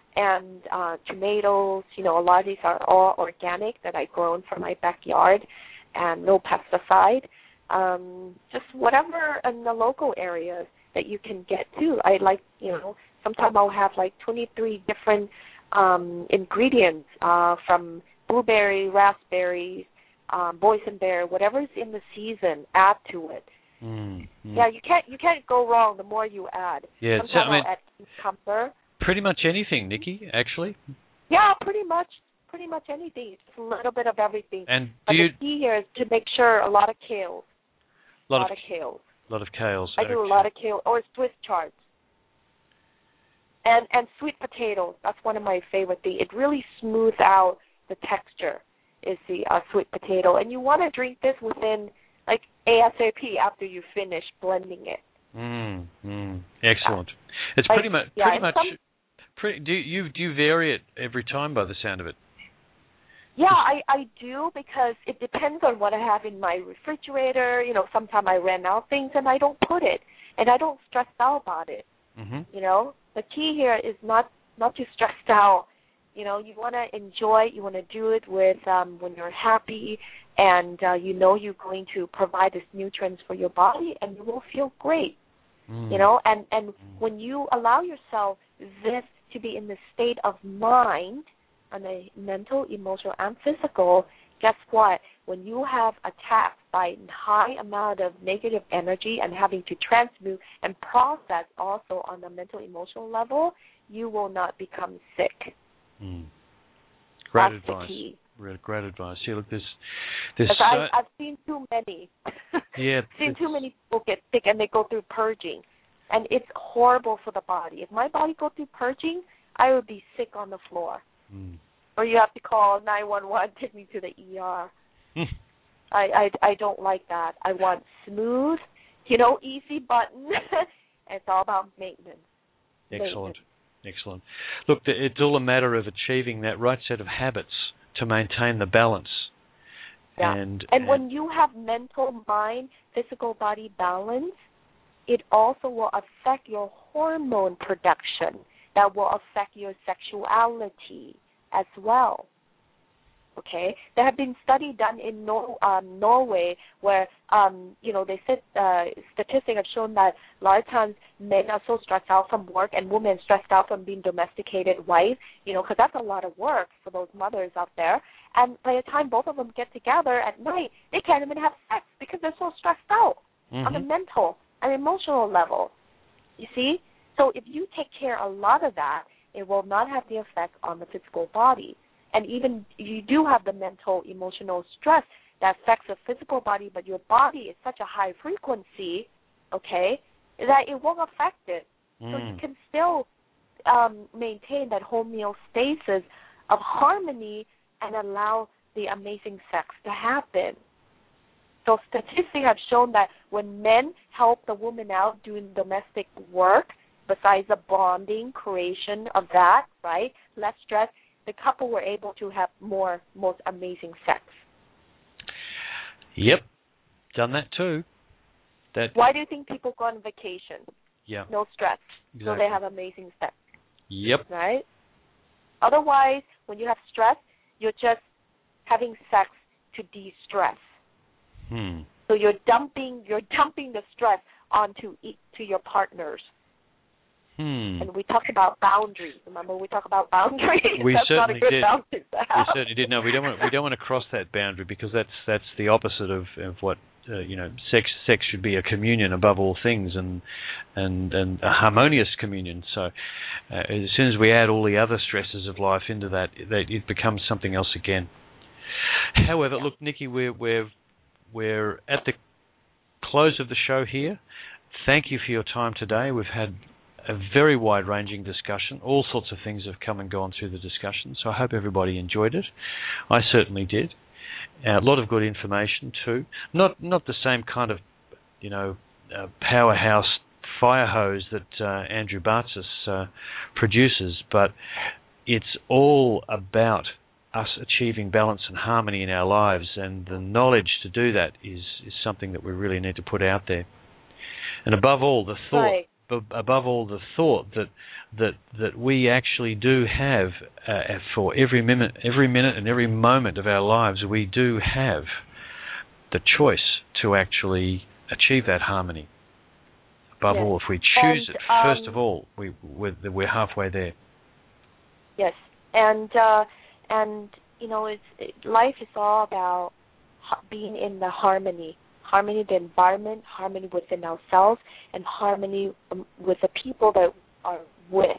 and uh, tomatoes. You know, a lot of these are all organic that I grown from my backyard, and no pesticide. Um, just whatever in the local areas that you can get to. I like, you know. Sometimes I'll have like twenty-three different um, ingredients uh, from blueberry, raspberries, um, boysenberry, whatever's in the season. Add to it. Mm, mm. Yeah, you can't you can't go wrong. The more you add. Yeah, sometimes so, I mean, I'll add cucumber. Pretty much anything, Nikki. Actually. Yeah, pretty much, pretty much anything. Just a little bit of everything. And do but you? the key here is to make sure a lot of kale. A lot, lot of, of kales. A lot of kales. I do okay. a lot of kale or Swiss chards. And and sweet potatoes. That's one of my favorite things. It really smooths out the texture. Is the uh, sweet potato, and you want to drink this within like ASAP after you finish blending it. Mm, mm, excellent. Yeah. It's like, pretty much yeah, pretty much. Some, pretty, do you do you vary it every time by the sound of it? Yeah, I, I do because it depends on what I have in my refrigerator. You know, sometimes I ran out things and I don't put it, and I don't stress out about it. Mm-hmm. You know, the key here is not not to stress out. You know, you want to enjoy, you want to do it with um, when you're happy and uh, you know you're going to provide these nutrients for your body and you will feel great. Mm. You know, and, and mm. when you allow yourself this to be in the state of mind, on a mental, emotional, and physical, guess what? When you have attacked by high amount of negative energy and having to transmute and process also on the mental, emotional level, you will not become sick. Mm. Great That's advice. The key. Great advice. See, look, there's, there's so, I, I've seen too many. Yeah, seen too many people get sick and they go through purging, and it's horrible for the body. If my body go through purging, I would be sick on the floor. Mm. Or you have to call nine one one, take me to the E R. I, I I don't like that. I want smooth, you know, easy button. It's all about maintenance. Excellent. Maintenance. Excellent. Look, it's all a matter of achieving that right set of habits to maintain the balance. Yeah. And, and when you have mental, mind, physical body balance, it also will affect your hormone production. That will affect your sexuality as well. Okay, there have been studies done in Nor- um, Norway where, um, you know, they said uh, statistics have shown that a lot of times men are so stressed out from work and women stressed out from being domesticated wife, you know, because that's a lot of work for those mothers out there. And by the time both of them get together at night, they can't even have sex because they're so stressed out mm-hmm. on a mental and emotional level. You see? So if you take care of a lot of that, it will not have the effect on the physical body. And even if you do have the mental, emotional stress that affects the physical body, but your body is such a high frequency, okay, that it won't affect it. Mm. So you can still um, maintain that homeostasis of harmony and allow the amazing sex to happen. So statistics have shown that when men help the woman out doing domestic work, besides the bonding, creation of that, right, less stress, the couple were able to have more, most amazing sex. Yep, done that too. That. Why do you think people go on vacation? Yeah. No stress, exactly. So they have amazing sex. Yep. Right? Otherwise, when you have stress, you're just having sex to de-stress. Hmm. So you're dumping, you're dumping the stress onto to your partners. Hmm. And we talked about boundaries. Remember, we talked about boundaries. We that's certainly not a good did. Boundary to have. We certainly did. No, we don't want we don't want to cross that boundary because that's that's the opposite of, of what uh, you know. Sex sex should be a communion above all things, and and and a harmonious communion. So, uh, as soon as we add all the other stresses of life into that, that it becomes something else again. However, yeah. look, Nikki, we're we're we're at the close of the show here. Thank you for your time today. We've had a very wide-ranging discussion. All sorts of things have come and gone through the discussion, so I hope everybody enjoyed it. I certainly did. Uh, a lot of good information too. Not not the same kind of, you know, uh, powerhouse fire hose that uh, Andrew Bartzis uh, produces, but it's all about us achieving balance and harmony in our lives, and the knowledge to do that is, is something that we really need to put out there. And above all, the thought. Right. Above all, the thought that that that we actually do have uh, for every minute, every minute, and every moment of our lives, we do have the choice to actually achieve that harmony. Above yes. all, if we choose and, it, first um, of all, we we're, we're halfway there. Yes, and uh, and you know, it's it, life is all about being in the harmony. Harmony, the environment, harmony within ourselves, and harmony um, with the people that are with.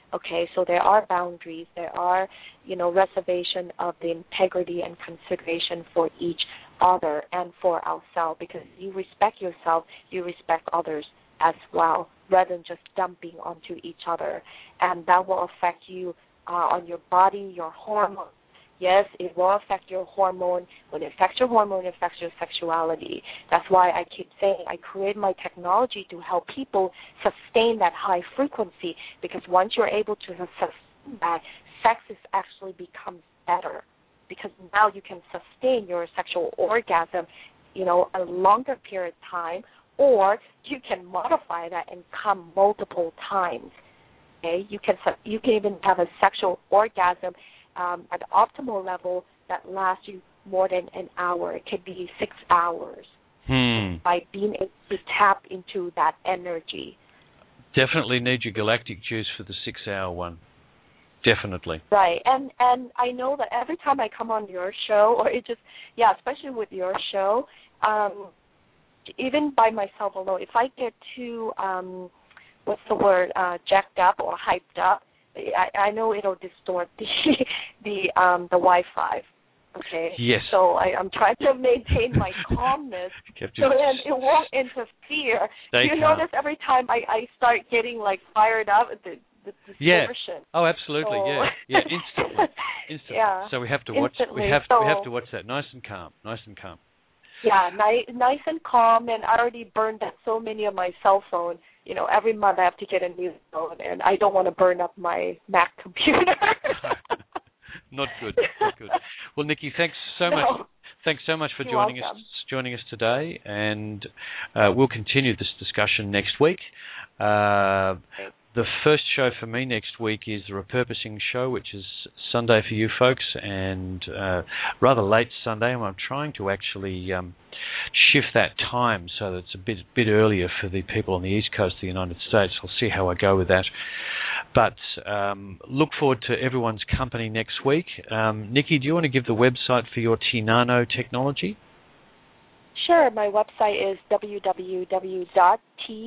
Okay, so there are boundaries, there are, you know, reservation of the integrity and consideration for each other and for ourselves, because you respect yourself, you respect others as well, rather than just dumping onto each other. And that will affect you uh, on your body, your hormones. Yes, it will affect your hormone. When it affects your hormone, it affects your sexuality. That's why I keep saying I create my technology to help people sustain that high frequency, because once you're able to sustain that, sex is actually becomes better, because now you can sustain your sexual orgasm, you know, a longer period of time, or you can modify that and come multiple times. Okay, you can you can even have a sexual orgasm Um, at the optimal level that lasts you more than an hour. It could be six hours Hmm. by being able to tap into that energy. Definitely need your galactic juice for the six-hour one. Definitely. Right, and and I know that every time I come on your show, or it just, yeah, especially with your show, um, even by myself alone, if I get too, um, what's the word, uh, jacked up or hyped up, I, I know it'll distort the the um the Wi-Fi. Okay. Yes. So I, I'm trying to maintain my calmness, so then it won't interfere. Stay you calm. notice every time I, I start getting like fired up, the the distortion. Yeah. Oh, absolutely. So, yeah. Yeah. Instantly. Instantly. Yeah. So we have to watch. Instantly. We have. So, we have to watch that. Nice and calm. Nice and calm. Yeah, nice, nice and calm. And I already burned up so many of my cell phone. You know, every month I have to get a new phone, and I don't want to burn up my Mac computer. Not good. Not good. Well, Nikki, thanks so no. much. Thanks so much for You're joining welcome. us joining us today, and uh, we'll continue this discussion next week. Uh, the first show for me next week is the Repurposing Show, which is Sunday for you folks, and uh, rather late Sunday. And I'm trying to actually um, shift that time so that it's a bit bit earlier for the people on the East Coast of the United States. I'll see how I go with that. But um, look forward to everyone's company next week. Um, Nikki, do you want to give the website for your Tinano technology? Sure. My website is w w w dot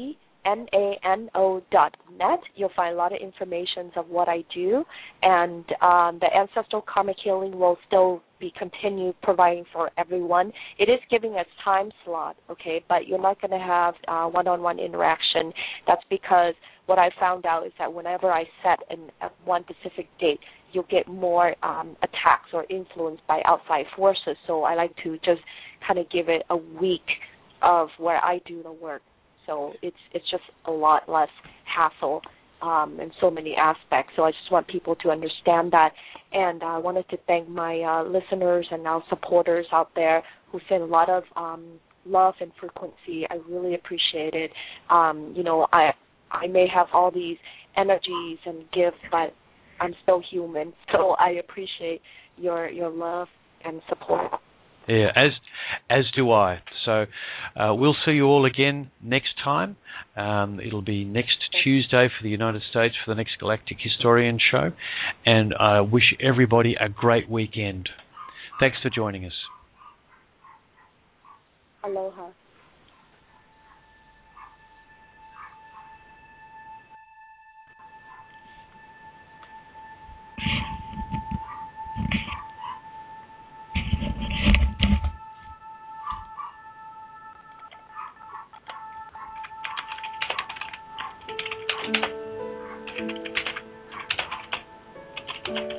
tinano dot net. You'll find a lot of information of what I do, and um, the Ancestral Karmic Healing will still be continued providing for everyone. It is giving us time slot, okay, but you're not going to have uh, one-on-one interaction. That's because what I found out is that whenever I set an, a one specific date, you'll get more um, attacks or influenced by outside forces. So I like to just kind of give it a week of where I do the work. So it's it's just a lot less hassle um, in so many aspects. So I just want people to understand that. And I wanted to thank my uh, listeners and our supporters out there who send a lot of um, love and frequency. I really appreciate it. Um, you know, I I may have all these energies and gifts, but I'm still human. So I appreciate your your love and support. Yeah, as as do I. So uh, we'll see you all again next time. Um, it'll be next Tuesday for the United States for the next Galactic Historian show. And I wish everybody a great weekend. Thanks for joining us. Aloha. Thank you.